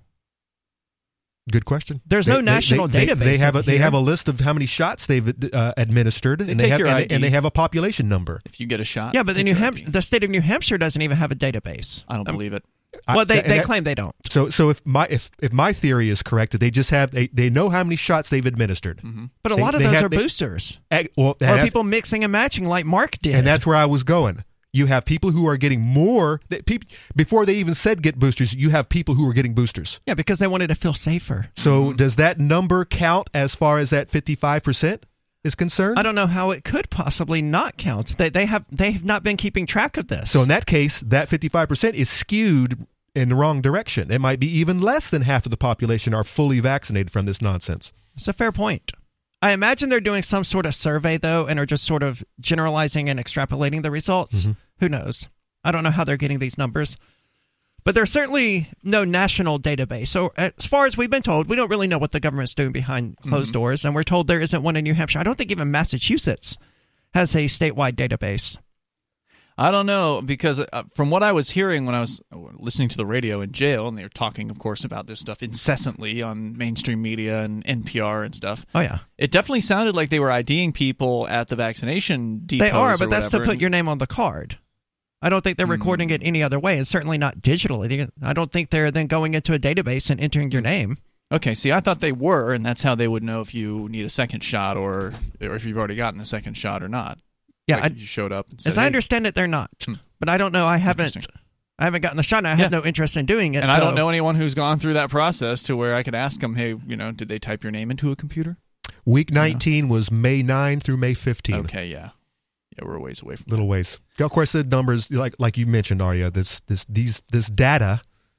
Good question. There's no national database. They have a list of how many shots they've administered, and they have a population number. If you get a shot, yeah, but the state of New Hampshire doesn't even have a database. I don't believe it. Well, they claim they don't. So if my theory is correct, that they just have they know how many shots they've administered. Mm-hmm. But a lot of those are boosters, or people mixing and matching like Mark did. And that's where I was going. You have people who are getting more. Before they even said get boosters, you have people who are getting boosters. Yeah, because they wanted to feel safer. So does that number count as far as that 55% is concerned? I don't know how it could possibly not count. They have not been keeping track of this. So in that case, that 55% is skewed in the wrong direction. It might be even less than half of the population are fully vaccinated from this nonsense. It's a fair point. I imagine they're doing some sort of survey, though, and are just sort of generalizing and extrapolating the results. Mm-hmm. Who knows? I don't know how they're getting these numbers. But there's certainly no national database. So as far as we've been told, we don't really know what the government's doing behind closed doors. And we're told there isn't one in New Hampshire. I don't think even Massachusetts has a statewide database. I don't know, because from what I was hearing when I was listening to the radio in jail, and they were talking, of course, about this stuff incessantly on mainstream media and NPR and stuff. Oh, yeah. It definitely sounded like they were IDing people at the vaccination depots. They are, but that's to put your name on the card. I don't think they're recording it any other way. It's certainly not digitally. I don't think they're then going into a database and entering your name. Okay, see, I thought they were, and that's how they would know if you need a second shot or if you've already gotten the second shot or not. Yeah, like you showed up and said, as I understand it, they're not. But I don't know. I haven't gotten the shot, and I have no interest in doing it. And I don't know anyone who's gone through that process to where I could ask them, hey, did they type your name into a computer? Week 19 was May 9 through May 15. Okay, yeah. Yeah, we're a ways away from Little ways. Of course, the numbers, like you mentioned, Arya, this data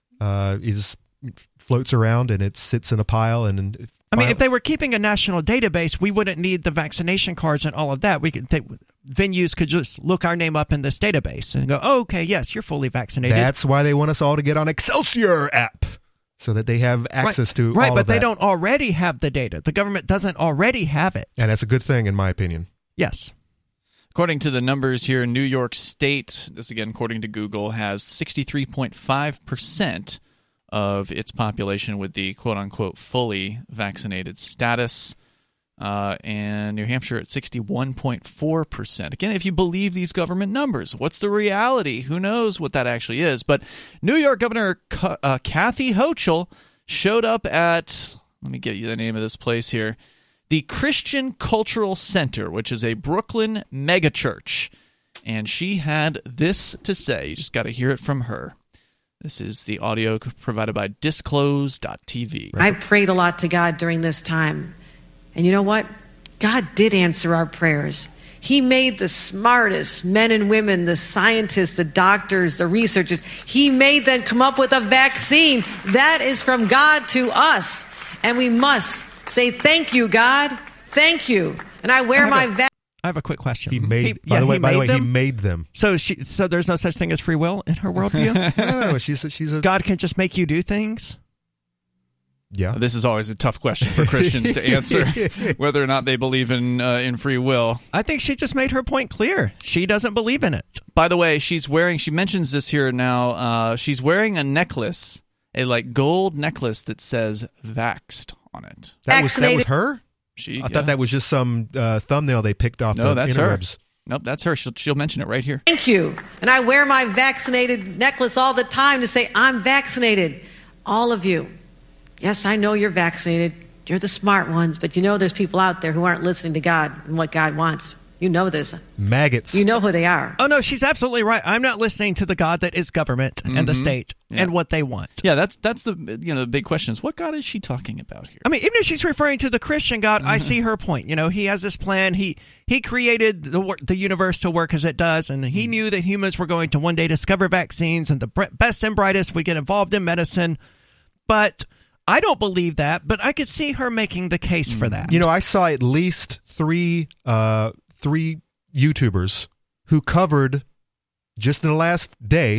floats around, and it sits in a pile, and if they were keeping a national database, we wouldn't need the vaccination cards and all of that. Venues could just look our name up in this database and go, oh, okay, yes, you're fully vaccinated. That's why they want us all to get on Excelsior app, so that they have access to all of that. Right, but they don't already have the data. The government doesn't already have it. And that's a good thing, in my opinion. Yes. According to the numbers here in New York State, this again according to Google, has 63.5% of its population with the quote-unquote fully vaccinated status, and New Hampshire at 61.4%. Again, if you believe these government numbers, what's the reality? Who knows what that actually is? But New York Governor Kathy Hochul showed up at, let me get you the name of this place here, the Christian Cultural Center, which is a Brooklyn megachurch. And she had this to say. You just got to hear it from her. This is the audio provided by Disclose.tv. I prayed a lot to God during this time. And you know what? God did answer our prayers. He made the smartest men and women, the scientists, the doctors, the researchers. He made them come up with a vaccine. That is from God to us. And we must say, thank you, God. Thank you. And I wear my vaccine. I have a quick question. He made them. So there's no such thing as free will in her worldview? No, she's a... God can just make you do things? Yeah. This is always a tough question for Christians to answer, whether or not they believe in free will. I think she just made her point clear. She doesn't believe in it. By the way, she mentions this here now, she's wearing a necklace, a gold necklace that says Vaxxed on it. That was her? I thought that was just some thumbnail they picked off the interwebs. Nope, that's her. She'll mention it right here. Thank you. And I wear my vaccinated necklace all the time to say, I'm vaccinated. All of you. Yes, I know you're vaccinated. You're the smart ones. But you know there's people out there who aren't listening to God and what God wants. You know this. Maggots. You know who they are. Oh, no, she's absolutely right. I'm not listening to the God that is government and the state and what they want. Yeah, that's the the big question is, what God is she talking about here? I mean, even if she's referring to the Christian God, I see her point. He has this plan. He created the universe to work as it does, and he knew that humans were going to one day discover vaccines, and the best and brightest would get involved in medicine. But I don't believe that, but I could see her making the case for that. I saw at least three YouTubers who covered, just in the last day,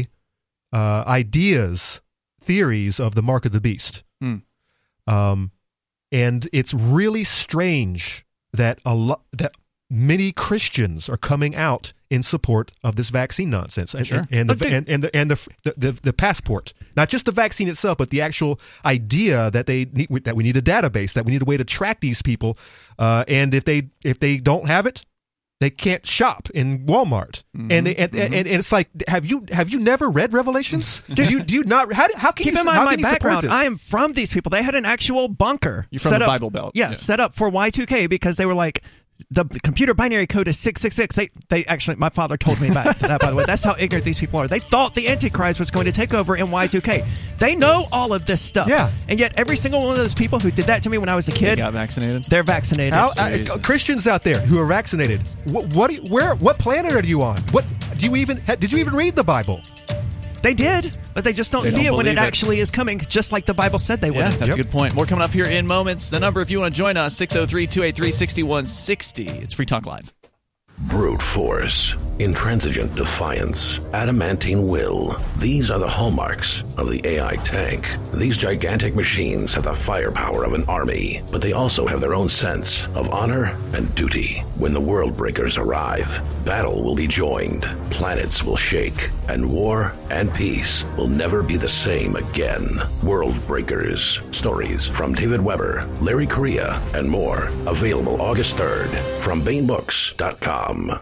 theories of the mark of the beast. And it's really strange that that many Christians are coming out in support of this vaccine nonsense and the passport, not just the vaccine itself, but the actual idea that we need a database, that we need a way to track these people, and if they don't have it, they can't shop in Walmart, and it's like, have you never read Revelations? Do you not? How can keep you, in mind my background? This? I am from these people. They had an actual bunker. You're from the Bible Belt, set up for Y2K because they were like, the computer binary code is 666. They actually, my father told me about that, by the way. That's how ignorant these people are. They thought the Antichrist was going to take over in Y2K. They know all of this stuff. Yeah. And yet every single one of those people who did that to me when I was a kid, they got vaccinated. They're vaccinated. Christians out there who are vaccinated, what planet are you on? Did you even read the Bible? They did, but they just don't see it when it actually is coming, just like the Bible said they would. Yeah, that's a good point. More coming up here in moments. The number, if you want to join us, 603-283-6160. It's Free Talk Live. Brute force, intransigent defiance, adamantine will. These are the hallmarks of the AI tank. These gigantic machines have the firepower of an army, but they also have their own sense of honor and duty. When the world breakers arrive, battle will be joined, planets will shake, and war and peace will never be the same again. World Breakers. Stories from David Weber, Larry Correia, and more. Available August 3rd from BaneBooks.com.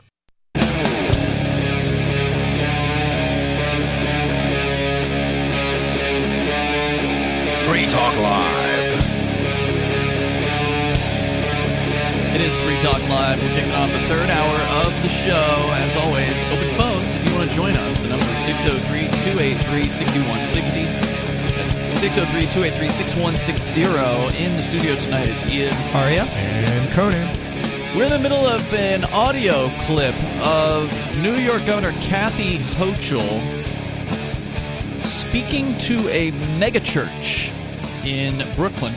Free Talk Live. It is Free Talk Live. We're kicking off the third hour of the show. As always, open phones if you want to join us. The number is 603-283-6160. That's 603-283-6160. In the studio tonight, it's Ian, Aria, and Conan. We're in the middle of an audio clip of New York Governor Kathy Hochul speaking to a megachurch in Brooklyn.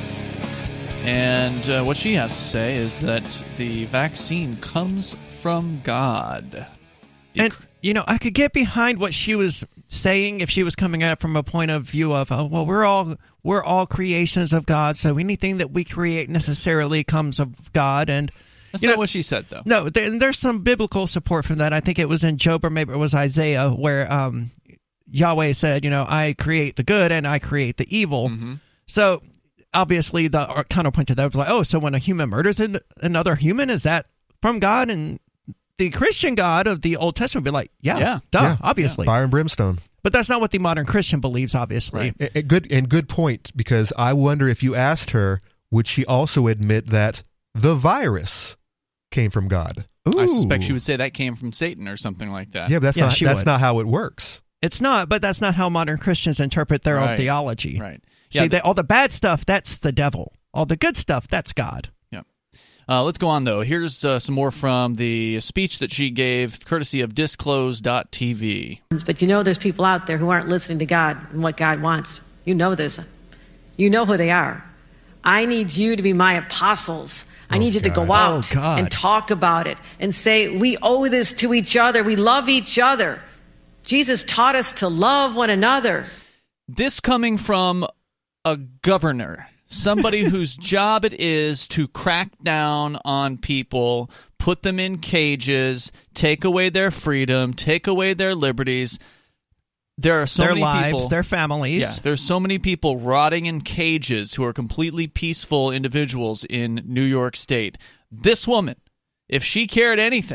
And what she has to say is that the vaccine comes from God. And, I could get behind what she was saying if she was coming at it from a point of view of, we're all creations of God, so anything that we create necessarily comes of God. And that's not what she said, though. No, there's some biblical support for that. I think it was in Job, or maybe it was Isaiah, where Yahweh said, I create the good and I create the evil. Mm-hmm. So obviously the counterpoint to that was like, so when a human murders another human, is that from God? And the Christian God of the Old Testament would be like, obviously. Fire and brimstone. But that's not what the modern Christian believes, obviously. Right. Good point, because I wonder if you asked her, would she also admit that the virus came from God? Ooh. I suspect she would say that came from Satan or something like that. Yeah, but that's not how it works. It's not, but that's not how modern Christians interpret their own theology. Right. See, all the bad stuff, that's the devil. All the good stuff, that's God. Yeah. Let's go on, though. Here's some more from the speech that she gave, courtesy of Disclose.tv. But there's people out there who aren't listening to God and what God wants. You know this. You know who they are. I need you to be my apostles. I need you to go out and talk about it and say, we owe this to each other. We love each other. Jesus taught us to love one another. This coming from a governor, somebody whose job it is to crack down on people, put them in cages, take away their freedom, take away their liberties. There are their lives, their families. Yeah, there's so many people rotting in cages who are completely peaceful individuals in New York State. This woman, if she cared anything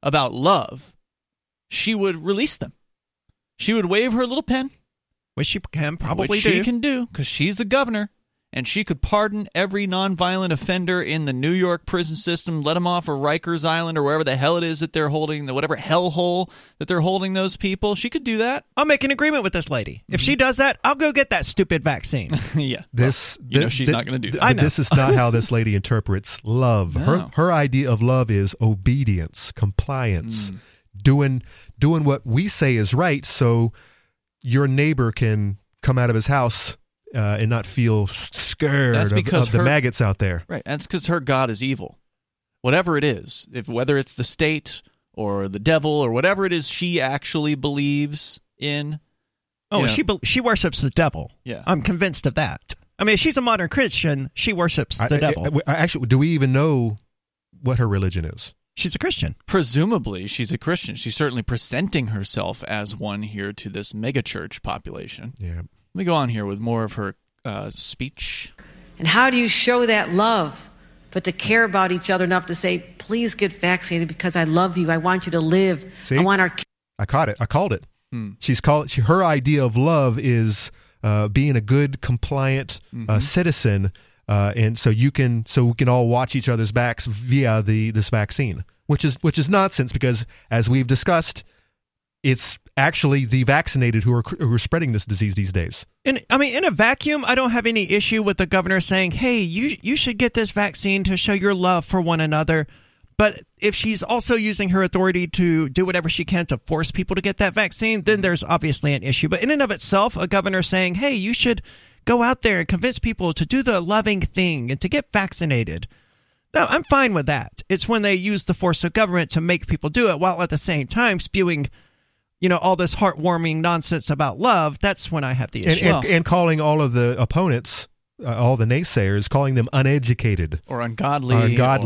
about love, she would release them. She would wave her little pen. Which she can probably which do. She can do, because she's the governor, and she could pardon every nonviolent offender in the New York prison system, let them off of Rikers Island or wherever the hell it is that they're holding, whatever hellhole that they're holding those people. She could do that. I'll make an agreement with this lady. If she does that, I'll go get that stupid vaccine. Yeah. She's not going to do that. I know. This is not how this lady interprets love. No. Her idea of love is obedience, compliance, doing what we say is right so your neighbor can come out of his house and not feel scared of the maggots out there. Right. That's because her God is evil. Whatever it is, whether it's the state or the devil or whatever it is she actually believes in. Oh, she worships the devil. Yeah. I'm convinced of that. I mean, if she's a modern Christian, she worships the devil. Actually, do we even know what her religion is? She's a Christian. Presumably, she's a Christian. She's certainly presenting herself as one here to this megachurch population. Yeah. Let me go on here with more of her speech. And how do you show that love? But to care about each other enough to say, please get vaccinated because I love you. I want you to live. See? I want our. I called it. Her idea of love is being a good, compliant citizen. And so we can all watch each other's backs via this vaccine, which is nonsense because, as we've discussed, it's actually the vaccinated who are spreading this disease these days. In a vacuum, I don't have any issue with the governor saying, "Hey, you should get this vaccine to show your love for one another." But if she's also using her authority to do whatever she can to force people to get that vaccine, then there's obviously an issue. But in and of itself, a governor saying, "Hey, you should go out there and convince people to do the loving thing and to get vaccinated." No, I'm fine with that. It's when they use the force of government to make people do it while at the same time spewing, all this heartwarming nonsense about love. That's when I have the issue. And calling all of the opponents, all the naysayers, calling them uneducated. Or ungodly.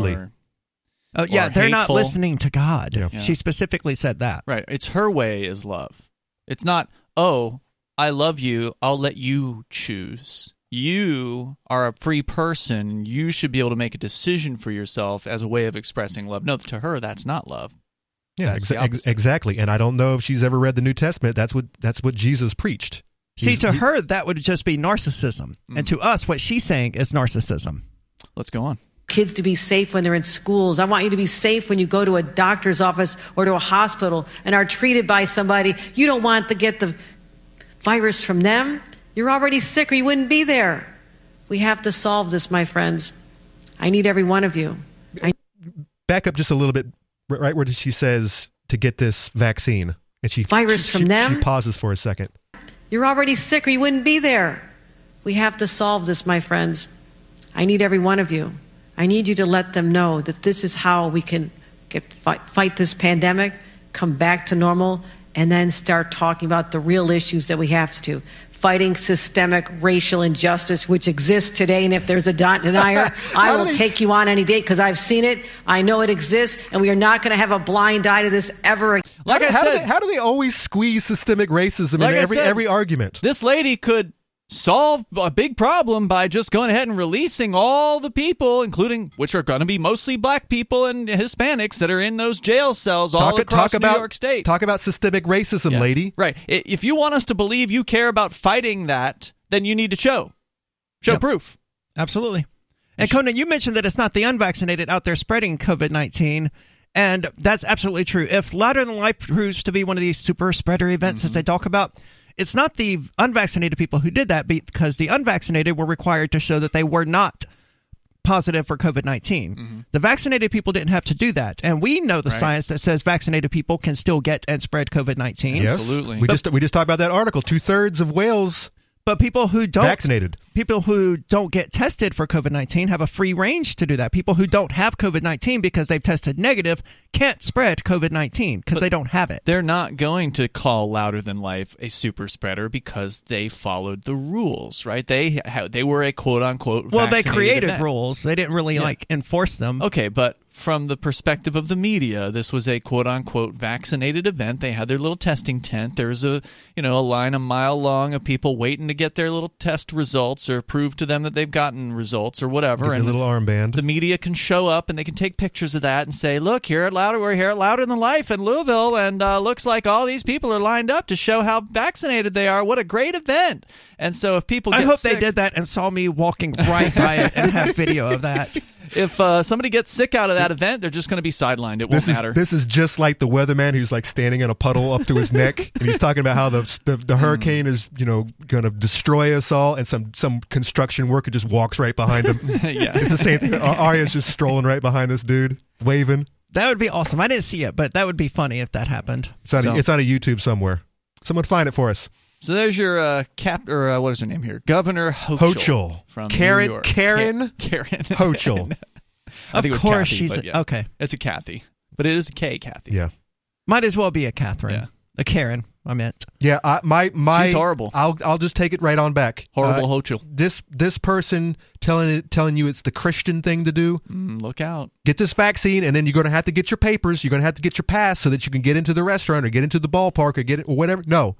They're hateful. not listening to God. Yeah. She specifically said that. Right. It's her way is love. It's not, oh, I love you, I'll let you choose. You are a free person. You should be able to make a decision for yourself as a way of expressing love. No, to her, that's not love. Yeah, exactly. And I don't know if she's ever read the New Testament. That's what Jesus preached. See, to her, that would just be narcissism. And to us, what she's saying is narcissism. Let's go on. Kids to be safe when they're in schools. I want you to be safe when you go to a doctor's office or to a hospital and are treated by somebody. You don't want to get the virus from them. You're already sick or you wouldn't be there. We have to solve this, my friends. I need every one of you. Back up just a little bit, right where she says to get this vaccine. And she from them? She pauses for a second. You're already sick or you wouldn't be there. We have to solve this, my friends. I need every one of you. I need you to let them know that this is how we can fight this pandemic, come back to normal, and then start talking about the real issues that we have to. Fighting systemic racial injustice, which exists today. And if there's a denier, I will take you on any day because I've seen it. I know it exists. And we are not going to have a blind eye to this ever again. How do they always squeeze systemic racism in every argument? This lady could solve a big problem by just going ahead and releasing all the people, including which are going to be mostly black people and Hispanics that are in those jail cells all across New York State. Talk about systemic racism, lady. Right. If you want us to believe you care about fighting that, then you need to show proof. Absolutely. And Conan, you mentioned that it's not the unvaccinated out there spreading COVID-19. And that's absolutely true. If Louder Than Life proves to be one of these super spreader events, as they talk about, it's not the unvaccinated people who did that because the unvaccinated were required to show that they were not positive for COVID-19. The vaccinated people didn't have to do that. And we know the science that says vaccinated people can still get and spread COVID-19. Yes. Absolutely. We just talked about that article. 2/3 of Wales But people who don't vaccinated, people who don't get tested for COVID-19 have a free range to do that. People who don't have COVID-19 because they've tested negative can't spread COVID-19 because they don't have it. They're not going to call Louder Than Life a super spreader because they followed the rules, right? They were a quote unquote. Well, they created rules. They didn't really enforce them. Okay, but from the perspective of the media, this was a quote-unquote vaccinated event. They had their little testing tent. There's a line a mile long of people waiting to get their little test results or prove to them that they've gotten results or whatever. And a little armband. The media can show up and they can take pictures of that and say, look, we're here at Louder Than Life in Louisville, and looks like all these people are lined up to show how vaccinated they are. What a great event. And so if people get sick, they did that and saw me walking right by it and have video of that. If somebody gets sick out of that event, they're just going to be sidelined. It won't matter. This is just like the weatherman who's like standing in a puddle up to his neck, and he's talking about how the hurricane is going to destroy us all, and some construction worker just walks right behind him. Yeah, it's the same thing. Arya's just strolling right behind this dude, waving. That would be awesome. I didn't see it, but that would be funny if that happened. It's on a YouTube somewhere. Someone find it for us. So there's your what is her name here? Governor Hochul from New York. Karen Hochul. I think it was course, Kathy, okay. It's a Kathy, but it is a K, Kathy. Yeah, might as well be a Catherine. Yeah. A Karen. I meant. Yeah, she's horrible. I'll just take it right on back. Horrible Hochul. This person telling you it's the Christian thing to do. Look out. Get this vaccine, and then you're going to have to get your papers. You're going to have to get your pass so that you can get into the restaurant or get into the ballpark or whatever. No.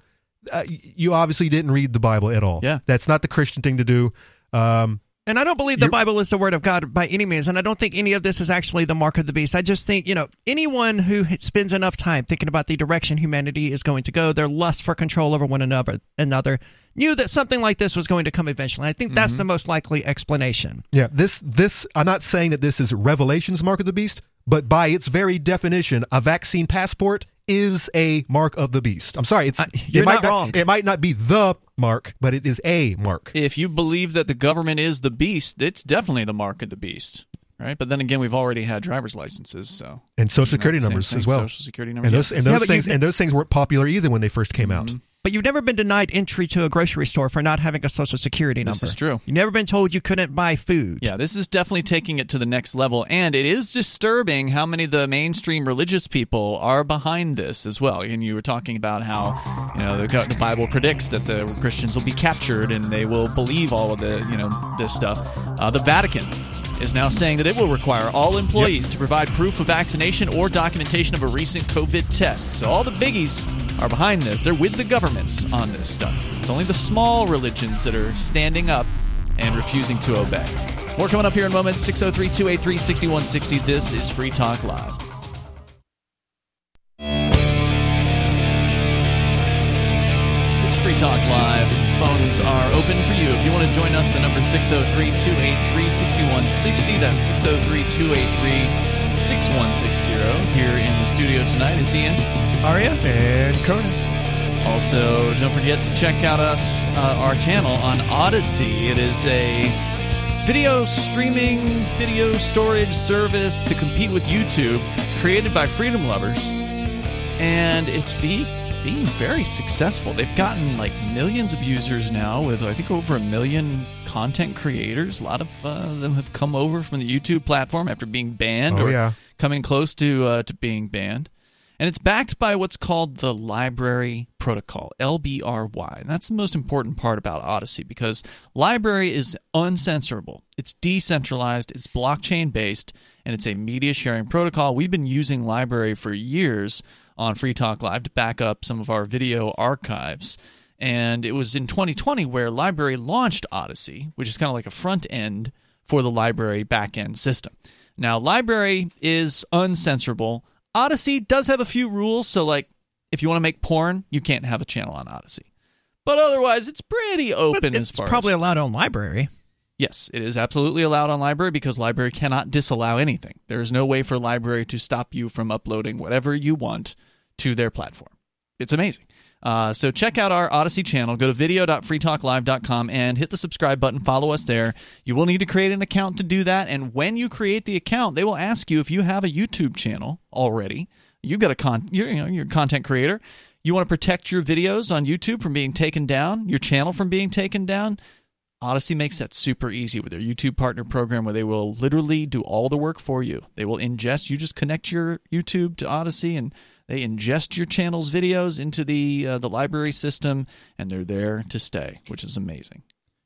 You obviously didn't read the Bible at all. Yeah. That's not the Christian thing to do. And I don't believe the Bible is the word of God by any means, and I don't think any of this is actually the mark of the beast. I just think, anyone who spends enough time thinking about the direction humanity is going to go, their lust for control over one another, knew that something like this was going to come eventually. I think that's the most likely explanation. Yeah, this I'm not saying that this is Revelation's mark of the beast, but by its very definition, a vaccine passport is a mark of the beast. I'm sorry, you're not wrong. It might not be the mark, but it is a mark. If you believe that the government is the beast, it's definitely the mark of the beast, right? But then again, we've already had driver's licenses, and social security numbers as well. Social security numbers, and those things weren't popular either when they first came out. But you've never been denied entry to a grocery store for not having a social security number. This is true. You've never been told you couldn't buy food. Yeah, this is definitely taking it to the next level, and it is disturbing how many of the mainstream religious people are behind this as well. And you were talking about how the Bible predicts that the Christians will be captured and they will believe all of the this stuff. The Vatican is now saying that it will require all employees to provide proof of vaccination or documentation of a recent COVID test. So all the biggies are behind this. They're with the governments on this stuff. It's only the small religions that are standing up and refusing to obey. More coming up here in a moment. 603-283-6160. This is Free Talk Live. It's Free Talk Live. Phones are open for you. If you want to join us, the number is 603-283-6160. That's 603-283-6160. Here in the studio tonight, it's Ian, Aria, and Conan. Also, don't forget to check out our channel on Odyssey. It is a video streaming, video storage service to compete with YouTube, created by freedom lovers, and it's being very successful. They've gotten like millions of users now, with I think over 1 million content creators. A lot of them have come over from the YouTube platform after being banned coming close to being banned. And it's backed by what's called the Library Protocol, LBRY. And that's the most important part about Odyssey, because Library is uncensorable. It's decentralized, it's blockchain-based, and it's a media sharing protocol. We've been using Library for years on Free Talk Live to back up some of our video archives. And it was in 2020 where Library launched Odyssey, which is kind of like a front end for the Library back-end system. Now, Library is uncensorable. Odyssey does have a few rules, so like if you want to make porn, you can't have a channel on Odyssey. But otherwise, it's pretty open as far as... It's probably allowed on Library. Yes, it is absolutely allowed on Library, because Library cannot disallow anything. There is no way for Library to stop you from uploading whatever you want to their platform. It's amazing. So check out our Odyssey channel. Go to video.freetalklive.com and hit the subscribe button. Follow us there. You will need to create an account to do that, and when you create the account, they will ask you if you have a YouTube channel already. You've got you're a content creator. You want to protect your videos on YouTube from being taken down, your channel from being taken down. Odyssey makes that super easy with their YouTube Partner Program, where they will literally do all the work for you. They will ingest. You just connect your YouTube to Odyssey, and they ingest your channel's videos into the Library system, and they're there to stay, which is amazing.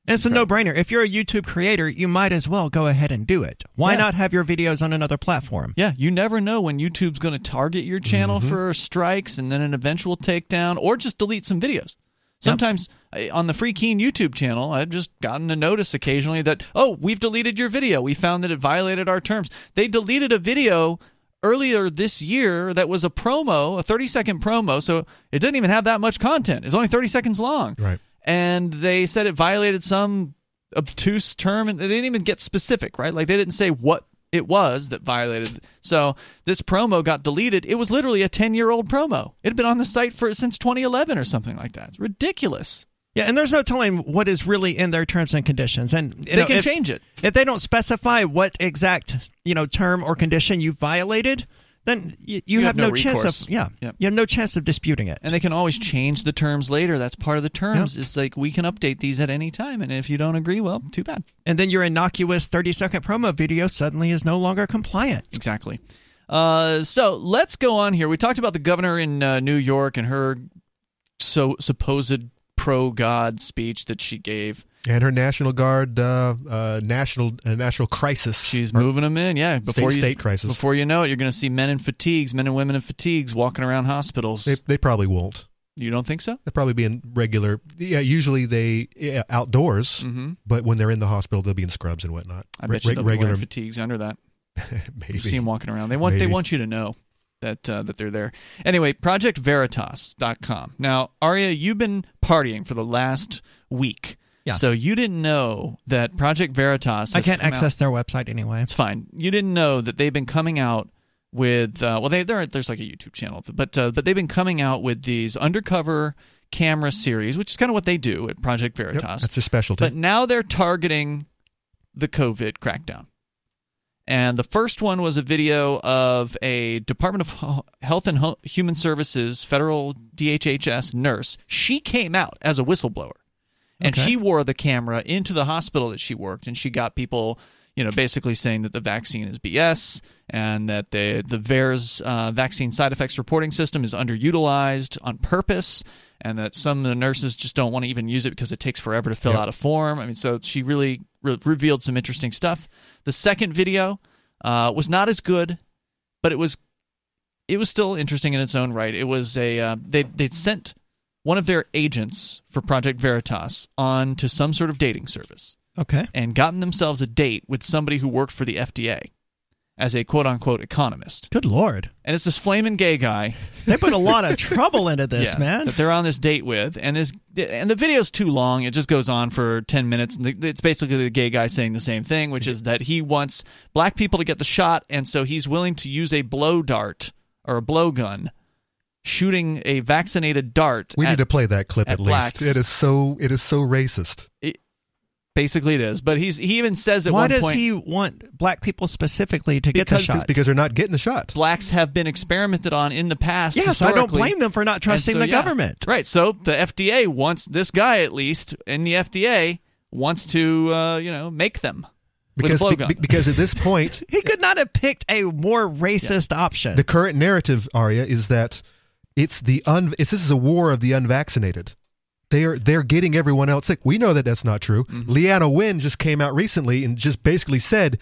It's a no-brainer. If you're a YouTube creator, you might as well go ahead and do it. Why not have your videos on another platform? Yeah, you never know when YouTube's going to target your channel for strikes and then an eventual takedown, or just delete some videos. Sometimes on the Free Keen YouTube channel, I've just gotten a notice occasionally that, oh, we've deleted your video. We found that it violated our terms. They deleted a video earlier this year that was a promo, a 30-second promo, so it didn't even have that much content. It's only 30 seconds long. Right. And they said it violated some obtuse term, and they didn't even get specific, right? Like, they didn't say what it was that violated. So this promo got deleted. It was literally a 10-year-old promo. It had been on the site since 2011 or something like that. It's ridiculous. Yeah, and there's no telling what is really in their terms and conditions, and they can change it if they don't specify what exact term or condition you violated. Then you have no chance of you have no chance of disputing it. And they can always change the terms later. That's part of the terms. It's like, we can update these at any time, and if you don't agree, well, too bad. And then your innocuous 30-second promo video suddenly is no longer compliant. Exactly. So let's go on here. We talked about the governor in New York and her supposed pro-God speech that she gave. And her National Guard national crisis. She's moving them in, state crisis. Before you know it, you're going to see men and women in fatigues walking around hospitals. They probably won't. You don't think so? They'll probably be in regular. Yeah, usually they outdoors, but when they're in the hospital, they'll be in scrubs and whatnot. I bet you they'll be wearing fatigues under that. Maybe. You see them walking around. They want you to know that they're there. Anyway, ProjectVeritas.com. Now, Aria, you've been partying for the last week. Yeah. So you didn't know that Project Veritas has I can't access their website anyway. It's fine. You didn't know that they've been coming out with there's like a YouTube channel, but they've been coming out with these undercover camera series, which is kind of what they do at Project Veritas. Yep, that's their specialty. But now they're targeting the COVID crackdown. And the first one was a video of a Department of Health and Human Services federal DHHS nurse. She came out as a whistleblower. And she wore the camera into the hospital that she worked, and she got people, basically saying that the vaccine is BS and that the VAERS vaccine side effects reporting system is underutilized on purpose, and that some of the nurses just don't want to even use it because it takes forever to fill out a form. I mean, so she really revealed some interesting stuff. The second video was not as good, but it was still interesting in its own right. It was they'd sent one of their agents for Project Veritas on to some sort of dating service. Okay. And gotten themselves a date with somebody who worked for the FDA as a quote-unquote economist. Good Lord. And it's this flaming gay guy. They put a lot of trouble into this, man. That they're on this date with. And the video's too long. It just goes on for 10 minutes. And it's basically the gay guy saying the same thing, which is that he wants black people to get the shot, and so he's willing to use a blow dart or a blowgun, shooting a vaccinated dart. We need to play that clip at blacks. least. It is so racist. Basically, it is. But he even says at one point, why does he want black people specifically to get the shot? Because they're not getting the shot. Blacks have been experimented on in the past. Yes, I don't blame them for not trusting the government. Right. So the FDA wants, this guy at least in the FDA wants to make them. Because at this point, he could not have picked a more racist option. The current narrative, Aria, is that this is a war of the unvaccinated. They're getting everyone else sick. We know that that's not true. Leanna Wen just came out recently and just basically said,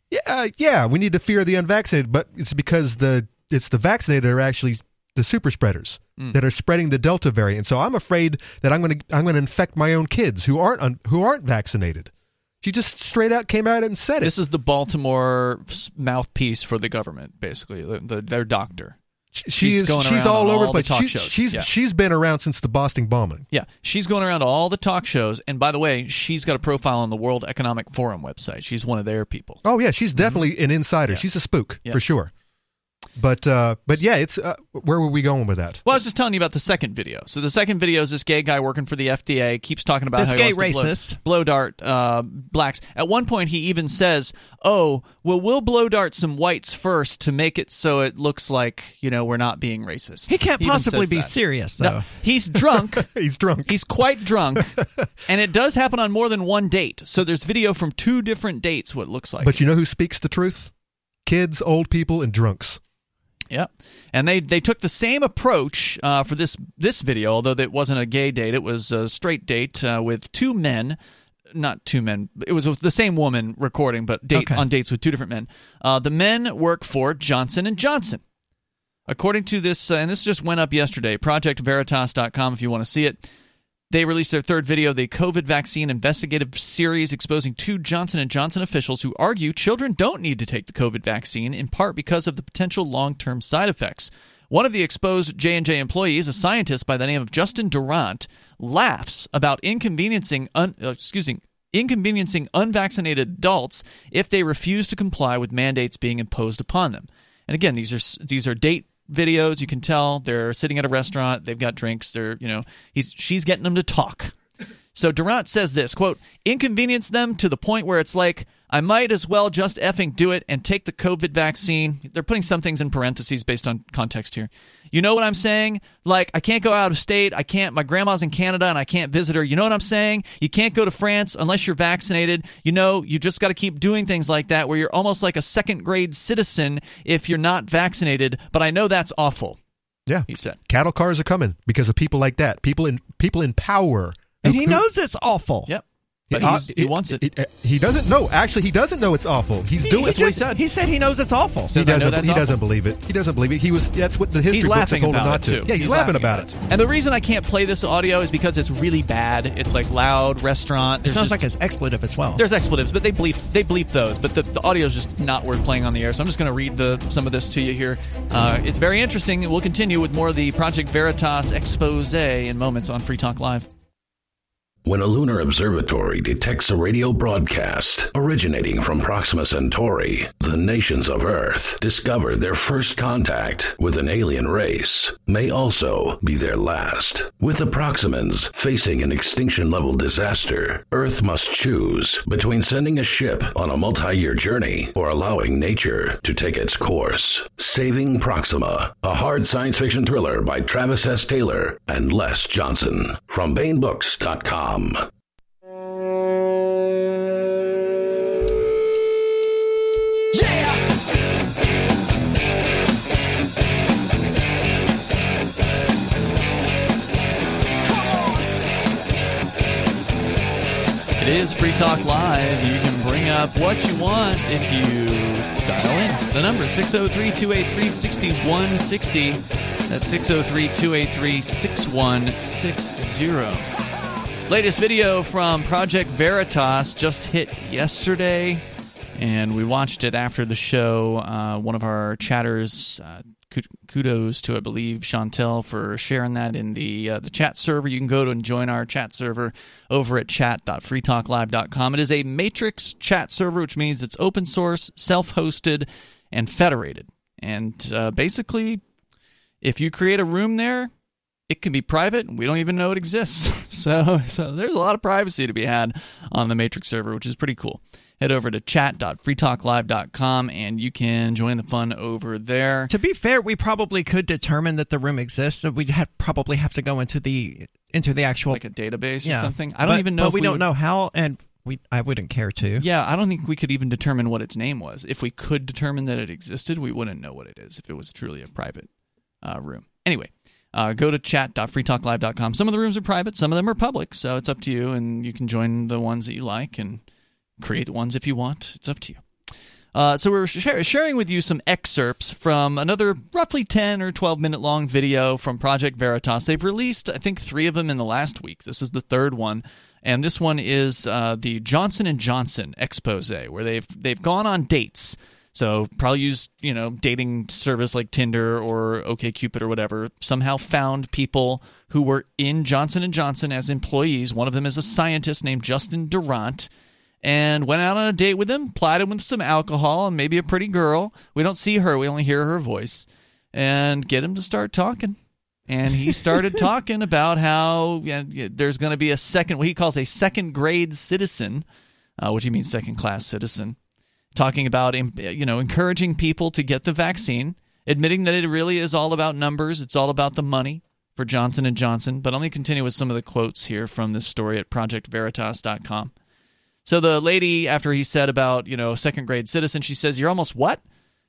yeah, we need to fear the unvaccinated, but it's because it's the vaccinated that are actually the super spreaders that are spreading the Delta variant. So I'm afraid that I'm going to infect my own kids who aren't vaccinated. She just straight out came out and said it. This is the Baltimore mouthpiece for the government, basically, their doctor. She's all over the place. She's been around since the Boston bombing. Yeah, she's going around to all the talk shows. And by the way, she's got a profile on the World Economic Forum website. She's one of their people. Oh yeah, she's definitely an insider. Yeah. She's a spook for sure. But yeah, it's where were we going with that? Well, I was just telling you about the second video. So the second video is this gay guy working for the FDA keeps talking about this how gay he wants racist to blow dart blacks. At one point, he even says, "Oh, well, we'll blow dart some whites first to make it so it looks like we're not being racist." He can't possibly be serious, though. No, he's drunk. He's drunk. He's quite drunk, and it does happen on more than one date. So there's video from 2 different dates. What it looks like. But you know who speaks the truth? Kids, old people, and drunks. Yeah, and they took the same approach for this video, although it wasn't a gay date. It was a straight date with 2 men not two men. It was the same woman recording, but on dates with two different men. The men work for Johnson & Johnson. According to this, and this just went up yesterday, ProjectVeritas.com if you want to see it. They released their third video, the COVID vaccine investigative series, exposing two Johnson & Johnson officials who argue children don't need to take the COVID vaccine, in part because of the potential long-term side effects. One of the exposed J&J employees, a scientist by the name of Justin Durant, laughs about inconveniencing unvaccinated adults if they refuse to comply with mandates being imposed upon them. And again, these are date videos. You can tell they're sitting at a restaurant. They've got drinks. She's getting them to talk. So Durant says this, quote, inconvenience them to the point where it's like, I might as well just effing do it and take the COVID vaccine. They're putting some things in parentheses based on context here. You know what I'm saying? Like, I can't go out of state. My grandma's in Canada and I can't visit her. You know what I'm saying? You can't go to France unless you're vaccinated. You just got to keep doing things like that where you're almost like a second grade citizen if you're not vaccinated. But I know that's awful. Yeah. He said. Cattle cars are coming because of people like that. People in power. And he knows it's awful. Yep. But he wants it. He doesn't know. Actually, he doesn't know it's awful. He's doing it. That's what he said. He said he knows it's awful. He doesn't believe it. He doesn't believe it. That's what the history books have told him not to. Too. Yeah, he's laughing about it. And the reason I can't play this audio is because it's really bad. It's like loud, restaurant. It sounds like it's expletive as well. There's expletives, but they bleep those. But the audio is just not worth playing on the air. So I'm just going to read some of this to you here. It's very interesting. We'll continue with more of the Project Veritas expose in moments on Free Talk Live. When a lunar observatory detects a radio broadcast originating from Proxima Centauri, the nations of Earth discover their first contact with an alien race may also be their last. With the Proximans facing an extinction-level disaster, Earth must choose between sending a ship on a multi-year journey or allowing nature to take its course. Saving Proxima, a hard science fiction thriller by Travis S. Taylor and Les Johnson from BaneBooks.com. It is Free Talk Live. You can bring up what you want if you dial in. The number is 603-283-6160. That's 603-283-6160. Latest video from Project Veritas just hit yesterday, and we watched it after the show. One of our chatters, kudos to, I believe, Chantel, for sharing that in the chat server. You can go to and join our chat server over at chat.freetalklive.com. It is a Matrix chat server, which means it's open source, self-hosted, and federated. And basically, if you create a room there, it can be private, and we don't even know it exists. So there's a lot of privacy to be had on the Matrix server, which is pretty cool. Head over to chat.freetalklive.com, and you can join the fun over there. To be fair, we probably could determine that the room exists. So we'd probably have to go into the actual... Like a database or something? I don't even know but we don't know how, and I wouldn't care to. Yeah, I don't think we could even determine what its name was. If we could determine that it existed, we wouldn't know what it is if it was truly a private room. Anyway... go to chat.freetalklive.com. Some of the rooms are private, some of them are public, so it's up to you, and you can join the ones that you like and create ones if you want. It's up to you. So we're sharing with you some excerpts from another roughly 10 or 12-minute long video from Project Veritas. They've released, I think, 3 of them in the last week. This is the third one, and this one is the Johnson & Johnson expose, where they've gone on dates. So probably used, dating service like Tinder or OkCupid or whatever, somehow found people who were in Johnson & Johnson as employees. One of them is a scientist named Justin Durant, and went out on a date with him, plied him with some alcohol and maybe a pretty girl. We don't see her. We only hear her voice. And get him to start talking. And he started talking about how there's going to be what he calls a second-grade citizen, which he means second-class citizen. Talking about, encouraging people to get the vaccine, admitting that it really is all about numbers. It's all about the money for Johnson & Johnson. But let me continue with some of the quotes here from this story at ProjectVeritas.com. So the lady, after he said about, second-grade citizen, she says, "You're almost what?"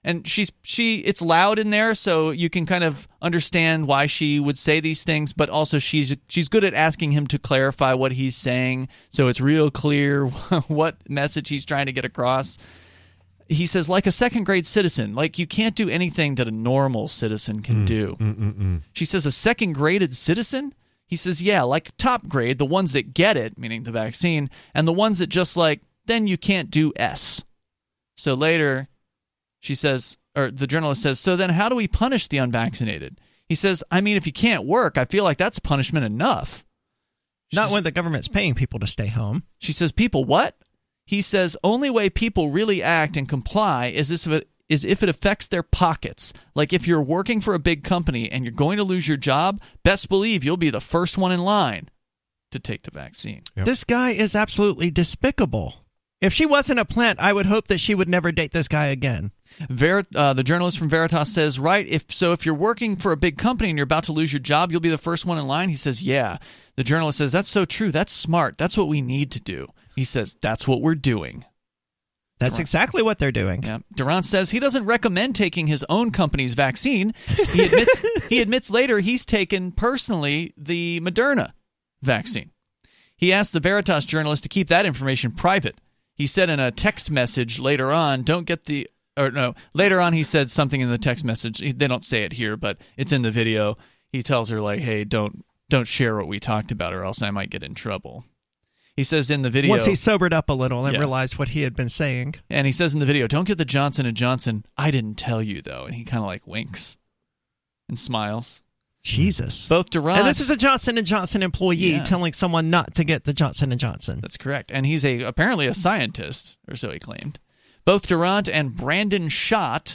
And it's loud in there, so you can kind of understand why she would say these things, but also she's good at asking him to clarify what he's saying, so it's real clear what message he's trying to get across. He says, like a second-grade citizen, like you can't do anything that a normal citizen can do. She says, a second-graded citizen? He says, yeah, like top grade, the ones that get it, meaning the vaccine, and the ones that just like, then you can't do S. So later, she says, or the journalist says, so then how do we punish the unvaccinated? He says, I mean, if you can't work, I feel like that's punishment enough. Not when the government's paying people to stay home. She says, people what? He says, only way people really act and comply is if it affects their pockets. Like if you're working for a big company and you're going to lose your job, best believe you'll be the first one in line to take the vaccine. Yep. This guy is absolutely despicable. If she wasn't a plant, I would hope that she would never date this guy again. The journalist from Veritas says, right, if you're working for a big company and you're about to lose your job, you'll be the first one in line. He says, yeah. The journalist says, that's so true. That's smart. That's what we need to do. He says, that's what we're doing. That's exactly what they're doing. Yeah. Durant says he doesn't recommend taking his own company's vaccine. He admits later he's taken personally the Moderna vaccine. He asked the Veritas journalist to keep that information private. He said in a text message later on, later on he said something in the text message. They don't say it here, but it's in the video. He tells her, like, hey, don't share what we talked about or else I might get in trouble. He says in the video... Once he sobered up a little and realized what he had been saying. And he says in the video, don't get the Johnson & Johnson. I didn't tell you, though. And he kind of like winks and smiles. Jesus. Both Durant... And this is a Johnson & Johnson employee telling someone not to get the Johnson & Johnson. That's correct. And he's apparently a scientist, or so he claimed. Both Durant and Brandon Schott,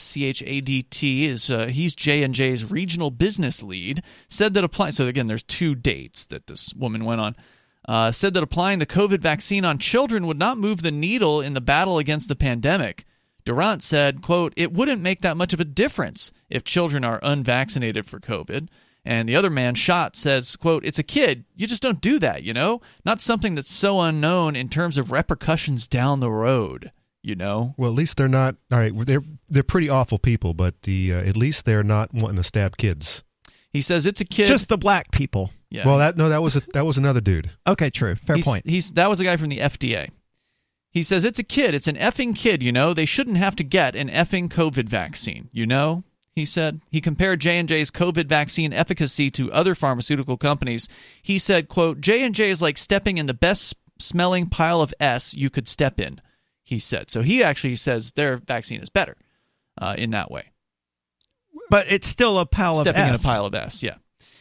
SCHADT, he's J&J's regional business lead, said that applying... So again, there's 2 dates that this woman went on. Said that applying the COVID vaccine on children would not move the needle in the battle against the pandemic. Durant said, quote, it wouldn't make that much of a difference if children are unvaccinated for COVID. And the other man, Schott, says, quote, it's a kid. You just don't do that, you know? Not something that's so unknown in terms of repercussions down the road, you know? Well, at least they're not, all right, they're pretty awful people, but at least they're not wanting to stab kids. He says it's a kid. Just the black people. Yeah. Well, that was another dude. Okay, true. Fair point. That was a guy from the FDA. He says it's a kid. It's an effing kid, you know. They shouldn't have to get an effing COVID vaccine, you know, he said. He compared J&J's COVID vaccine efficacy to other pharmaceutical companies. He said, quote, J&J is like stepping in the best smelling pile of S you could step in, he said. So he actually says their vaccine is better in that way. But it's still a pile of S. Stepping in a pile of S, yeah.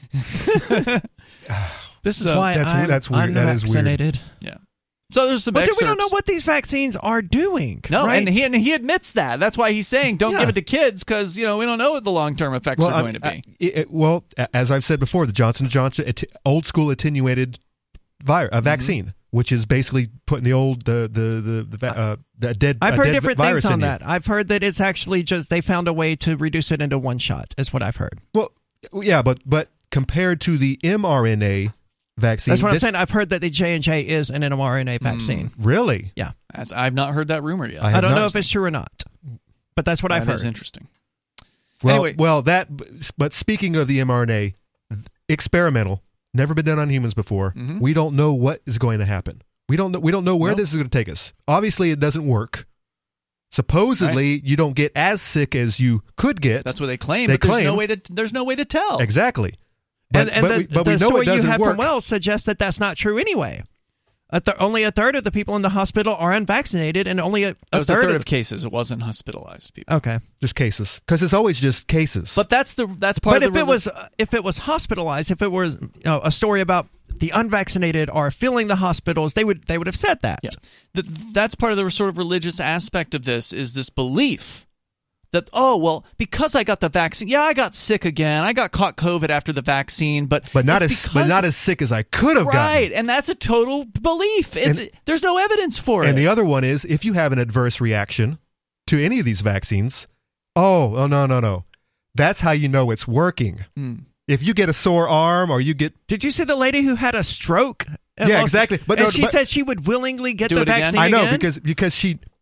This is why that's weird. That is vaccinated. Yeah. So there's some excerpts. We don't know what these vaccines are doing. No, right? and he admits that. That's why he's saying don't give it to kids because, you know, we don't know what the long-term effects are going to be. As I've said before, the Johnson & Johnson old school attenuated vaccine, which is basically putting the old the dead. I've heard different things on that. I've heard that it's actually just they found a way to reduce it into one shot. Is what I've heard. Well, yeah, but compared to the mRNA vaccine, that's what I'm saying. I've heard that the J&J is an mRNA vaccine. Really? Yeah. I've not heard that rumor yet. I don't know if it's true or not, but that's what I've heard. That is interesting. Well, anyway. But speaking of the mRNA, experimental, never been done on humans before. Mm-hmm. We don't know what is going to happen. We don't know where this is going to take us. Obviously, it doesn't work. Supposedly, you don't get as sick as you could get. That's what they claim. There's no way to tell. Exactly. But we know story it doesn't you have work. from Wells suggests that that's not true anyway. Only a third of the people in the hospital are unvaccinated, and only a third of cases. It wasn't hospitalized people. Okay, just cases, because it's always just cases. But that's part of the. If it was hospitalized, if it was a story about the unvaccinated are filling the hospitals, they would have said that. Yeah. That's part of the sort of religious aspect of this is this belief that, because I got the vaccine, I got sick again. I got caught COVID after the vaccine, but not as sick as I could have gotten. Right, and that's a total belief. There's no evidence for it. And the other one is if you have an adverse reaction to any of these vaccines, no. That's how you know it's working. If you get a sore arm or you get... Did you see the lady who had a stroke? Yeah, exactly. But she said she would willingly get the vaccine I know, again? because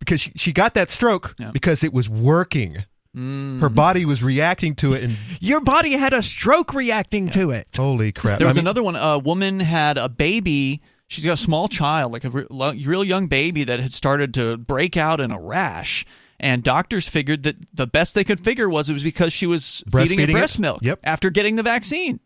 because she got that stroke because it was working. Her body was reacting to it. And your body had a stroke reacting to it. Holy crap. There was another one. A woman had a baby. She's got a small child, like a real young baby that had started to break out in a rash. And doctors figured that the best they could figure was it was because she was feeding her breast milk after getting the vaccine.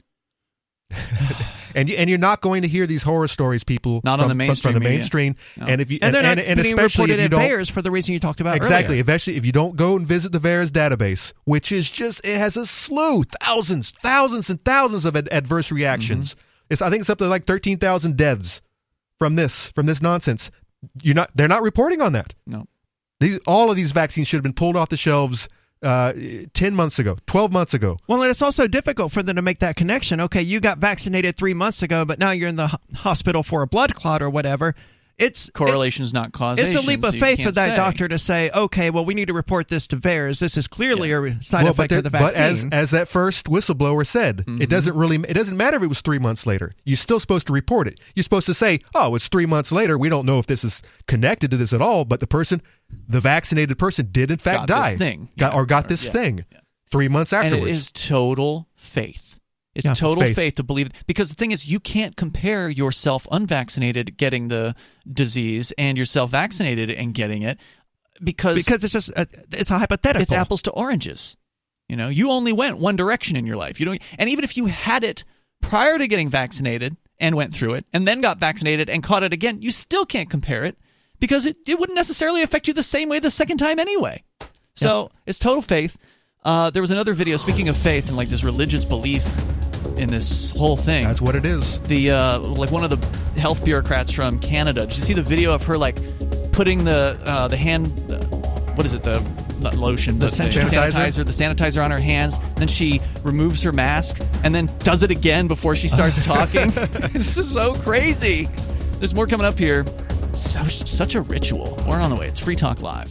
And you're not going to hear these horror stories, people. Not on the mainstream. From the mainstream, no. And if you and especially if you don't, VAERS for the reason you talked about exactly. earlier. Especially if you don't go and visit the VAERS database, which is just it has a slew, thousands and thousands of adverse reactions. I think it's up to like 13,000 deaths from this nonsense. They're not reporting on that. No. All of these vaccines should have been pulled off the shelves 10 months ago, 12 months ago. Well, and it's also difficult for them to make that connection. Okay, you got vaccinated 3 months ago, but now you're in the hospital for a blood clot or whatever. Correlation is not causation. It's a leap of faith for that doctor to say, okay, well, we need to report this to VAERS. This is clearly a side effect of the vaccine. But as that first whistleblower said, it doesn't matter if it was 3 months later. You're still supposed to report it. You're supposed to say, oh, it's 3 months later. We don't know if this is connected to this at all, but the vaccinated person did in fact die. Got this thing 3 months afterwards. And it is total faith. It's total faith to believe, because the thing is, you can't compare yourself unvaccinated getting the disease and yourself vaccinated and getting it because it's just it's a hypothetical. It's apples to oranges. You only went one direction in your life. And even if you had it prior to getting vaccinated and went through it and then got vaccinated and caught it again, you still can't compare it because it wouldn't necessarily affect you the same way the second time anyway. So it's total faith. There was another video, speaking of faith and like this religious belief in this whole thing. That's what it is. The like one of the health bureaucrats from Canada. Did you see the video of her like putting the hand? What is it? The lotion, the sanitizer on her hands. Then she removes her mask and then does it again before she starts talking. It's just so crazy. There's more coming up here. Such a ritual. We're on the way. It's Free Talk Live.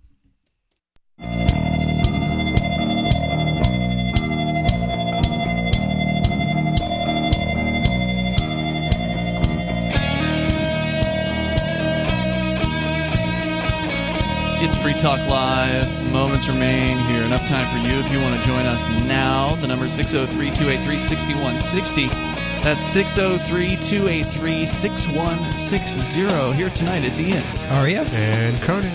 It's Free Talk Live. Moments remain here. Enough time for you if you want to join us now. The number is 603-283-6160. That's 603-283-6160. Here tonight, it's Ian. Aria. And Conan.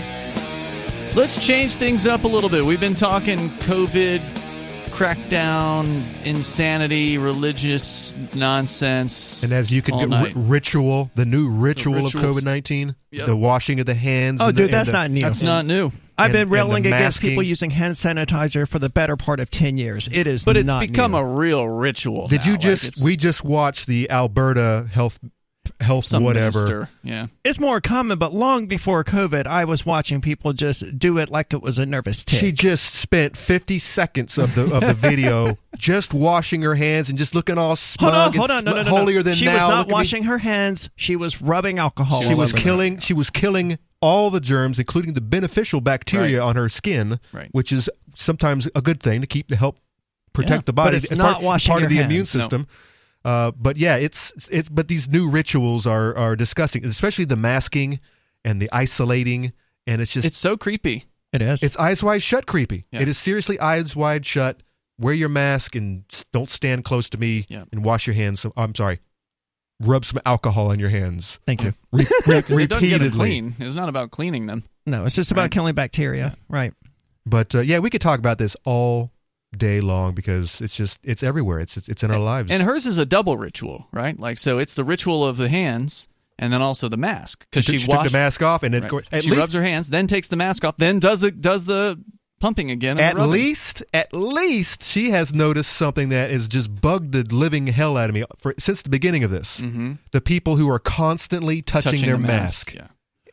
Let's change things up a little bit. We've been talking COVID, crackdown, insanity, religious nonsense. And as you can get the new ritual of COVID-19, the washing of the hands. Oh, dude, that's not new. That's not new. I've been railing against people using hand sanitizer for the better part of 10 years. It is, but it's become a real ritual. Did you we just watched the Alberta health whatever. Minister. Yeah. It's more common, but long before COVID, I was watching people just do it like it was a nervous tick. She just spent 50 seconds of the video just washing her hands and just looking all smug. Hold on, no. Holier than she thou. Was not washing her hands. She was rubbing alcohol. She was killing all the germs, including the beneficial bacteria on her skin, which is sometimes a good thing to help protect the body. But it's not washing part of the hands. Immune system. No. But these new rituals are disgusting, especially the masking and the isolating, and it's so creepy. It is. It's eyes wide shut creepy. Yeah. It is seriously eyes wide shut. Wear your mask and don't stand close to me and wash your hands. I'm sorry. Rub some alcohol on your hands. Thank you. Repeatedly. It doesn't get them clean. It's not about cleaning them. No, it's just about killing bacteria. Right. But we could talk about this all day long because it's everywhere. It's in our lives. And hers is a double ritual, right? Like, so it's the ritual of the hands and then also the mask, because she took the mask off and then she rubs her hands, then takes the mask off, then does the pumping again. At least she has noticed something that has just bugged the living hell out of me since the beginning of this. Mm-hmm. The people who are constantly touching their mask. Yeah.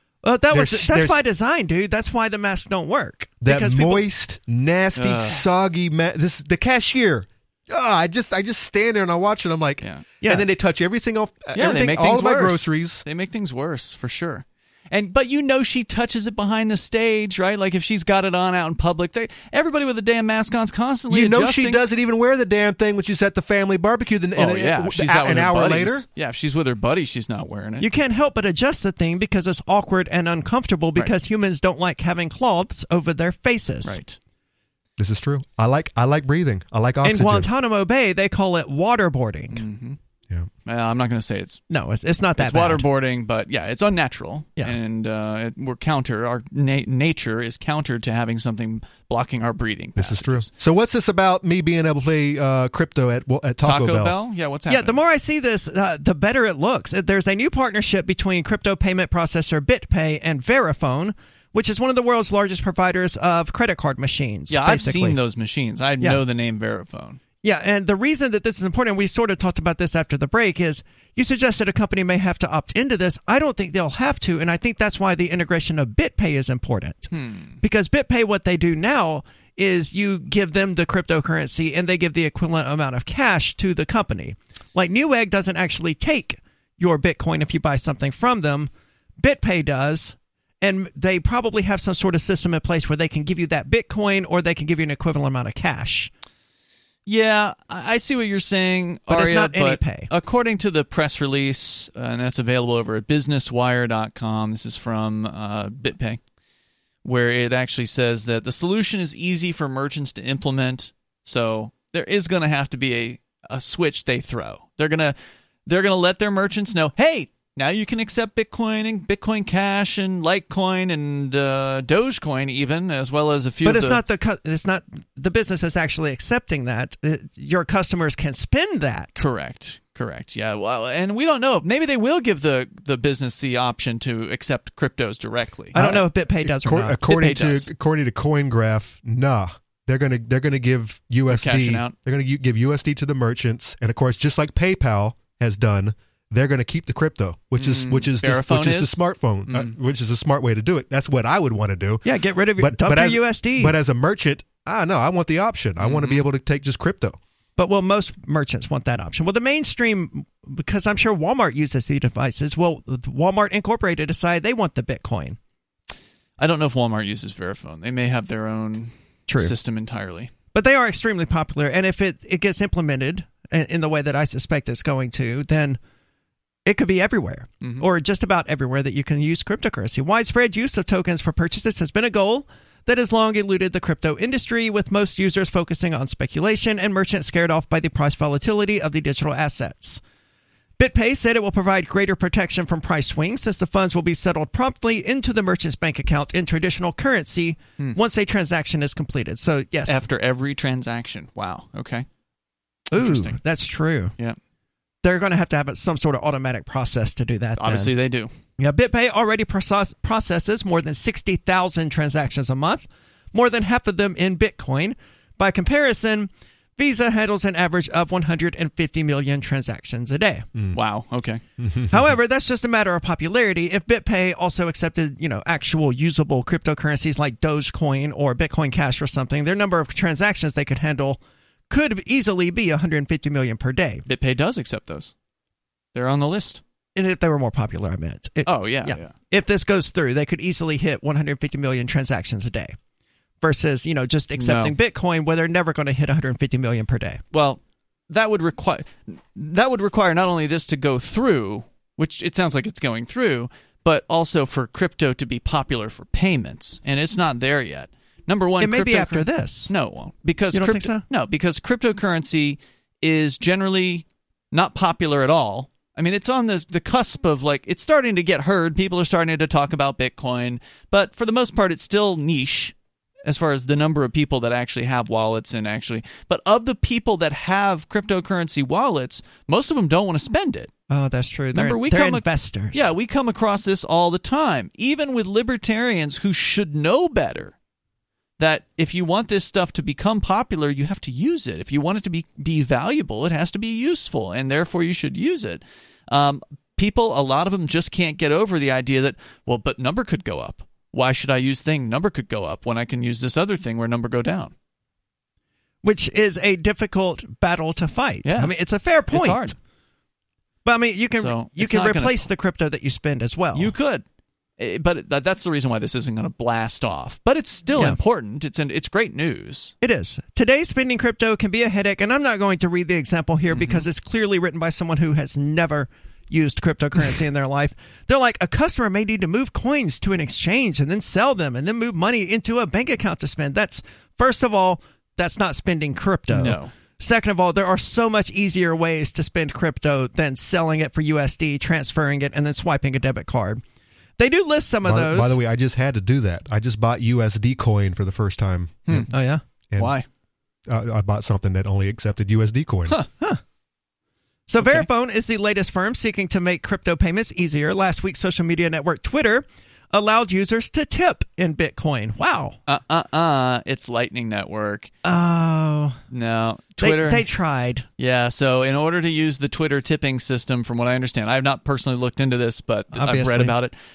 That's by design, dude. That's why the masks don't work. That moist, nasty, soggy mask. The cashier. I just stand there and I watch it. I'm like, and then they touch every single, they make all things of my worse. groceries. They make things worse for sure. But she touches it behind the stage, right? Like if she's got it on out in public, everybody with a damn mask on's constantly adjusting. She doesn't even wear the damn thing when she's at the family barbecue. She's out an hour later. Yeah, if she's with her buddy, she's not wearing it. You can't help but adjust the thing because it's awkward and uncomfortable because humans don't like having cloths over their faces. Right. This is true. I like breathing. I like oxygen. In Guantanamo Bay, they call it waterboarding. Mm-hmm. Yeah. I'm not going to say it's... No, it's not that it's bad. waterboarding, but it's unnatural. Yeah. And we're counter. Our nature is counter to having something blocking our breathing. This is true. So what's this about me being able to play crypto at Taco Bell? Yeah, what's happening? Yeah, the more I see this, the better it looks. There's a new partnership between crypto payment processor BitPay and Verifone, which is one of the world's largest providers of credit card machines. Yeah, basically. I've seen those machines. I know the name Verifone. Yeah, and the reason that this is important, we sort of talked about this after the break, is you suggested a company may have to opt into this. I don't think they'll have to, and I think that's why the integration of BitPay is important. Because BitPay, what they do now is you give them the cryptocurrency and they give the equivalent amount of cash to the company. Like Newegg doesn't actually take your Bitcoin if you buy something from them. BitPay does, and they probably have some sort of system in place where they can give you that Bitcoin or they can give you an equivalent amount of cash. Yeah, I see what you're saying, but Aria, it's not AnyPay. According to the press release, and that's available over at businesswire.com, this is from BitPay, where it actually says that the solution is easy for merchants to implement, so there is going to have to be a switch they throw. They're going to let their merchants know, hey, now you can accept Bitcoin and Bitcoin Cash and Litecoin and Dogecoin even, as well as a few. But it's not the business is actually accepting that. Your customers can spend that. Correct. Yeah. Well, and we don't know. Maybe they will give the business the option to accept cryptos directly. I don't know if BitPay does or not. According to CoinGraph, nah. They're gonna give USD. They're cashing out. They're gonna give USD to the merchants, and of course, just like PayPal has done, they're going to keep the crypto, which is the smartphone, which is a smart way to do it. That's what I would want to do. Yeah, get rid of your USD. But as a merchant, I want the option. I want to be able to take just crypto. But will most merchants want that option? Well, the mainstream, because I'm sure Walmart uses these devices, Walmart Incorporated decide they want the Bitcoin. I don't know if Walmart uses Verifone. They may have their own system entirely. But they are extremely popular, and if it gets implemented in the way that I suspect it's going to, then it could be everywhere, or just about everywhere that you can use cryptocurrency. Widespread use of tokens for purchases has been a goal that has long eluded the crypto industry, with most users focusing on speculation and merchants scared off by the price volatility of the digital assets. BitPay said it will provide greater protection from price swings since the funds will be settled promptly into the merchant's bank account in traditional currency once a transaction is completed. So, yes. After every transaction. Wow. Okay. Ooh, interesting. That's true. Yeah. They're going to have some sort of automatic process to do that. Obviously, they do. Yeah, BitPay already processes more than 60,000 transactions a month, more than half of them in Bitcoin. By comparison, Visa handles an average of 150 million transactions a day. Wow. Okay. However, that's just a matter of popularity. If BitPay also accepted, actual usable cryptocurrencies like Dogecoin or Bitcoin Cash or something, their number of transactions they could handle could easily be 150 million per day. BitPay does accept those. They're on the list. And if they were more popular, I meant. Yeah. If this goes through, they could easily hit 150 million transactions a day versus, just accepting Bitcoin where they're never going to hit 150 million per day. Well, that would require not only this to go through, which it sounds like it's going through, but also for crypto to be popular for payments. And it's not there yet. Number one, it may be after this. No, it won't. Because you don't think so? No, because cryptocurrency is generally not popular at all. I mean, it's on the cusp of, it's starting to get heard. People are starting to talk about Bitcoin. But for the most part, it's still niche as far as the number of people that actually have wallets But of the people that have cryptocurrency wallets, most of them don't want to spend it. Oh, that's true. They're investors. Yeah, we come across this all the time. Even with libertarians who should know better. That if you want this stuff to become popular, you have to use it. If you want it to be valuable, it has to be useful, and therefore you should use it. People, a lot of them just can't get over the idea that, but number could go up. Why should I use thing? Number could go up when I can use this other thing where number go down. Which is a difficult battle to fight. Yeah. I mean, it's a fair point. It's hard. But I mean, you can replace the crypto that you spend as well. You could. But that's the reason why this isn't going to blast off. But it's still important. It's great news. It is. Today, spending crypto can be a headache, and I'm not going to read the example here because it's clearly written by someone who has never used cryptocurrency in their life. They're like, a customer may need to move coins to an exchange and then sell them and then move money into a bank account to spend. First of all, that's not spending crypto. No. Second of all, there are so much easier ways to spend crypto than selling it for USD, transferring it, and then swiping a debit card. They do list some of those. By the way, I just had to do that. I just bought USD coin for the first time. Oh, yeah? And why? I bought something that only accepted USD coin. So Verifone is the latest firm seeking to make crypto payments easier. Last week, social media network Twitter allowed users to tip in Bitcoin. Wow. It's Lightning Network. Oh. No. Twitter. They tried. Yeah, so in order to use the Twitter tipping system, from what I understand, I have not personally looked into this, but I've read about it.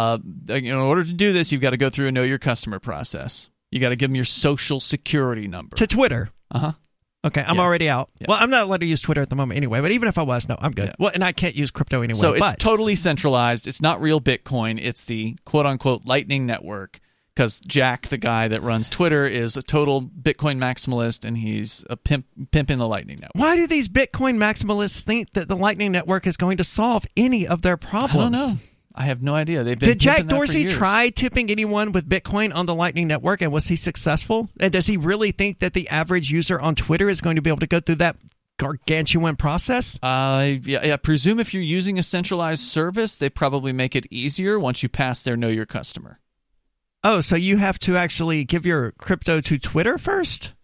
In order to do this, you've got to go through a Know Your Customer process. You got to give them your social security number. To Twitter? Uh-huh. Okay, I'm already out. Yeah. Well, I'm not allowed to use Twitter at the moment anyway, but even if I was, no, I'm good. Yeah. Well, and I can't use crypto anyway. So it's totally centralized. It's not real Bitcoin. It's the quote-unquote Lightning Network, because Jack, the guy that runs Twitter, is a total Bitcoin maximalist, and he's a pimp in the Lightning Network. Why do these Bitcoin maximalists think that the Lightning Network is going to solve any of their problems? I don't know. I have no idea. They've been Did Jack Dorsey try tipping anyone with Bitcoin on the Lightning Network, and was he successful? And does he really think that the average user on Twitter is going to be able to go through that gargantuan process? I presume if you're using a centralized service, they probably make it easier once you pass their Know Your Customer. Oh, so you have to actually give your crypto to Twitter first?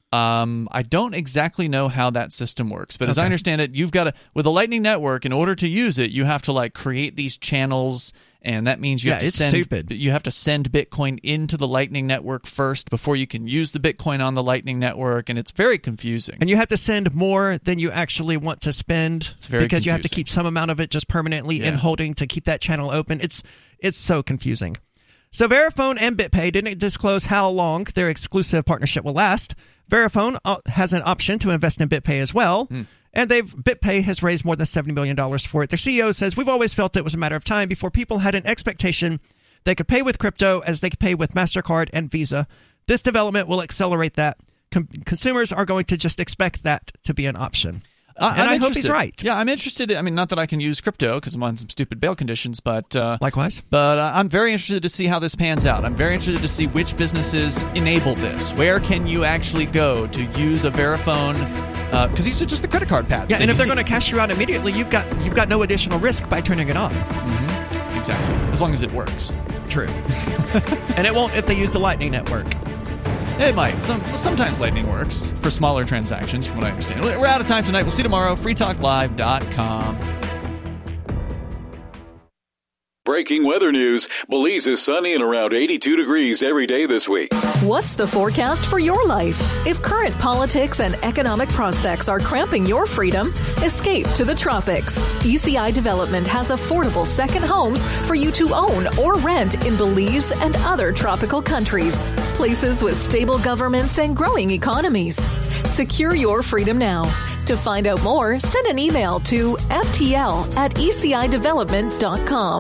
I don't exactly know how that system works, but as I understand it, you've got to, with the Lightning Network, in order to use it, you have to create these channels, and that means you have to send Bitcoin into the Lightning Network first before you can use the Bitcoin on the Lightning Network, and it's very confusing. And you have to send more than you actually want to spend because you have to keep some amount of it just permanently in holding to keep that channel open. It's so confusing. So Verifone and BitPay didn't disclose how long their exclusive partnership will last. Verifone has an option to invest in BitPay as well, and BitPay has raised more than $70 million for it. Their CEO says, "We've always felt it was a matter of time before people had an expectation they could pay with crypto as they could pay with MasterCard and Visa. This development will accelerate that. Consumers are going to just expect that to be an option." I hope he's right. Yeah, I'm interested. I mean, not that I can use crypto because I'm on some stupid bail conditions, but likewise. But I'm very interested to see how this pans out. I'm very interested to see which businesses enable this. Where can you actually go to use a Verifone? Because these are just the credit card pads. Yeah, and if they're going to cash you out immediately, you've got no additional risk by turning it on. Mm-hmm. Exactly, as long as it works. True. And it won't if they use the Lightning Network. It might. Sometimes Lightning works for smaller transactions, from what I understand. We're out of time tonight. We'll see you tomorrow. freetalklive.com. Breaking weather news. Belize is sunny and around 82 degrees every day this week. What's the forecast for your life? If current politics and economic prospects are cramping your freedom, escape to the tropics. ECI Development has affordable second homes for you to own or rent in Belize and other tropical countries. Places with stable governments and growing economies. Secure your freedom now. To find out more, send an email to ftl@ecidevelopment.com.